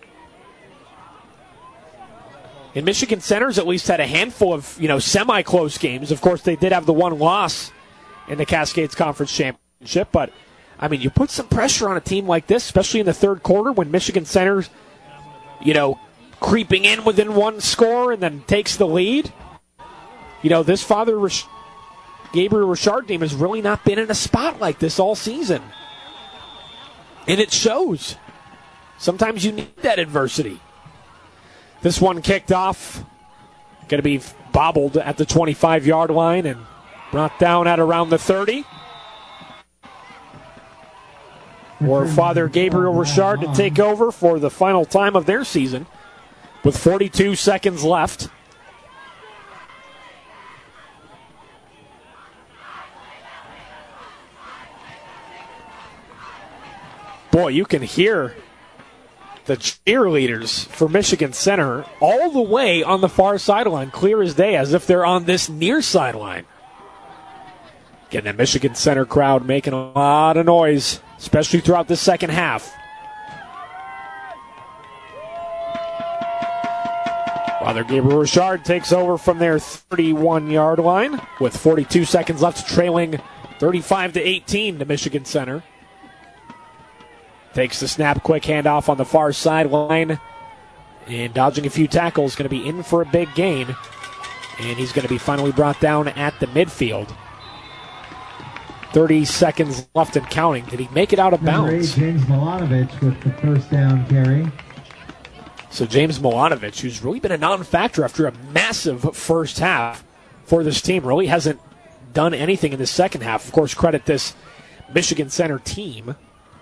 And Michigan Center's at least had a handful of, you know, semi-close games. Of course, they did have the one loss in the Cascades Conference Championship. But, I mean, you put some pressure on a team like this, especially in the third quarter when Michigan Center's, you know, creeping in within one score and then takes the lead. You know, this Father Rich- Gabriel Richard team has really not been in a spot like this all season. And it shows. Sometimes you need that adversity. This one kicked off. Going to be bobbled at the twenty-five-yard line and brought down at around the thirty. For Father Gabriel Richard to take over for the final time of their season with forty-two seconds left. Boy, you can hear the cheerleaders for Michigan Center all the way on the far sideline, clear as day, as if they're on this near sideline. Again, the Michigan Center crowd making a lot of noise, especially throughout the second half. Father Gabriel Richard takes over from their thirty-one-yard line with forty-two seconds left, trailing thirty-five to eighteen to Michigan Center. Takes the snap, quick handoff on the far sideline, and dodging a few tackles, going to be in for a big gain, and he's going to be finally brought down at the midfield. thirty seconds left and counting. Did he make it out of bounds? James Milanovich with the first down carry. So James Milanovich, who's really been a non-factor after a massive first half for this team, really hasn't done anything in the second half. Of course, credit this Michigan Center team.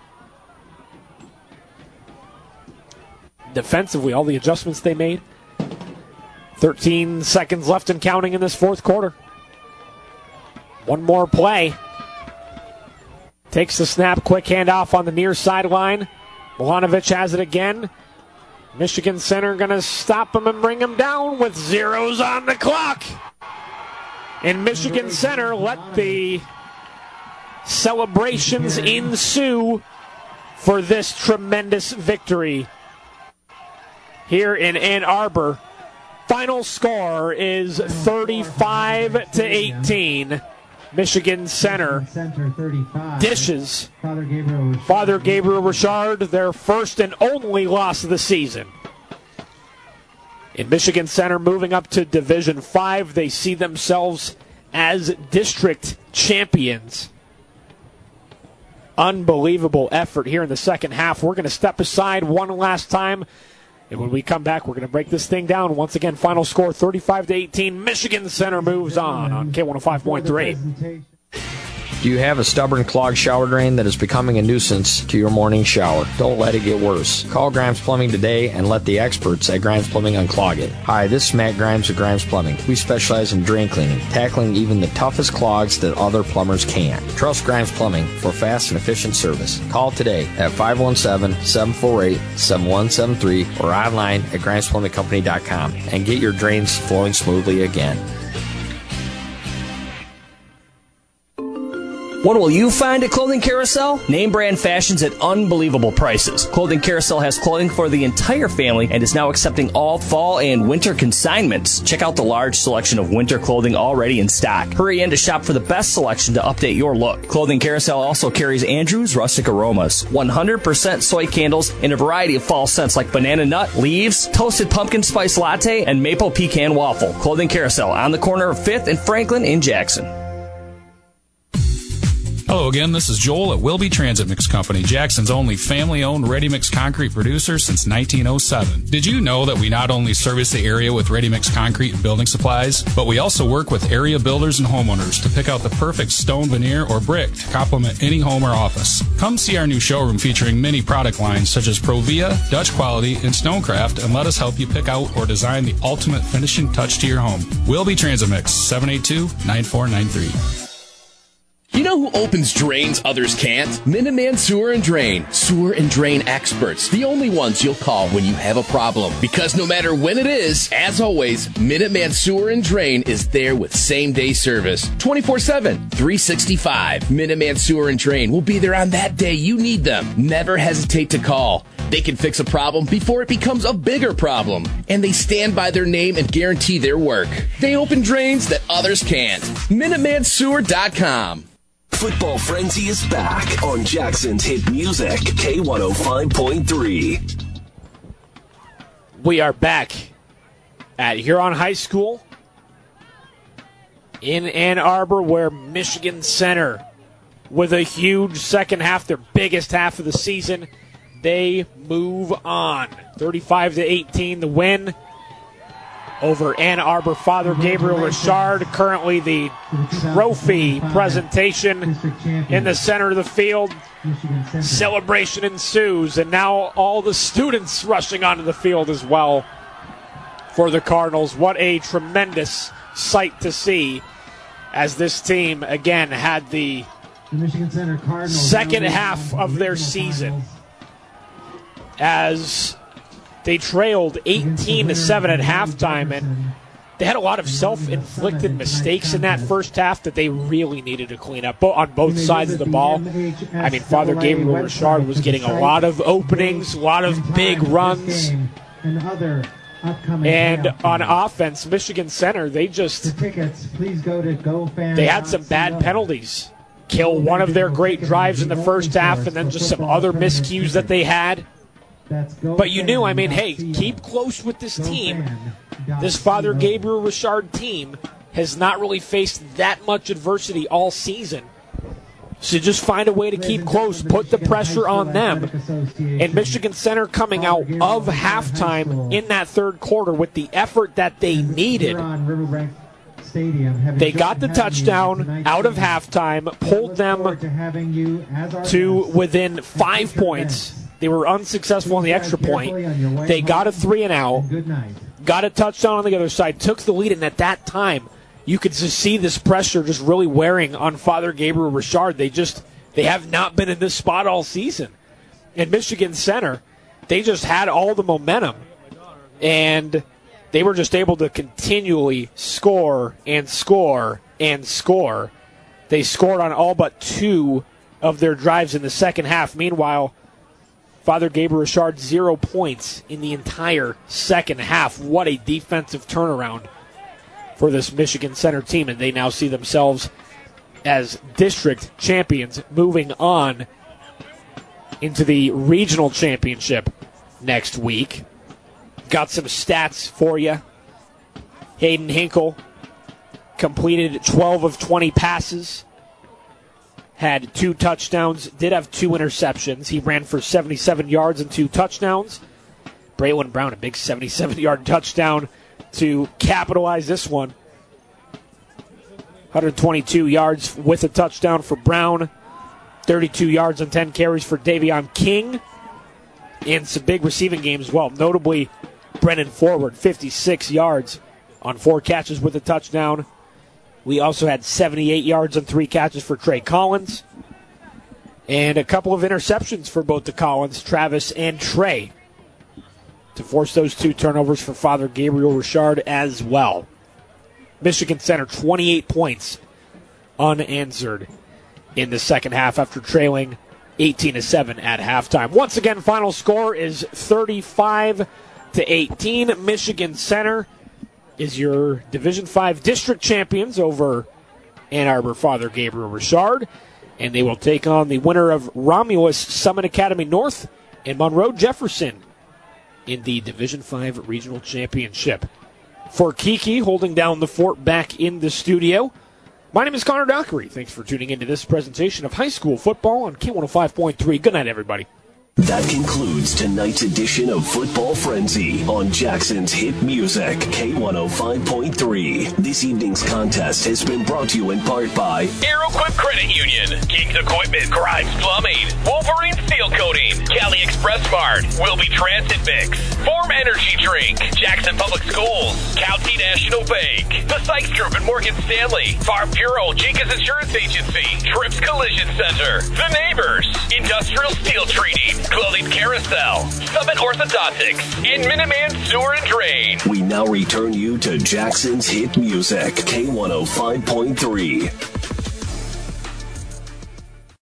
Defensively, all the adjustments they made. thirteen seconds left and counting in this fourth quarter. One more play. Takes the snap, quick handoff on the near sideline. Milanovic has it again. Michigan Center going to stop him and bring him down with zeros on the clock. And Michigan Center let the celebrations ensue for this tremendous victory here in Ann Arbor. Final score is thirty-five to eighteen. Michigan Center dishes Father Gabriel Richard their first and only loss of the season. In Michigan Center moving up to Division five, they see themselves as district champions. Unbelievable effort here in the second half. We're going to step aside one last time. And when we come back, we're going to break this thing down. Once again, final score thirty-five to eighteen. Michigan Center moves on on K one oh five point three. Do you have a stubborn clogged shower drain that is becoming a nuisance to your morning shower? Don't let it get worse. Call Grimes Plumbing today and let the experts at Grimes Plumbing unclog it. Hi, this is Matt Grimes of Grimes Plumbing. We specialize in drain cleaning, tackling even the toughest clogs that other plumbers can't. Trust Grimes Plumbing for fast and efficient service. Call today at five one seven, seven four eight, seven one seven three or online at grimes plumbing company dot com and get your drains flowing smoothly again. What will you find at Clothing Carousel? Name brand fashions at unbelievable prices. Clothing Carousel has clothing for the entire family and is now accepting all fall and winter consignments. Check out the large selection of winter clothing already in stock. Hurry in to shop for the best selection to update your look. Clothing Carousel also carries Andrew's Rustic Aromas, one hundred percent soy candles, and a variety of fall scents like banana nut, leaves, toasted pumpkin spice latte, and maple pecan waffle. Clothing Carousel on the corner of fifth and Franklin in Jackson. Hello again, this is Joel at Wilby Transit Mix Company, Jackson's only family-owned ready-mix concrete producer since nineteen oh seven. Did you know that we not only service the area with ready-mix concrete and building supplies, but we also work with area builders and homeowners to pick out the perfect stone veneer or brick to complement any home or office. Come see our new showroom featuring many product lines such as Provia, Dutch Quality, and Stonecraft, and let us help you pick out or design the ultimate finishing touch to your home. Wilby Transit Mix, seven eight two, nine four nine three. You know who opens drains others can't? Minuteman Sewer and Drain. Sewer and drain experts. The only ones you'll call when you have a problem. Because no matter when it is, as always, Minuteman Sewer and Drain is there with same-day service. twenty-four seven, three sixty-five. Minuteman Sewer and Drain will be there on that day you need them. Never hesitate to call. They can fix a problem before it becomes a bigger problem. And they stand by their name and guarantee their work. They open drains that others can't. Minuteman Sewer dot com. Football Frenzy is back on Jackson's hit music, K one oh five point three. We are back at Huron High School in Ann Arbor, where Michigan Center, with a huge second half, their biggest half of the season, they move on. thirty-five to eighteen, the win over Ann Arbor Father Gabriel Richard. Currently the trophy presentation in the center of the field. Celebration ensues, and now all the students rushing onto the field as well for the Cardinals. What a tremendous sight to see, as this team, again, had the second half of their season as they trailed eighteen to seven at halftime, and they had a lot of self-inflicted mistakes in that first half that they really needed to clean up on both sides of the ball. I mean, Father Gabriel Richard was getting a lot of openings, a lot of big runs. And on offense, Michigan Center, they just they had some bad penalties. Kill one of their great drives in the first half, and then just some other miscues that they had. But you knew, I mean, hey, keep close with this team. This Father Gabriel Richard team has not really faced that much adversity all season. So just find a way to keep close, put the pressure on them. And Michigan Center coming out of halftime in that third quarter with the effort that they needed. They got the touchdown out of halftime, pulled them to within five points. They were unsuccessful on the extra point. They got a three and out, got a touchdown on the other side, took the lead, and at that time, you could just see this pressure just really wearing on Father Gabriel Richard. They just they have not been in this spot all season. And Michigan Center, they just had all the momentum, and they were just able to continually score and score and score. They scored on all but two of their drives in the second half. Meanwhile, Father Gabriel Richard, zero points in the entire second half. What a defensive turnaround for this Michigan Center team, and they now see themselves as district champions, moving on into the regional championship next week. Got some stats for you. Hayden Hinkle completed twelve of twenty passes, had two touchdowns, did have two interceptions. He ran for seventy-seven yards and two touchdowns. Braylon Brown, a big seventy-seven-yard touchdown to capitalize this one. one hundred twenty-two yards with a touchdown for Brown. thirty-two yards and ten carries for Davion King. And some big receiving games as well. Notably, Brennan Forward, fifty-six yards on four catches with a touchdown. We also had seventy-eight yards on three catches for Trey Collins. And a couple of interceptions for both the Collins, Travis and Trey, to force those two turnovers for Father Gabriel Richard as well. Michigan Center, twenty-eight points unanswered in the second half after trailing eighteen to seven at halftime. Once again, final score is thirty-five to eighteen. Michigan Center is your Division five district champions over Ann Arbor Father Gabriel Richard, and they will take on the winner of Romulus Summit Academy North and Monroe Jefferson in the Division five regional championship. For Kiki, holding down the fort back in the studio, my name is Connor Dockery. Thanks for tuning into this presentation of high school football on K one oh five point three. Good night, everybody. That concludes tonight's edition of Football Frenzy on Jackson's hit music, K one oh five point three. This evening's contest has been brought to you in part by AeroQuip Credit Union, King's Equipment, Grimes Plumbing, Wolverine Steel Coating, Cali Express Mart, Wilby Transit Mix, Form Energy Drink, Jackson Public Schools, County National Bank, The Sykes Group and Morgan Stanley, Farm Bureau, Jenkins Insurance Agency, Trips Collision Center, The Neighbors, Industrial Steel Treating, Clothing Carousel, Summit Orthodontics, and Minuteman Sewer and Drain. We now return you to Jackson's hit music, K one oh five point three.